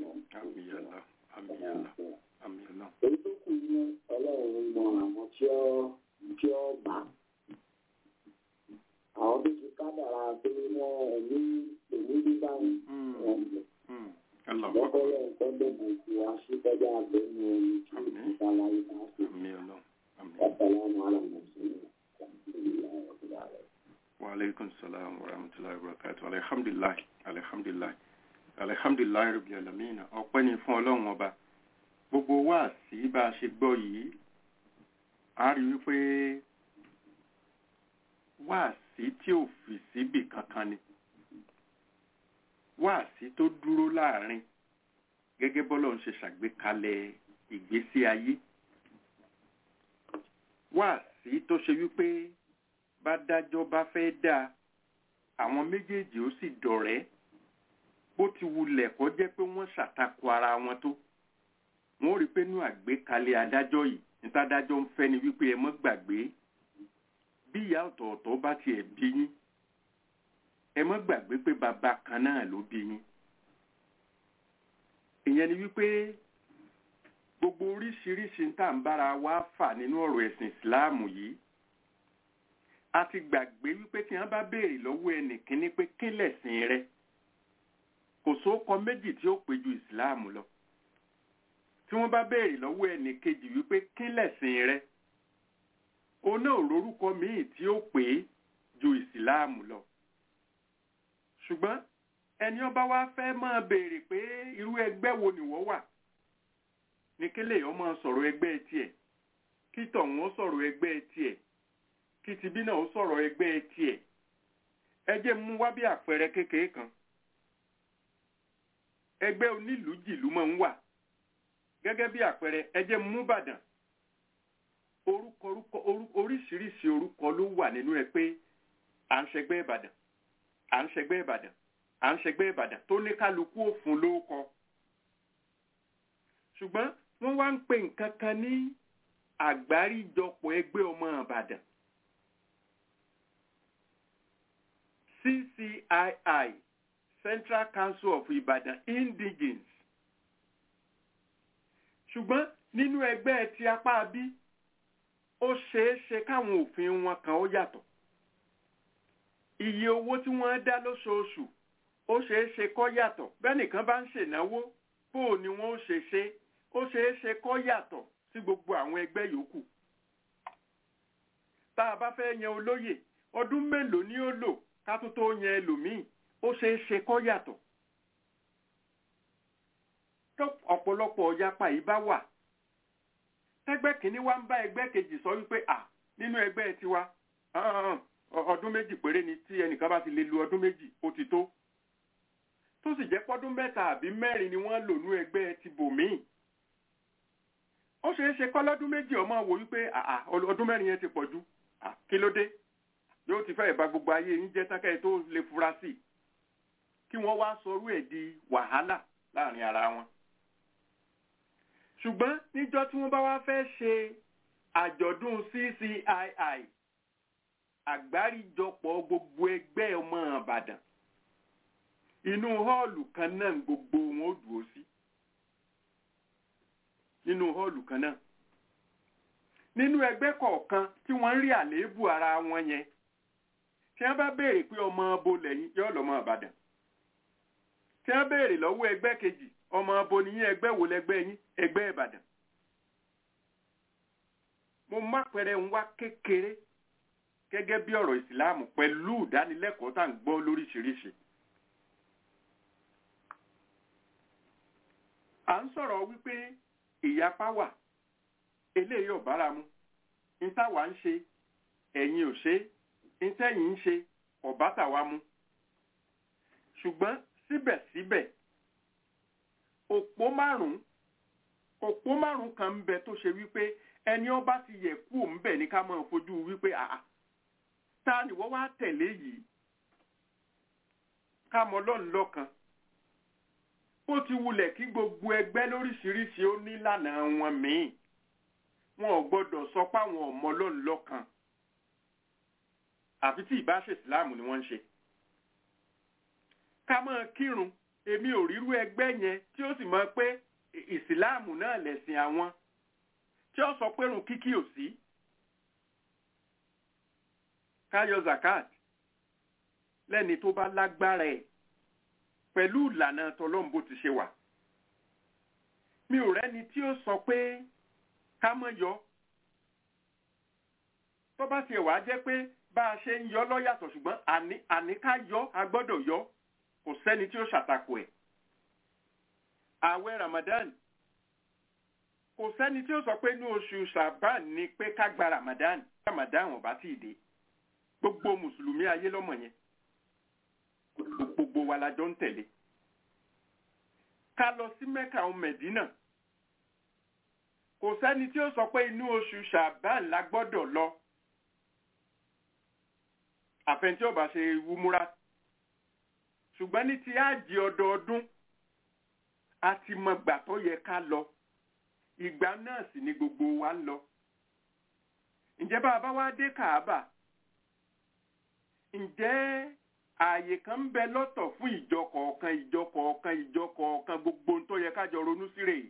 Speaker 7: èyí tó kù ní ọlọ́run mọ àwọn tí ó tí ó bá. Àwọn tó ti kádàrá pé wọ́n ẹ̀mí èmi bí báyìí wọ́n lò. Lọ́kọ́lọ́ nǹkan gbogbo ti wá sí kọjá àgbẹ̀nu omi tí ìta láyé bá sí. Assalamu alaikum.
Speaker 2: Wa alaikum salam wa rahmatullahi wa barakatuh. Alhamdulillah, alhamdulillah, alhamdulillah rabbil alamin. Ọpẹ́ ni fún Ọlọ́run ọba. Gbogbo wa sí bá a ṣe gbọ́ yìí, a rí wípé wá sí tí ò fi síbì kankan ni. Wáàsí tó dúró láàrin gẹ́gẹ́ bọ́lọ́run ṣe ṣàgbékalẹ̀ ìgbésí ayé. Wáàsí sí tó ṣe wípé bá dájọ́ bá fẹ́ dá àwọn méjèèjì ó sì dọ̀rẹ́ bó ti wulẹ̀ kó jẹ́ pé wọ́n ṣàtakò ara wọn tó wọ́n rí pé nínú àgbékalẹ̀ adájọ́ yìí níta adájọ́ ń fẹ́ ni wípé ẹ mọ́ gbàgbé bí ìyá ọ̀tọ̀ọ̀tọ̀ bá tiẹ̀ bí yín ẹ mọ́ gbàgbé pé bàbá kan náà ló bí yín. ìyẹn ni wípé gbogbo oríṣiríṣi tá à ń bára wa fà nínú ọ̀rọ̀ ẹ̀sìn ìsìláàmù yìí a ti gbàgbé wípé tí wọ́n bá béèrè lọ́wọ́ ẹnìkíní pé kí lẹ̀sìn rẹ kò sóókọ méjì tí ó pé ju ìsìláàmù lọ tí wọ́n bá béèrè lọ́wọ́ ẹnìkejì wípé kí lẹ̀sìn rẹ òun náà lórúkọ míì tí ó pé ju ìsìláàmù lọ ṣùgbọ́n ẹni ọba wa fẹ́ máa béèrè pé irú ẹgbẹ́ wo nìwọ wà ní kílè ọmọ sọ̀rọ̀ ẹgbẹ́ tiẹ̀ kí tọ̀hún ó sọ̀rọ̀ ẹgbẹ́ tiẹ̀ kí tibí náà ó sọ̀rọ̀ ẹgbẹ́ tiẹ̀ ẹ jẹ́ mú wá bí àpẹẹrẹ kékeré kan ẹgbẹ́ onílùújìlú máa ń wà gẹ́gẹ́ bí àpẹẹrẹ ẹ jẹ́ mú Ìbàdàn orúkọ orúkọ oríṣiríṣi orúkọ ló wà nínú ẹ pé à ń ṣẹgbẹ́ Ìbàdàn à ń ṣẹgbẹ́ Ìbàdàn à ń ṣẹgbẹ́ Ìbàdàn tó ní kálukú òfin lóókọ ṣùgbọ́n wọ́n wá ń pè nǹkan kan ní àgbáríjọpọ̀ ẹgbẹ́ ọmọ Ìbàdàn C C I I Central Council of Ibadan Indigenes ṣùgbọ́n nínú ẹgbẹ́ ti apá bí ó ṣeé ṣe káwọn òfin wọn kan ó yàtọ̀ iye owó tí wọ́n dá lóṣooṣù ó ṣeé ṣe kó yàtọ̀ bẹ́ẹ̀ nìkan bá ń ṣènáwó bó ni wọ́n ó ṣe ṣe ó ṣeé ṣe kó yàtọ̀ sí gbogbo àwọn ẹgbẹ́ yòókù tá a bá fẹ́ yan olóyè ọdún mélòó ni ó lò ká tó tó yan ẹlòmíì ó ṣeé ṣe kó yàtọ̀ tó ọ̀pọ̀lọpọ̀ ọ̀yapa yìí bá wà ẹgbẹ́ kìíní wá ń bá ẹgbẹ́ kejì sọ wípé à nínú ẹgbẹ́ tiwa ọdún méjì péré ni tí ẹnìkan bá ti lè lu ọdún méjì ó ti tó tó sì jẹ́ pọ́dún mẹ́ta àbí mẹ́rin ni wọ́n lò nú ẹgbẹ́ ti bòmíì ó ṣeé ṣe kọ́ lọ́dún méjì ọmọ wò wípé ọdún mẹ́rin yẹn ti pọ̀ jù kí ló dé yóò ti fẹ́ẹ̀ bà gbogbo ayé yín jẹ́ tákẹ́ tó lè fura sí kí wọ́n wá sọrú ẹ̀ di wàhálà láàrin ara wọn ṣùgbọ́n níjọ́ tí wọ́n bá wá fẹ́ ṣe àjọ̀dún C C I I àgbáríjọpọ̀ gbogbo ẹgbẹ́ ọmọ Ìbàdàn inú họ́ọ̀lù kan náà gbogbo wọn ó dúró sí nínú họ́ọ̀lù kan náà nínú ẹgbẹ́ kọ̀ọ̀kan tí wọ́n ń rí àléébù ara wọn yẹn tí wọ́n bá béèrè pé ọmọ abo lẹ́yìn yóò lọ́mọ Ìbàdàn tí wọ́n béèrè lọ́wọ́ ẹgbẹ́ kejì ọmọ abo nìyí ẹgbẹ́ wo lẹ́gbẹ́ yín ẹgbẹ́ Ìbàdàn mo má pẹ̀rẹ̀ ń wá kékeré gẹ́gẹ́ bí ọ̀rọ̀ ìsìláàmù pẹ̀lú ìdánilẹ́kọ̀ọ́ tá à ń gbọ́ lóríṣiríṣi à ń sọ̀rọ̀ wípé ìyapa wà eléyìí ò bára mu ìtawà ń ṣe ẹ̀yin ò ṣe ìtẹ̀yìn ń ṣe ọ̀bátàwá mu ṣùgbọ́n síbẹ̀síbẹ̀ òpó márùn-ún òpó márùn-ún kan ń bẹ tó ṣe wípé ẹni ó bá ti yẹ kú òun bẹ̀ ní ká máa fojú wípé àà ta ni wọ́n wá tẹ̀lé yìí ká mọ lọ́nà lọ́kan ó ti wulẹ̀ kí gbogbo ẹgbẹ́ lóríṣiríṣi ó ní lànà wọn míì wọn ò gbọ́dọ̀ sọ páwọn ọmọ lọ́nà lọ́kan àfi tí ìbáṣe ìsìláàmù ni wọ́n ń ṣe ká máa kírun èmi ò rírú ẹgbẹ́ yẹn tí ó sì mọ̀ pé ìsìláàmù náà lẹ̀sìn àwọn tí ó sọ pé rùn kíkí ò sí káyọ zakat lẹ́ni tó bá lágbára ẹ̀ pẹ̀lú ìlànà tọlọ́run bó ti ṣe wà mi ò rẹ́ni tí ó sọ pé ká má yọ tó bá tiẹ̀ wá jẹ́ pé bá a ṣe ń yọ lọ́yàtọ̀ ṣùgbọ́n àní àní ká yọ a gbọ́dọ̀ yọ kò sẹ́ni tí ó ṣàtakò ẹ̀ ààwẹ̀ Ramadan kò sẹ́ni tí ó sọ pé ní oṣù Ṣàbán ni pé ká gba Ramadan Ramadan ò bá tí ì dé gbogbo mùsùlùmí ayé lọ́mọ yẹn gbogbo wa la jọ ń tẹ̀lé ká lọ sí Mẹ́kà àwọn Mẹ̀dínà kò sẹ́ni tí ó sọ pé inú oṣù Ṣàbán la gbọ́dọ̀ lọ àfẹn tí ó bá ṣe wúmúra ṣùgbọ́n ní ti ájì ọdọọdún a ti mọ gbà tó yẹ ká lọ ìgbà náà sì ni gbogbo wa ń lọ ǹjẹ́ bá a bá wá dé Kàábà ǹjẹ́ ààyè kan ń bẹ lọ́tọ̀ fún ìjọ kọ̀ọ̀kan ìjọ kọ̀ọ̀kan ìjọ kọ̀ọ̀kan gbogbo tó yẹ ká jọ ronú sí rèé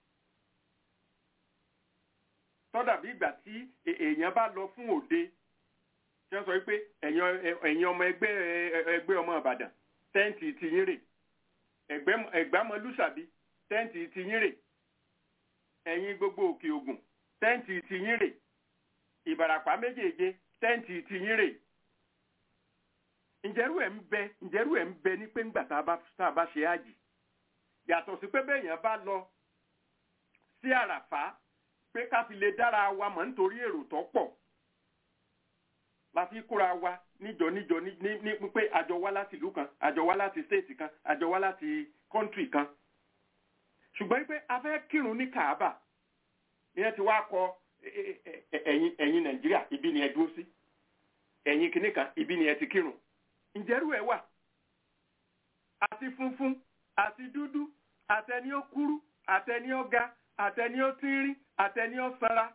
Speaker 2: tó dàbí ìgbà tí èèyàn bá lọ fún òde tí wọ́n sọ wípé ẹ̀yin ọmọ ẹgbẹ́ ẹgbẹ́ ọmọ Ìbàdàn tẹ́ǹtì ti yín rè Ẹ̀gbámọlúsàbí tẹ́ǹtì ti yín rè ẹ̀yin gbogbo Òkè Ògùn tẹ́ǹtì ti yín rè Ìbàràpá méjèèje tẹ́ǹtì ti yín rè ǹjẹ́rú ẹ̀ ń bẹ ǹjẹ́rú ẹ̀ ń bẹ ní pé ńgbà tá a bá ṣe ájì yàtọ̀ sí pé bẹ́ẹ̀yàn bá lọ sí Àràfá pé ká fi lè dára wa mọ̀ nítorí èrò tó pọ̀ la fi kóra wa níjọ níjọ ní ní pé àjọ wá láti ìlú kan àjọ wá láti stéètì kan àjọ wá láti kọ́ńtírì kan ṣùgbọ́n pé a fẹ́ kírun ní Kàábà ìyẹn ti wá kọ ẹ̀yin ẹ̀yin Nàìjíríà ibi ni ẹ dúró sí ẹ̀yin kìnnìkan ibi ni ẹ ti kírun ǹjẹ́rú ẹ̀ wà àti funfun àti dúdú àtẹni ó kúrú àtẹni ó ga àtẹni ó tínrín àtẹni ó sanra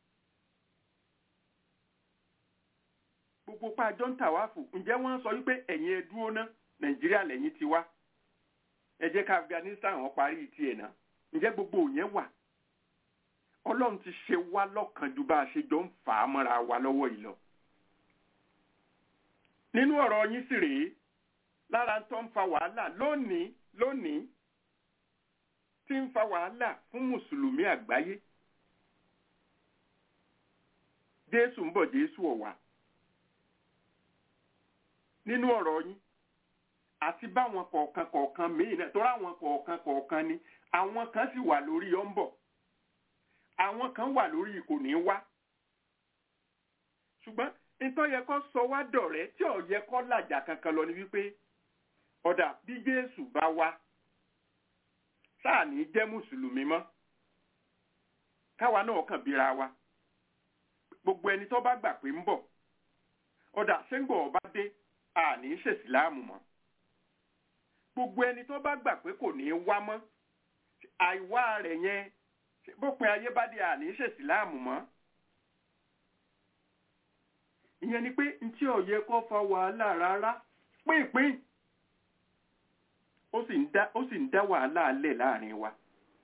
Speaker 2: gbogbo pa àjọ ń tàwáfù ǹjẹ́ wọ́n sọ wípé ẹ̀yin ẹ dúró ná Nàìjíríà lẹ́yìn ti wá ẹ jẹ́ ká Afghanistan wọn parí tiẹ̀ náà ǹjẹ́ gbogbo òyìn wà Ọlọ́run ti ṣe wá lọ́kàn ju bá a ṣe jọ ń fà á mọ́ra wa lọ́wọ́ yìí lọ nínú ọ̀rọ̀ yín sì rèé lára tó ń fa wàhálà lónìí lónìí tí ń fa wàhálà fún mùsùlùmí àgbáyé Jésù ń bọ̀ Jésù ọ̀wà nínú ọ̀rọ̀ yín àti báwọn kọ̀ọ̀kan kọ̀ọ̀kan míì náà tọ́ra àwọn kọ̀ọ̀kan kọ̀ọ̀kan ni àwọn kan sì wà lórí ọ̀nbọ̀ àwọn kan wà lórí kò ní wá ṣùgbọ́n ìtọ́ yẹ kó sọ wá dọ̀rẹ́ tí ò yẹ kó làjà kankan lọ ni wípé ọ̀dà bí Jésù bá wá sáà ní jẹ́ mùsùlùmí mọ́ káwa náà kàn bíra wa gbogbo ẹni tó bá gbà pé ń bọ̀ ọ̀dà ṣéǹgbọ̀ ọba dé àní ṣèsìláàmù mọ́ gbogbo ẹni tó bá gbà pé kò ní wá mọ́ àìwá rẹ̀ yẹn bópin ayé bá dé àní ṣèsìláàmù mọ́ ìyẹn ni pé ntí ó yẹ kó fa wàhálà rárá pínpín ó sì ń dá ó sì ń dá wàhálà alẹ̀ láàrin wa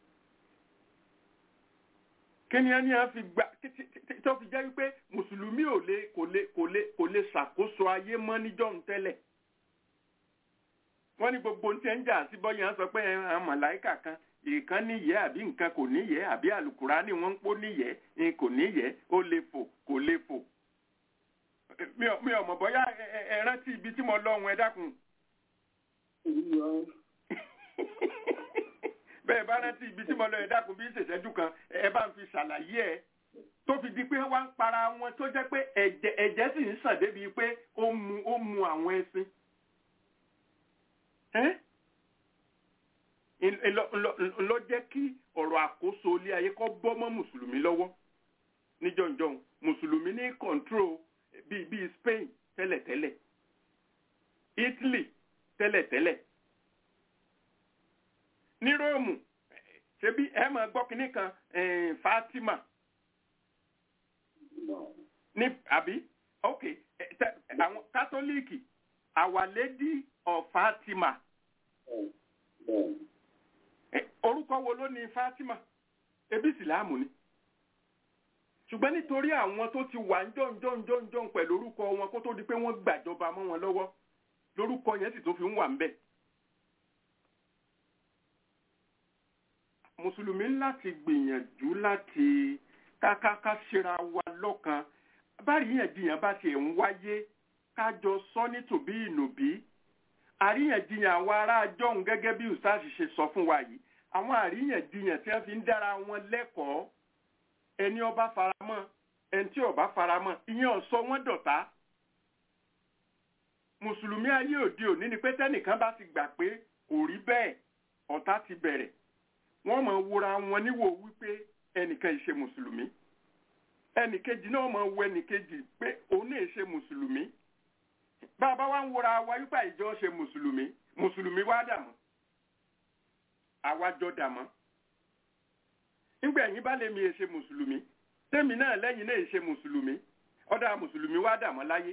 Speaker 2: kíni ẹni à ń fi gbà tó fi jẹ́ wípé mùsùlùmí ò lè kò lè kò lè kò lè ṣàkóso ayé mọ́ níjọ́ ń tẹ́lẹ̀ wọ́n ní gbogbo ní tẹ́ ń jà sí bọ́yá ń sọ pé àwọn màláìkà kan ìkan níyẹ́ àbí nǹkan kò níyẹ́ àbí àlùkùránì wọ́n ń pò níyẹ́ kò níyẹ́ ó lè fò kò lè fò mi ò mọ̀ bọ́yá ẹ rántí ibi tí mo lọ ohun ẹ dákun. bẹ́ẹ̀ bá rántí ibi tí mo lọ ẹ dákun bí ìṣèṣẹ́jú kan ẹ bá ń fi ṣàlàyé ẹ tó fi di pé wọ́n ń para wọn tó jẹ́ pé ẹ̀jẹ̀ ẹ̀jẹ̀ sì ń sàn débi pé ó mu ó mu àwọn ẹṣin. ló jẹ́ kí ọ̀rọ̀ àkóso ilé ayé kó bọ́ mọ́ mùsùlùmí lọ́wọ́ níjọ́njọ́n mùsùlùmí ní control bíi bíi Spain tẹ́lẹ̀tẹ́lẹ̀ Italy tẹ́lẹ̀tẹ́lẹ̀ ní Róòmù ṣebí ẹ máa gbọ́ kínní kan Fatima ní àbí ok àwọn kátólíìkì Our Lady of Fatima orúkọ wo ló ní Fatima ebi Ìsìlámù ni ṣùgbọ́n nítorí àwọn tó ti wà jọ́njọ́njọ́njọ́n pẹ̀lú orúkọ wọn kó tó di pé wọ́n gbàjọba mọ́ wọn lọ́wọ́ lórúkọ yẹn sì tó fi ń wà ń bẹ̀. mùsùlùmí láti gbìyànjú láti kákáká ṣera wa lọ́kan báríyànjiyàn bá tiẹ̀ ń wáyé kájọ sọ nítòbí ìnòbí àríyànjiyàn àwọn ará jọ̀hún gẹ́gẹ́ bí ustaz ṣe sọ fún wa yìí àwọn àríyànjiyàn tí wọ́n fi ń dára wọn lẹ́kọ̀ọ́ ẹni ó bá faramọ́ ẹni tí ó bá faramọ́ ìyẹn ò sọ wọ́n dọ̀tá mùsùlùmí ayé òde òní ni pé tẹ́nìkan bá ti gbà pé kò rí bẹ́ẹ̀ ọ̀tá ti bẹ̀rẹ̀ wọ́n máa wòra wọn níwò wípé ẹnìkan ìṣe mùsùlùmí ẹnìkejì náà máa wo ẹnìkejì pé òun náà ṣe mùsùlùmí bàbá wa ń wọra wa wípé ìjọ ṣe mùsùlùmí mùsùlùmí wá dàmọ́ àwa jọ dàmọ́ nígbà ẹ̀yin bá lè mi ṣe mùsùlùmí tèmi náà lẹ́yìn náà ṣe mùsùlùmí ọ̀dà mùsùlùmí wá dàmọ́ láyé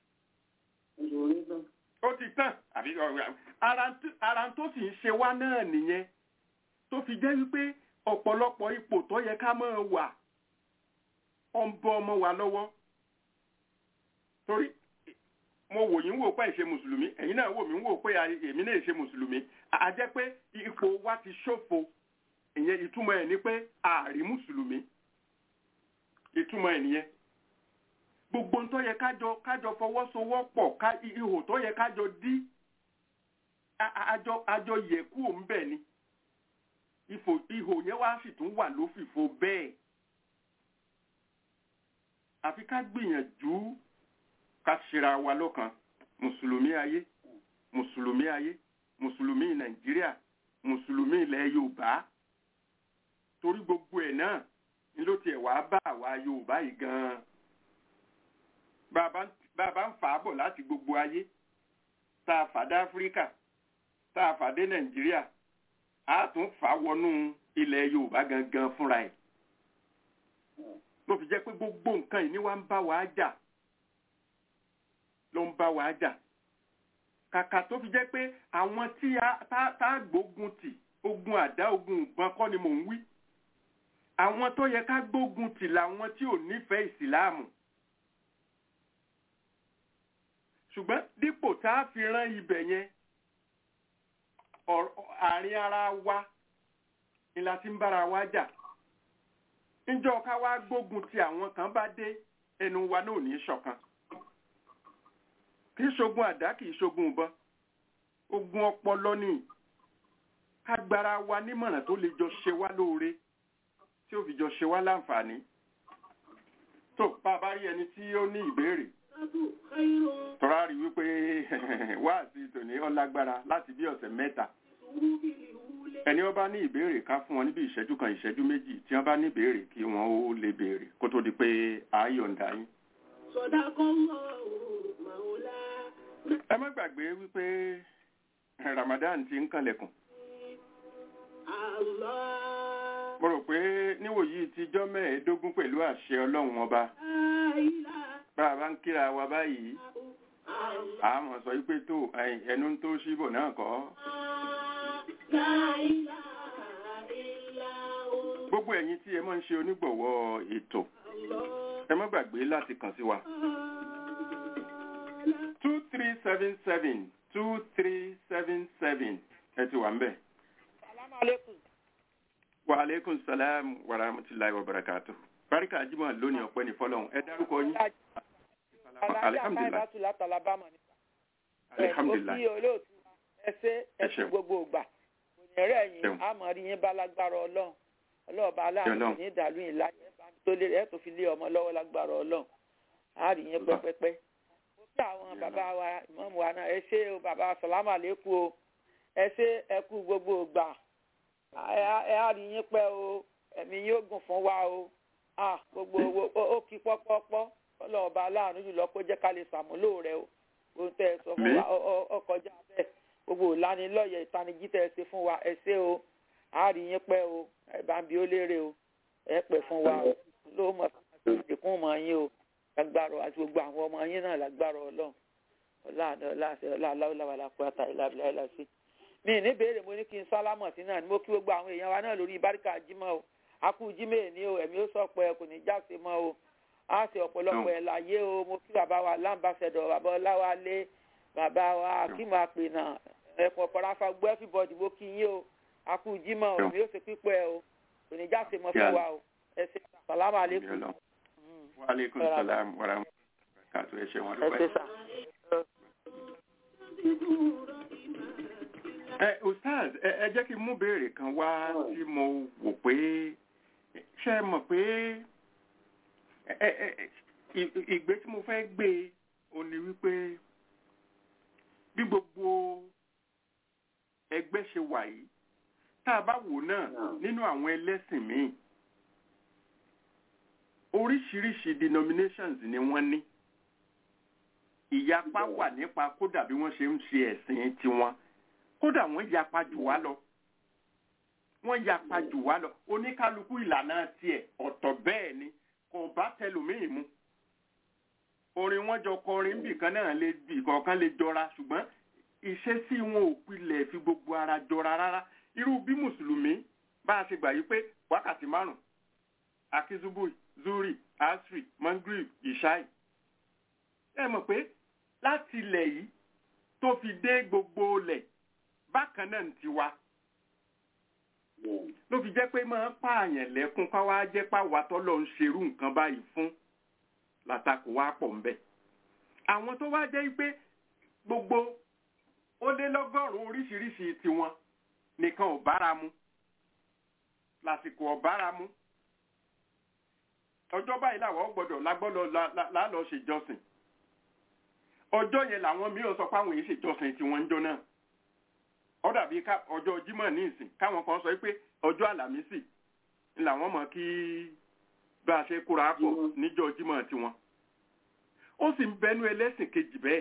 Speaker 2: ó ti tán àbí ara tó sì ń ṣe wá náà nìyẹn tó fi jẹ́ wípé ọ̀pọ̀lọpọ̀ ipò tó yẹ ká máa wà ó ń bọ́ ọmọ wa lọ́wọ́ torí mo wò yín wò pé ìṣe mùsùlùmí ẹ̀yin náà wò mí wò pé èmi náà ṣe mùsùlùmí a jẹ́ pé ipò wa ti ṣòfò ìyẹn ìtumọ̀ ẹ̀ ni pé ààrí mùsùlùmí ìtumọ̀ ẹ̀ nìyẹn gbogbo tó yẹ kájọ kájọ fọwọ́sowọ́pọ̀ ká ihò tó yẹ kájọ dí àjọ àjọ yẹ kú òun bẹ́ẹ̀ ni ihò yẹn wá sì tún wà lófìfo bẹ́ẹ̀ àfi ká gbìyànjú ká ṣera wa lọ́kan mùsùlùmí ayé mùsùlùmí ayé mùsùlùmí nàìjíríà mùsùlùmí ilẹ̀ yorùbá torí gbogbo ẹ̀ náà ni ló tiẹ̀ wá bá àwa yorùbá yìí gan-an bàbá ń fà á bọ̀ láti gbogbo ayé tá a fà dé áfíríkà tá a fà dé nàìjíríà a tún fà wọnú ilẹ̀ yorùbá gangan fúnra ẹ̀ ló fi jẹ́ pé gbogbo nǹkan yìí ni wá ń bá wa jà ló ń bá wa jà kàkà tó fi jẹ́ pé àwọn tí a gbógun tì ogun àdá ogun ìbọn kọ́ ni mò ń wí àwọn tó yẹ ká gbógun tì làwọn tí ò nífẹ̀ẹ́ ìsìláàmù ṣùgbọ́n dípò tá a fi rán ibẹ̀ yẹn àárín ara wa ni la ti ń bára wa jà níjọ́ ká wá gbógun ti àwọn kan bá dé ẹnu wa náà ní ṣọ̀kan kì í ṣogun àdá kì í ṣogun ìbọn ogun ọpọlọ ni ká gbára wa nímọ̀ràn tó lè jọ ṣe wá lóore tí ó fi jọ ṣe wá láǹfààní tó bàbá rí ẹni tí ó ní ìbéèrè tọ́ra rí wípé wá sí tòní ọlágbára láti bí ọ̀sẹ̀ mẹ́ta ẹni ó bá ní ìbéèrè ká fún wọn níbi ìṣẹ́jú kan ìṣẹ́jú méjì tí wọ́n bá ní ìbéèrè kí wọ́n ó lè béèrè kó tó di pé àáyọ̀ǹda yín. ẹ má gbàgbé wípé Ramadan ti ń kanlẹ̀kùn. mo rò pé níwòyí tíjọ́ mẹ́ẹ̀ẹ́dógún pẹ̀lú àṣẹ ọlọ́run ọba bá a bá ń kíra wa báyìí àmọ́ sọ wípé tó ẹnu tó ṣíbò náà kọ́. gbogbo ẹ̀yin tí ẹ máa ń ṣe onígbọ̀wọ́ ètò ẹ má gbàgbé láti kàn sí wa. two three seven seven two three seven seven ẹ ti wà ń bẹ̀. wa aleykum salaam wa rahmatulahi wa barakatuh. barika jimoh lónìí ọpẹ́ ní fọ́lọ́run ẹ dárúkọ yín.
Speaker 8: alihamdulilayi alihamdulilayi òbí olóòtú ẹsẹ ẹsẹ gbogbo ògbà òyìnbó ẹ̀yin àmọrí yín bá lágbára Ọlọ́run ọlọ́ọ̀bá aláàánú ní ìdàlú yìí láyé tó lé ẹ tó fi lé ọmọ lọ́wọ́ lágbára Ọlọ́run á rí yín pẹ́pẹ́pẹ́ ó bí àwọn bàbá wa ìmọ̀ọ́mù wa náà ẹ ṣé o bàbá sàlámù àlékún o ẹ ṣé ẹ kú gbogbo ògbà ẹ á rí yín pẹ́ o ẹ̀mí yóò gùn fún wa o gbogbo ó kí pọ́pọ́pọ́ ọlọ́ọ̀bá aláàánú jùlọ kó jẹ́ ká lè ṣàmúlò rẹ o ohun tẹ́ ẹ sọ fún wa ọkọjá bẹ́ẹ̀ gbogbo ìlanilọ́yẹ̀ ìtanijí tẹ́ ẹ ṣe fún wa ẹ ṣé o àárí yín pẹ́ o ẹ bá ń bi ó léèrè o ẹ pẹ́ fún wa o ló mọ̀ ìdìkún ọmọ yín o lágbára àti gbogbo àwọn ọmọ yín náà lágbára ọlọ́run ọláàdá ọláàṣẹ ọláàláwàlá pátá ìlàbílà ìlàsí. mi ní béèrè mo ní kí n sálámọ̀ sí náà ni mo kí gbogbo àwọn èèyàn wa náà lórí báríkà jímọ̀ o akú jímọ̀ ní o ẹ̀mí ó sọ pé kò ní jáse mọ́ o a ṣe ọ̀pọ̀lọpọ̀ ẹ̀ láyé o mo kí bàbá wa lámbàṣẹ̀dọ̀ bàbá ọláwálé bàbá wa akíma àpènà ẹ̀pọ̀ ọ̀pọ̀láfà gbọ́ everybody mo kí yín o akú jímọ̀ o mi ó ṣe pípẹ́ o kò ní jáse mọ́ fún wa o ẹ ṣé sàlámù àlékún.
Speaker 2: wa aleykum salaam wa rahmatullahi wa barakatuh ẹ ṣé wọn dúpẹ́. ẹ ustaz ẹ jẹ́ kí n mú béèrè kan wá tí mo wò pé ṣe mọ̀ pé ìgbé tí mo fẹ́ gbé o ní wípé bí gbogbo ẹgbẹ́ ṣe wà yìí tá a bá wò náà nínú àwọn ẹlẹ́sìn míì oríṣiríṣi denominations ni wọ́n ní ìyapa wà nípa kódà bí wọ́n ṣe ń ṣe ẹ̀sìn tiwọn kódà wọ́n yapa jù wá lọ wọ́n yapa jù wá lọ oníkálukú ìlànà tiẹ̀ ọ̀tọ̀ bẹ́ẹ̀ ni kò bá tẹlòmíì mu orin wọn jọ kọrin bì kan náà lè bì kọ̀ọ̀kan lè jọra ṣùgbọ́n ìṣesí wọn ò pilẹ̀ fi gbogbo ara jọra rárá irú bí mùsùlùmí bá a ṣe gbà yí pé wákàtí márùn akízúbù zuri asri mangrib ìṣáì ẹ mọ̀ pé láti ilẹ̀ yìí tó fi dé gbogbo ilẹ̀ bákan náà ti wá ló fi jẹ́ pé máa ń pààyàn lẹ́kún ká wá jẹ́ pàwá tọ́lọ́ ń ṣerú nǹkan báyìí fún látakò wá pọ̀ ń bẹ̀. àwọn tó wá jẹ́ pé gbogbo ó lé lọ́gọ́rùn-ún oríṣiríṣi tiwọn nìkan ò bára mu lásìkò ò bára mu ọjọ́ báyìí làwọn gbọ́dọ̀ lágbọ́dọ̀ lálọ́ ṣèjọsìn ọjọ́ yẹn làwọn mìíràn sọ pé àwọn èyí ṣèjọsìn tiwọn ń jọ náà ó dàbí ọjọ́ jímọ̀ ní ìsìn káwọn kan sọ pé ọjọ́ àlàmísì làwọn mọ̀ kí bá a ṣe kóra pọ̀ níjọ́ jímọ̀ tiwọn ó sì ń bẹnu ẹlẹ́sìn kejì bẹ́ẹ̀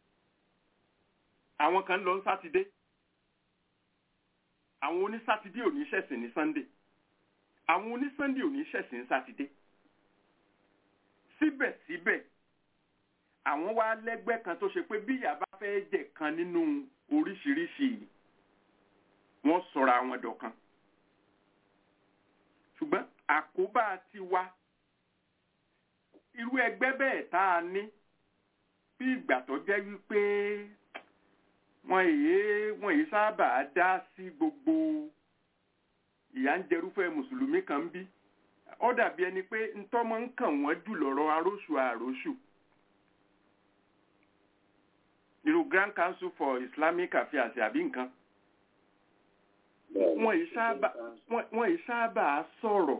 Speaker 2: àwọn kan lọ sátidé àwọn oní sátidé ò ní ṣẹ̀sìn ní sunday àwọn oní sunday ò ní ṣẹ̀sìn ní sátidé síbẹ̀síbẹ̀ àwọn wá lẹ́gbẹ́ kan tó ṣe pé bí ìyá bá fẹ́ jẹ kan nínú oríṣiríṣi wọ́n sọ̀rọ̀ àwọn dọ̀kan ṣùgbọ́n àkóbá ti wá irú ẹgbẹ́ bẹ́ẹ̀ tá a ní bí ìgbà tó jẹ́ wípé wọ́n èyí wọ́n èyí sábà dá sí gbogbo ìyà ń jẹrúfẹ́ mùsùlùmí kan ń bí ó dàbí ẹni pé ntọ́mọ ń kàn wọ́n jù lọ́rọ̀ aróṣù àróṣù irú Grand Council for Islamic Affairs àbí nǹkan wọ́n yìí sábà sọ̀rọ̀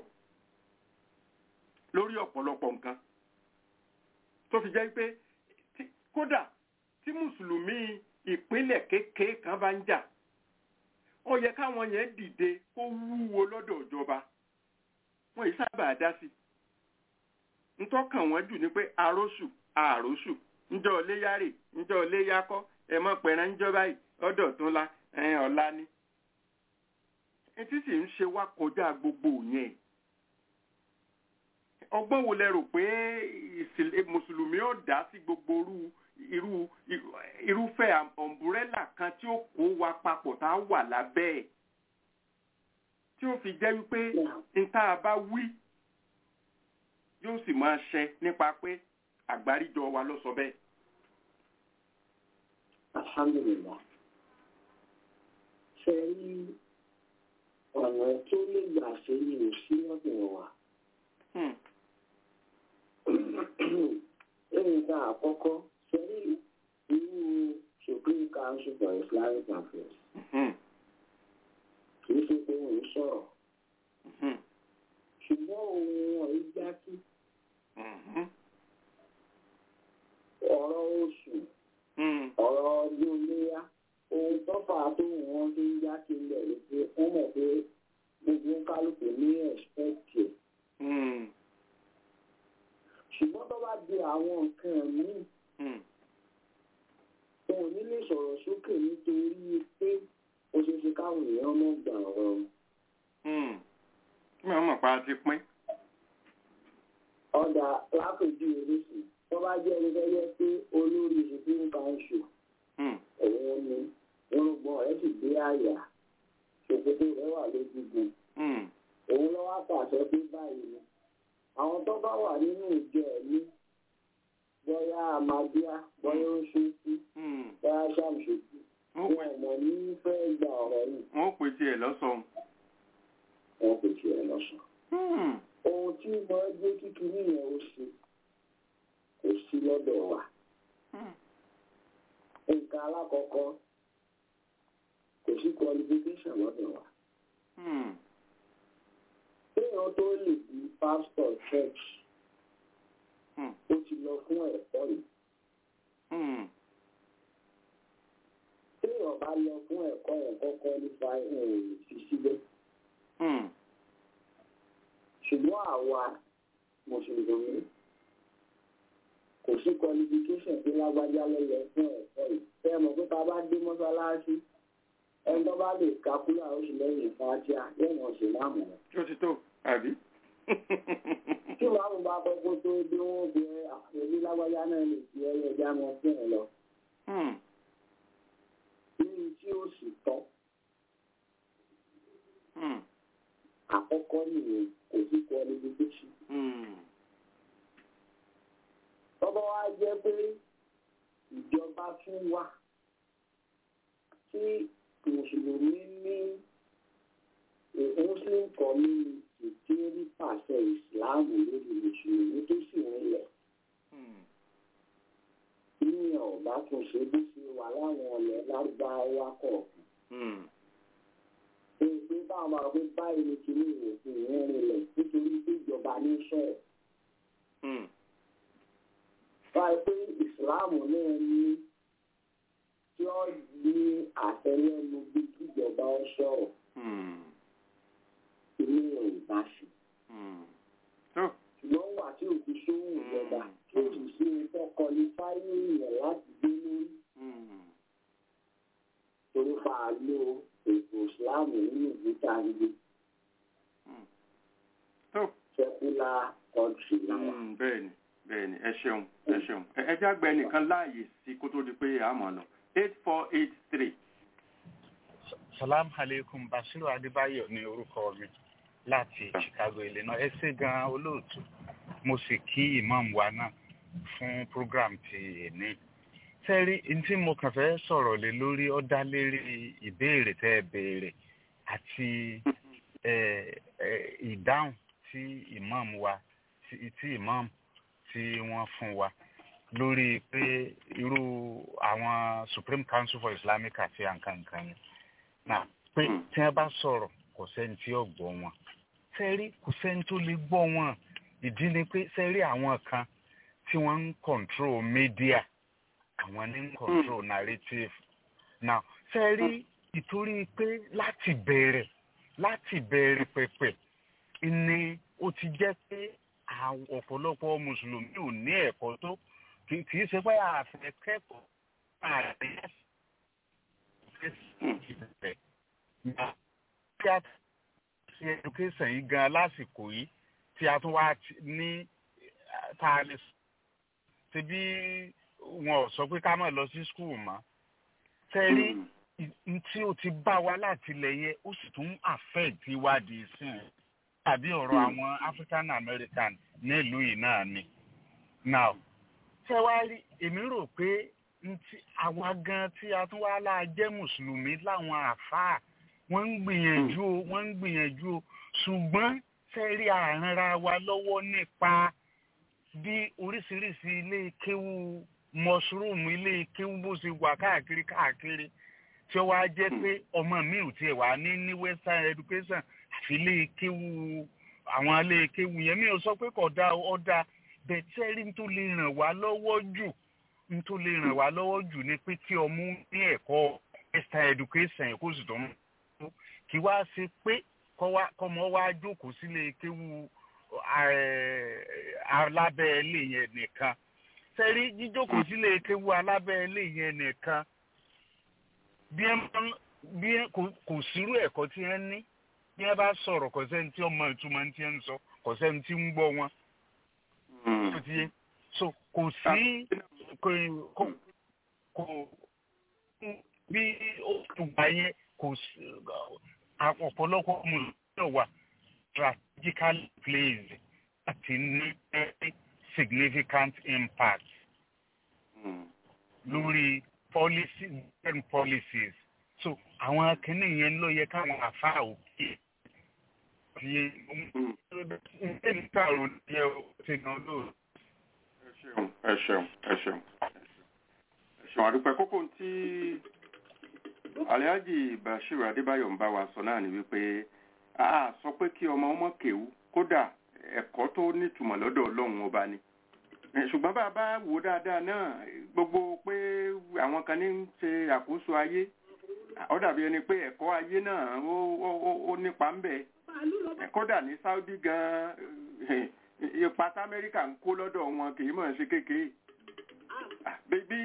Speaker 2: lórí ọ̀pọ̀lọpọ̀ nǹkan tó fi jẹ́ pé kódà tí mùsùlùmí ìpínlẹ̀ kékeré kan bá ń jà ó yẹ káwọn yẹn dìde kó wúwo lọ́dọ̀ ìjọba wọ́n yìí sábà dá sí ntọ́kàn wọ́n jù ní pé arósù àrósù ńjọ́ léyàrè ńjọ́ léyàkọ́ ẹ mọ̀ pẹ̀rẹ̀ ńjọ́ báyìí ọ̀dọ̀ tó la ẹ̀yìn ọ̀la ni etí sì ń ṣe wá kọjá gbogbo yẹn ọgbọ́n wo lẹ rò pé mùsùlùmí ó dá sí gbogbo irú irúfẹ́ ọ̀mbrẹ́là kan tí ó kó wa papọ̀ tá a wà lábẹ́ ẹ̀ tí ó fi jẹ́ wípé níta bá wí yóò sì máa ṣẹ nípa pé àgbáríjọ wa ló sọ bẹ́ẹ̀.
Speaker 7: alhamdulillah ṣe rí ọ̀nà tó lè gbà ṣe ní òsí ọ̀dọ̀ wa. Nǹkan àkọ́kọ́ ṣe rí irú Supreme Council for Islamic Affairs. Kì í ṣe pé wọ́n ń sọ̀rọ̀. Ṣùgbọ́n òun wọ̀nyí já sí. Ọ̀rọ̀ oṣù, ọ̀rọ̀ ọdún léyà, ohun tó fà á tó wọ́n tó ń já sí ilẹ̀ wípé wọ́n mọ̀ pé gbogbo kálukú ní ẹ̀ṣpẹ́kì. Ṣùgbọ́n tó bá di àwọn nǹkan míì, wọn ò ní lè sọ̀rọ̀ sókè nítorí pé ó ṣe ṣe káwọn èèyàn mọ̀ gbà ọ̀rọ̀.
Speaker 2: Kí wọ́n mọ̀ pa ti pín.
Speaker 7: Ọ̀dà lápèjú oríṣi tó bá jẹ́ ẹni gẹ́gẹ́ pé olórí Supreme Council òun ni irùngbọ̀n rẹ̀ sì gbé àyà ṣòkòtò rẹ̀ wà lójúgun. Òun ló wá pàṣẹ pé báyìí ni àwọn tó bá wà nínú ìjọ ẹ̀mí bóyá Ahmadiyya bóyá Oṣooṣù bóyá Ṣàmṣòkù wọn ọmọ ní fẹ́ gba ọ̀rọ̀ yìí.
Speaker 2: Wọ́n pè tiẹ̀ lọ́sàn-án.
Speaker 7: Wọ́n pè tiẹ̀ lọ́sàn-án. Ohun tí mo gbé kíkiri yẹn ó ṣe kò sí lọ́dọ̀ wa. Nǹkan alákọ̀ọ́kọ́ kò sí qualification lọ́dọ̀ wa. Téèyàn tó lè di pastor church ó ti lọ fún ẹ̀kọ́ yìí. Téèyàn bá lọ fún ẹ̀kọ́ yẹn kọ́kọ́ nípa ìròyìn fi síbẹ̀. Ṣùgbọ́n àwa mùsùlùmí kò sí qualification tí lágbájá lọ́lẹ̀ fún ẹ̀kọ́ yìí fẹ́ mọ̀ pé tá a bá dé mọ́sálásí ẹni tó bá lè kakúlà oṣù lẹ́yìn fàájà lẹ́yìn ọ̀sẹ̀ láàmú.
Speaker 2: ó ti tó àbí.
Speaker 7: tí màmú bá kọ́kọ́ tó dé wọ́n fi ẹbí lágbájá náà lè fi ẹyẹ ẹja mọ fún ẹ lọ. ní tí ó sì tọ́. àkọ́kọ́ nìyẹn kò sí qualification. tọ́bọ̀ wá jẹ́ pé ìjọba fún wa tí mùsùlùmí ní muslim community tí ó rí pàṣẹ ìsìláàmù lórí mùsùlùmí tó sì ń lẹ̀. ní ọ̀bá tún ṣe bí ṣe wà láwọn ọ̀lẹ́ lárúbáwá kọ̀ọ̀kan. pé pé báwọn máa fi báyìí ní kíní ìwòsàn ìyẹn rinlẹ̀ nítorí pé ìjọba ní sọ̀rọ̀. báyìí pé ìsìláàmù náà ní tí ó ní àtẹlẹnu bí kíjọba ọ sọ̀rọ̀ ilé yorùbá sí. ṣùgbọ́n wà tí òkú sóhùn ìjọba tí ó sì sí ẹ̀tọ́ kọlifáyé èèyàn láti gbé lórí. torí pa àlò ètò ìsìláàmù nínú ìgbésà gbé. secular country náà.
Speaker 2: bẹ́ẹ̀ni bẹ́ẹ̀ni ẹ ṣeun ẹ ṣeun ẹ jágbe ẹnìkan láàyè sí kó tó di pé àmọ́ lọ. eight four eight three.
Speaker 9: Salam aleikum, Basiru Adébáyọ̀ ní orúkọ mi láti Chicago, Illinois. Ẹ ṣé gan olóòtú. Mo sì kí imam wa náà fún program ti èní. Sẹ́rí, n tí mo kàn fẹ́ sọ̀rọ̀ lé lórí ó dá lérí ìbéèrè tẹ́ ẹ béèrè àti ìdáhùn tí imam wa tí imam tí wọ́n fún wa lórí pé irú àwọn Supreme Council for Islamic Affairs nǹkan yẹn náà pé tí wọ́n bá sọ̀rọ̀ kò sẹ́ni tí yóò gbọ́ wọn sẹ́rí kò sẹ́ni tó lè gbọ́ wọn ìdí ni pé sẹ́rí àwọn kan tí wọ́n ń control media àwọn ní ń control narrative now sẹ́rí ìtorí pé láti bẹ̀rẹ̀ láti bẹ̀rẹ̀ pẹ̀pẹ̀ ni ó ti jẹ́ pé ọ̀pọ̀lọpọ̀ mùsùlùmí ò ní ẹ̀kọ́ tó kì í ṣe pé àfẹ́ kẹ́kọ̀ọ́ àti ẹ̀sìn tí a ṣe education yìí gan lásìkò yìí tí a tún wá ní tààlẹ̀ ṣe bí wọn ò sọ pé ká má lọ sí school mọ́ tẹ́rí tí ó ti bá wa láti ilẹ̀ yẹ ó sì tún affect ìwádìí sí i tàbí ọ̀rọ̀ àwọn African American nílùú yìí náà ni now ṣé wàá rí èmi rò pé àwa gan tí a tún wá láà jẹ́ mùsùlùmí láwọn àfáà wọ́n ń gbìyànjú o wọ́n ń gbìyànjú o ṣùgbọ́n sẹ́rí àrànra wa lọ́wọ́ nípa bí oríṣiríṣi ilé kéwú mọ́ṣúrùmù ilé kéwú bó ṣe wà káàkiri káàkiri tí ó wá jẹ́ pé ọmọ mi ò tiẹ̀ wá ní ní western education àfi ilé kéwú àwọn ilé kéwú yẹn mi ò sọ pé kò dá ọ̀dà bẹ́ẹ̀ sẹ́rí tó lè ràn wá lọ́wọ́ jù tó lè ràn wá lọ́wọ́ jù ni pé kí ọmọ ní ẹ̀kọ́ western education kó sì tó ń kí wá ṣe pé kọ́mọ wá jókòó sílé kéwú alábẹ́ẹ́lé yẹn nìkan sẹ́rí jíjókòó sílé kéwú alábẹ́ẹ́lé yẹn nìkan bí kò sírú ẹ̀kọ́ tí wọ́n ní bí wọ́n bá sọ̀rọ̀ kò sẹ́ni tí ọmọ ìtumọ̀ tí wọ́n ń sọ kò sẹ́ni tí ń gbọ́ wọn. so kò sí kò bí ó tùgbà yẹn kò sí ọ̀pọ̀lọpọ̀ mùsùlùmí wà strategically placed àti ní very significant impact mm. lórí policy and policies so àwọn akẹ́ni yẹn ló yẹ káwọn àfáà òkè tí ẹ ní káàró yẹ ṣe náà lóòrùn.
Speaker 2: ẹ ṣeun ẹ ṣeun ẹ ṣeun àdúpẹ́ kókó tí Alhaji Basiru Adébáyọ̀ ń bá wa sọ náà ni wípé a sọ pé kí ọmọ ọmọ kéwú kódà ẹ̀kọ́ tó nítumọ̀ lọ́dọ̀ Ọlọ́run ọba ni ṣùgbọ́n bá a bá wò dáadáa náà gbogbo pé àwọn kan ní ń ṣe àkóso ayé ó dàbí ẹni pé ẹ̀kọ́ ayé náà ó nípa ń bẹ kódà ní Saudi gan ipa tí Amẹ́ríkà ń kó lọ́dọ̀ wọn kì í mọ̀ ṣe kékeré bí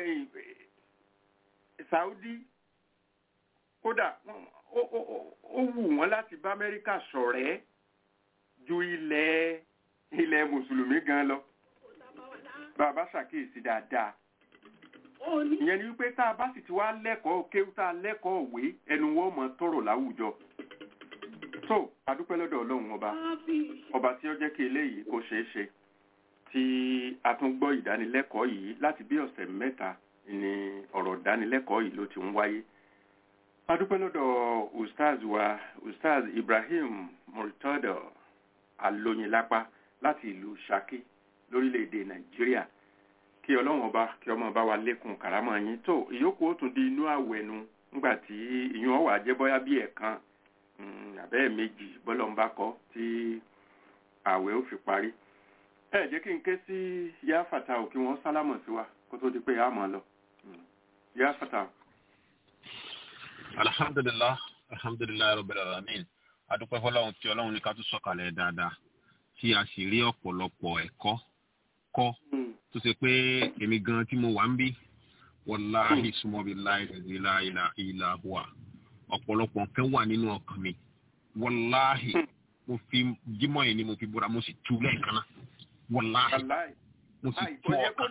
Speaker 2: Saudi kódà ó wù wọ́n láti bá Amẹ́ríkà ṣọ̀rẹ́ ju ilẹ̀ ilẹ̀ mùsùlùmí gan lọ bàbá ṣàkíyèsí dáadáa ìyẹn ni wípé tá a bá sì ti wá lẹ́kọ̀ọ́ kéwú tá a lẹ́kọ̀ọ́ òwe ẹnu wọn mọ̀ tọrọ láwùjọ tó adúpẹ́ lọ́dọ̀ Ọlọ́run ọba ọba tí ó jẹ́ kí eléyìí kó ṣeé ṣe tí a tún gbọ́ ìdánilẹ́kọ̀ọ́ yìí láti bí ọ̀sẹ̀ mẹ́ta ni ọ̀rọ̀ ìdánilẹ́kọ̀ọ́ yìí ló ti ń wáyé adúpẹ́ lọ́dọ̀ ustaz wa ustaz Ibrahim Murtada Alóyinlápá láti ìlú Ṣakí lórílẹ̀‐èdè Nàìjíríà kí Ọlọ́run ọba kí ọmọ bá wa lékún kàrámọ̀ yín tó ìyókù ó tún di inú àwẹ̀nu nígbà tí ìyún ọ̀wà jẹ́ bóyá bí ẹ̀kan àbẹ́ méjì bọ́lọ̀ ń bá kọ́ tí àwẹ̀ ó fi parí ẹ jẹ́ kí n ké sí Yá Fàtàù kí wọ́n sálámọ̀ sí wa kó tó di pé a máa lọ Yá Fàtàù.
Speaker 5: alhamdulillah alhamdulillah rabbil alamin adúpẹ́ fọlọ́run tí Ọlọ́run ní ká tún sọ̀kalẹ̀ dáadáa tí a sì rí ọ̀pọ̀lọpọ̀ ẹ̀kọ́ kọ́ tó ṣe pé èmi gan tí mo wà ń bí wàláhì súnmọ́ bí láìlà ìlà hùwà ọ̀pọ̀lọpọ̀ nǹkan wà nínú ọkàn mi wàláhì mo fi jímọ̀ yìí ni mo fi búra mo sì tú lẹ́ẹ̀kan náà wàláhì mo sì tú ọkàn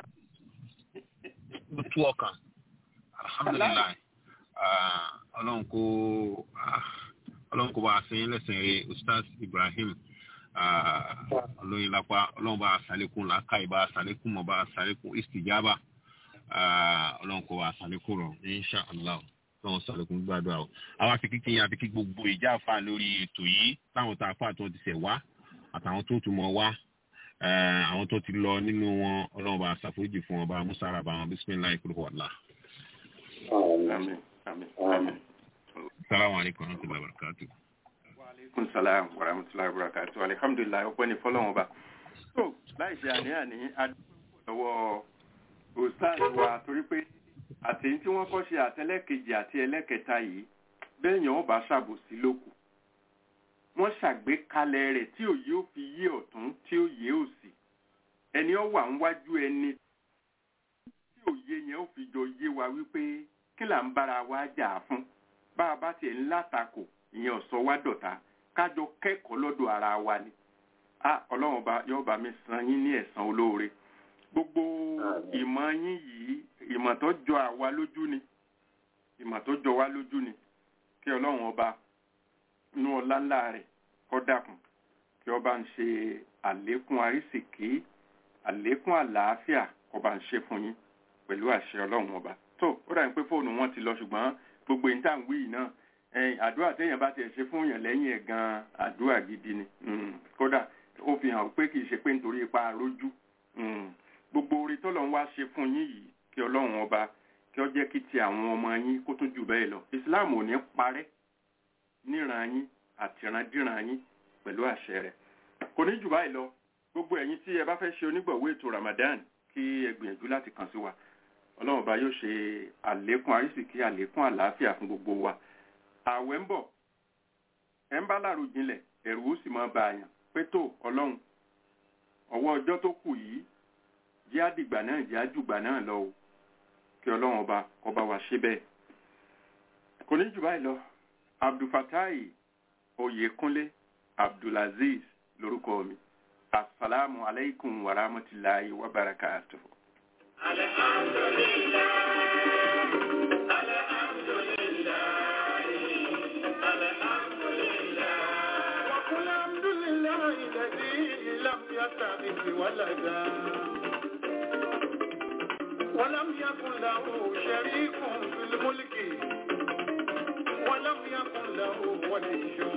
Speaker 5: mo tú ọkàn alhamdulilayi ọlọ́run kó ọlọ́run kó bá a sẹ́yìn lẹ́sìn rẹ̀ ustaz Ibrahim Alóyinlápá ọlọ́run bá a sàlékún làákàyè bá a sàlékún mọ̀ bá a sàlékún istijaba ọlọ́run kó bá a sàlékún rọ̀ insha allah ọlọ́run sàlékún gbàdúrà o àwọn afikíkì yẹn àfikí gbogbo ìjà àfa lórí ètò yìí táwọn tá a fà tó ti ṣẹ̀ wá àtàwọn tó tún mọ̀ wá àwọn tó ti lọ nínú wọn ọlọ́run bá a ṣàforíjì fún wọn bá a mú sára bá wọn bisimilayi kúrò wàlá.
Speaker 2: Àmín àmín àmín.
Speaker 5: Assalamu alaikum wa rahmatullahi wa barakatuh.
Speaker 2: Aleykum salaam wa rahmatullahi wa barakatuh. Alhamdulillah ọpẹ́ ní fọ́lọ́run ọba. So láì ṣe àníyàn ní adúgbò ustaz wa torí pé àtẹ̀yìn tí wọ́n kọ́ ṣe àtẹlẹ́kejì àti ẹlẹ́kẹta yìí bẹ́ẹ̀yàn ọba ṣàbòsí lókù. Wọ́n ṣàgbékalẹ̀ rẹ̀ tí òye ó fi yé ọ̀tún tí òye òsì. Ẹni ó wà níwájú ẹni tí òye yẹn ó fi jọ yé wa wípé kí là ń bára wa jà fún. Bá a bá tiẹ̀ ń látakò ìyẹn ọ̀sọ́ wá dọ̀tá kájọ kẹ́kọ̀ọ́ lọ́dọ̀ ara wa ni a ọlọ́run bá yóò bá mi san yín ní ẹ̀san olóore gbogbo ìmọ̀ yín yìí ìmọ̀ tó jọ àwa lójú ni ìmọ̀ tó jọ wá lójú ni kí ọlọ́run ọba nú ọlá ńlá rẹ̀ kó dákun kí ọba ń ṣe àlékún àrísìkí àlékún àlàáfíà kó bá ń ṣe fún yín pẹ̀lú àṣẹ ọlọ́run ọba tó ó dà ní pé fóònù wọn ti lọ ṣùgbọ́n gbogbo ìta ń wí yìí náà ẹ̀yìn àdúrà téèyàn bá tiẹ̀ ṣe fún yàn lẹ́yìn ẹ̀ gan àdúrà gidi ni kódà ó fi hàn pé kì í ṣe pé nítorí ipa rójú gbogbo orí tọ́lọ̀ ń wá ṣe fún yín yìí kí ọlọ́run ọba kí ó jẹ́ kí ti àwọn ọmọ yín kó tún jù bẹ́ẹ̀ lọ Islam ò ní parẹ́ níran yín àtìrandíran yín pẹ̀lú àṣẹ rẹ̀ kò ní jù báyìí lọ gbogbo ẹ̀yin tí ẹ bá fẹ́ ṣe onígbọ̀wọ́ ètò Ramadan kí ẹ gbìyànjú láti kàn sí wa ọlọ́run ọba yóò ṣe àlékún àrísìkí àlékún àlàáfíà fún gbogbo wa àwẹ̀ ń bọ̀ ẹ̀ ń bá láàrú jinlẹ̀ ẹ̀rù ó sì máa bá àyàn pé tó ọlọ́run ọwọ́ ọjọ́ tó kù yìí jẹ́ àdìgbà náà jẹ́ àjùgbà náà lọ o kí ọlọ́run ọba ọba wa ṣe bẹ́ẹ̀ kò ní jù báyìí lọ Abdulfatai Oyèkúnlé Abdulaziz lórúkọ mi asalaamu alaikum wa rahmatulahi wa barakatuh. Alhamdulillah. ولدا ولم يكن له شريك في الملك ولم يكن له ولي